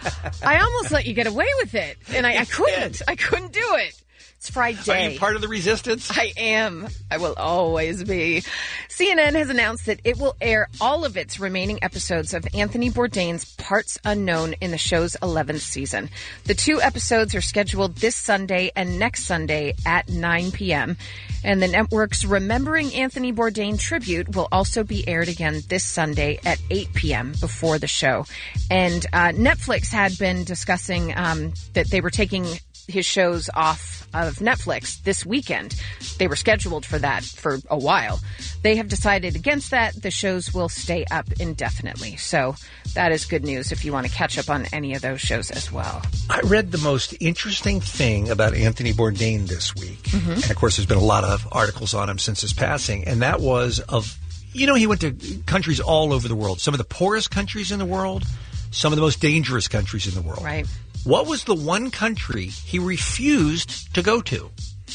I almost let you get away with it, and I, I couldn't. I couldn't do it. It's Friday. Are you part of the resistance? I am. I will always be. C N N has announced that it will air all of its remaining episodes of Anthony Bourdain's Parts Unknown in the show's eleventh season. The two episodes are scheduled this Sunday and next Sunday at nine p.m. And the network's Remembering Anthony Bourdain tribute will also be aired again this Sunday at eight p.m. before the show. And uh, Netflix had been discussing um, that they were taking his shows off of Netflix this weekend. They were scheduled for that for a while. They have decided against that. The shows will stay up indefinitely. So that is good news if you want to catch up on any of those shows as well. I read the most interesting thing about Anthony Bourdain this week. Mm-hmm. And of course, there's been a lot of articles on him since his passing. And that was of, you know, he went to countries all over the world. Some of the poorest countries in the world, some of the most dangerous countries in the world. Right. What was the one country he refused to go to?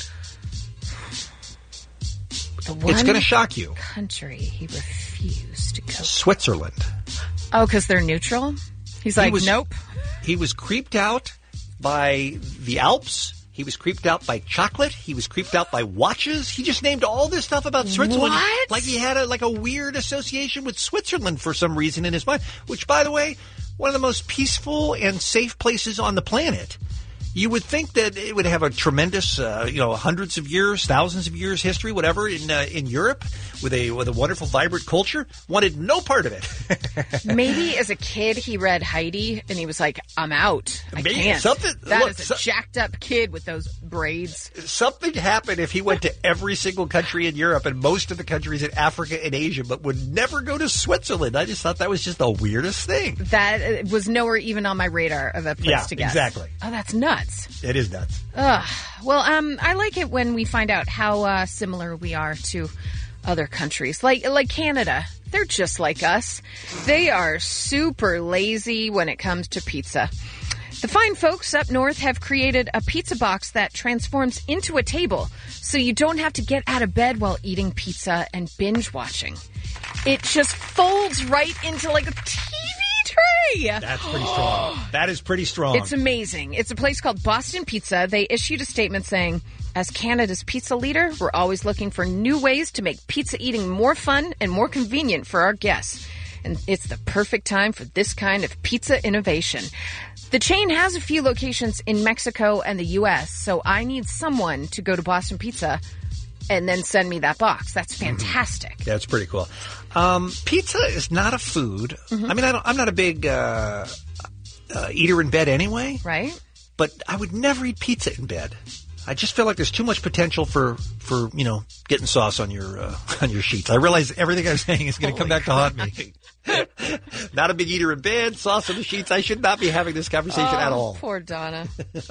The one It's going to shock you. country he refused to go to. Switzerland. Oh, because they're neutral? He's He like, was- nope. He was creeped out by the Alps. He was creeped out by chocolate. He was creeped out by watches. He just named all this stuff about Switzerland. What? Like he had a, like a weird association with Switzerland for some reason in his mind, which, by the way, one of the most peaceful and safe places on the planet. You would think that it would have a tremendous, uh, you know, hundreds of years, thousands of years history, whatever, in uh, in Europe with a with a wonderful, vibrant culture. Wanted no part of it. Maybe as a kid he read Heidi and he was like, I'm out. I Maybe can't. something- That look, is a so- jacked up kid with those braids. Something happened if he went to every single country in Europe and most of the countries in Africa and Asia, but would never go to Switzerland. I just thought that was just the weirdest thing. That uh, was nowhere even on my radar of a place Yeah, to guess. exactly. Oh, that's nuts. It is nuts. Ugh. Well, um, I like it when we find out how uh, similar we are to other countries, like like Canada. They're just like us. They are super lazy when it comes to pizza. The fine folks up north have created a pizza box that transforms into a table, so you don't have to get out of bed while eating pizza and binge watching. It just folds right into like a T V tray. That's pretty strong. That is pretty strong. It's amazing. It's a place called Boston Pizza. They issued a statement saying, as Canada's pizza leader, we're always looking for new ways to make pizza eating more fun and more convenient for our guests. and it's the perfect time for this kind of pizza innovation. The chain has a few locations in Mexico and the U S, so I need someone to go to Boston Pizza and then send me that box. That's fantastic. That's pretty cool. Um, pizza is not a food. Mm-hmm. I mean, I don't, I'm not a big uh, uh, eater in bed anyway. Right. But I would never eat pizza in bed. I just feel like there's too much potential for, for you know, getting sauce on your uh, on your sheets. I realize everything I'm saying is going to come back to haunt me. Not a big eater in bed, sauce on the sheets. I should not be having this conversation oh, at all. Poor Donna.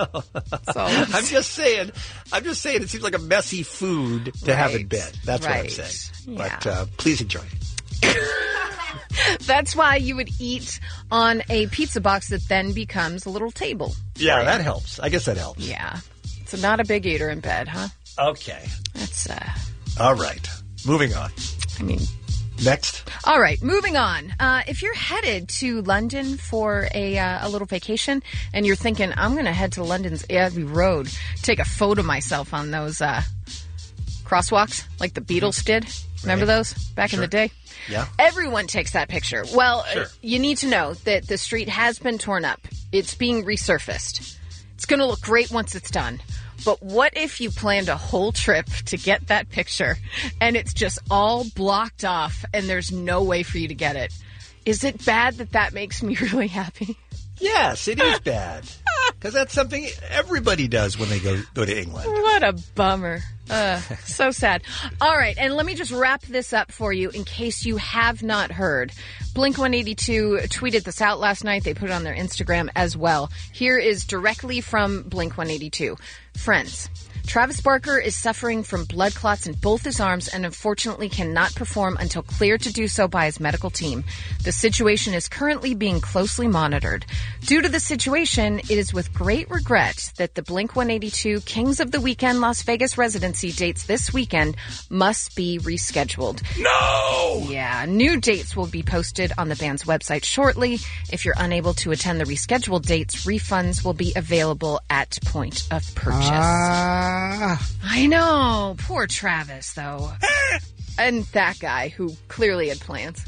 I'm just saying. I'm just saying. It seems like a messy food to Right. have in bed. That's Right. what I'm saying. Yeah. But uh, please enjoy it. That's why you would eat on a pizza box that then becomes a little table. Yeah, that helps. I guess that helps. Yeah. So not a big eater in bed, huh? Okay. That's, uh... All right. Moving on. I mean... Next. All right, moving on. Uh, if you're headed to London for a uh, a little vacation and you're thinking, I'm going to head to London's Abbey Road, take a photo of myself on those uh, crosswalks like the Beatles did. Remember Right. those back Sure. in the day? Yeah. Everyone takes that picture. Well, Sure. uh, you need to know that the street has been torn up. It's being resurfaced. It's going to look great once it's done. But what if you planned a whole trip to get that picture and it's just all blocked off and there's no way for you to get it? Is it bad that that makes me really happy? Yes, it is bad. Because that's something everybody does when they go, go to England. What a bummer. Uh, so sad. All right, and let me just wrap this up for you in case you have not heard. Blink one eighty-two tweeted this out last night. They put it on their Instagram as well. Here is directly from Blink one eighty-two. Friends, Travis Barker is suffering from blood clots in both his arms and unfortunately cannot perform until cleared to do so by his medical team. The situation is currently being closely monitored. Due to the situation, it is with great regret that the Blink one eighty-two Kings of the Weekend Las Vegas residency dates this weekend must be rescheduled. No! Yeah, new dates will be posted on the band's website shortly. If you're unable to attend the rescheduled dates, refunds will be available at point of purchase. Ah. I know. Poor Travis, though. And that guy who clearly had plans.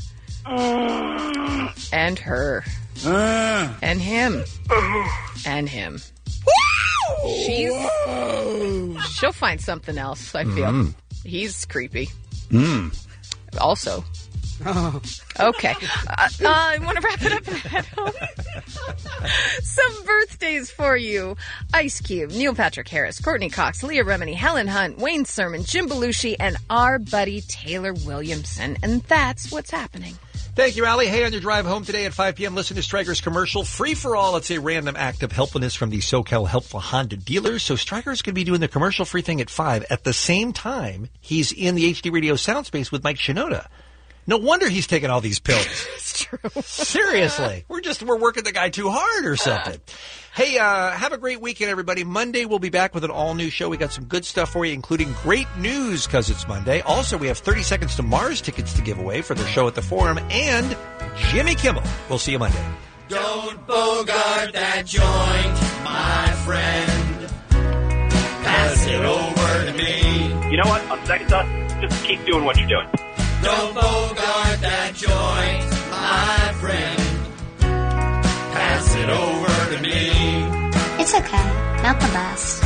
And her. And him. And him. She's. She'll find something else, I feel. Mm. He's creepy. Mm. Also. Okay. Uh, uh, I want to wrap it up and head home. Some birthdays for you. Ice Cube, Neil Patrick Harris, Courtney Cox, Leah Remini, Helen Hunt, Wayne Sermon, Jim Belushi, and our buddy Taylor Williamson. And that's what's happening. Thank you, Allie. Hey, on your drive home today at five p.m., listen to Stryker's commercial. Free for all. It's a random act of helpfulness from the SoCal Helpful Honda dealers. So Stryker's going to be doing the commercial-free thing at five. At the same time, he's in the H D Radio sound space with Mike Shinoda. No wonder he's taking all these pills. It's true. Seriously. We're just, we're working the guy too hard or something. Hey, uh, have a great weekend, everybody. Monday, we'll be back with an all-new show. We got some good stuff for you, including great news because it's Monday. Also, we have thirty Seconds to Mars tickets to give away for their show at the Forum and Jimmy Kimmel. We'll see you Monday. Don't bogart that joint, my friend. Pass it over to me. You know what? On second thought, just keep doing what you're doing. Don't bogart that joint, my friend. Pass it over to me. It's okay. Not the best.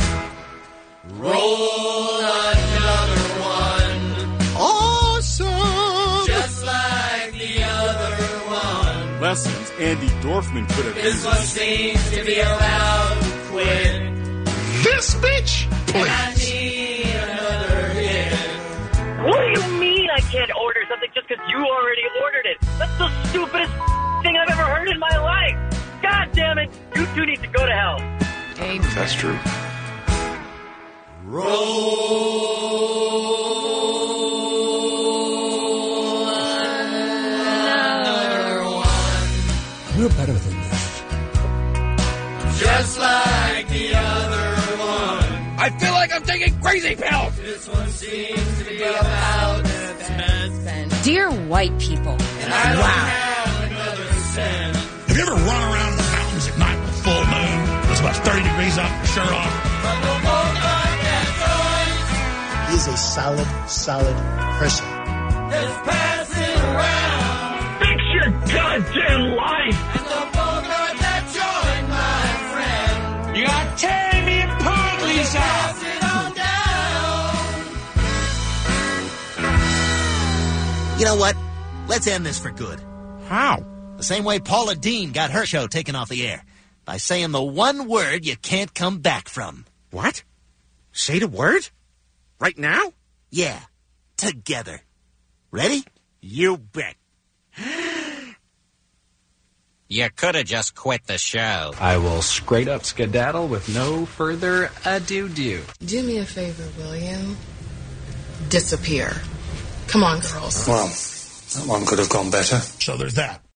Roll another one. Awesome. Just like the other one. Lessons Andy Dorfman could have This one seems to be about to quit. This bitch? And I need another hit. What do you mean I can't order something just because you already ordered it? That's the stupidest thing I've ever heard in my life. God damn it. You two need to go to hell. Amen. That's true. You're better than this. Just like the other one. I feel like I'm taking crazy pills. This one seems to be about Dear white people. And I don't have another cent. Have you ever run around the mountains at night with full moon? It's about thirty degrees up, your shirt off. But no more like that He's a solid, solid person. joint. Just pass it around. Fix your goddamn life. And the bogart that joined my friend. You are tearing me apart, Lisa. Pass it on down. You know what? Let's end this for good. How? The same way Paula Dean got her show taken off the air. By saying the one word you can't come back from. What? Say the word? Right now? Yeah. Together. Ready? You bet. You could have just quit the show. I will straight up skedaddle with no further ado-do. Do me a favor, will you? Disappear. Come on, girls. Well, that one could have gone better. So there's that.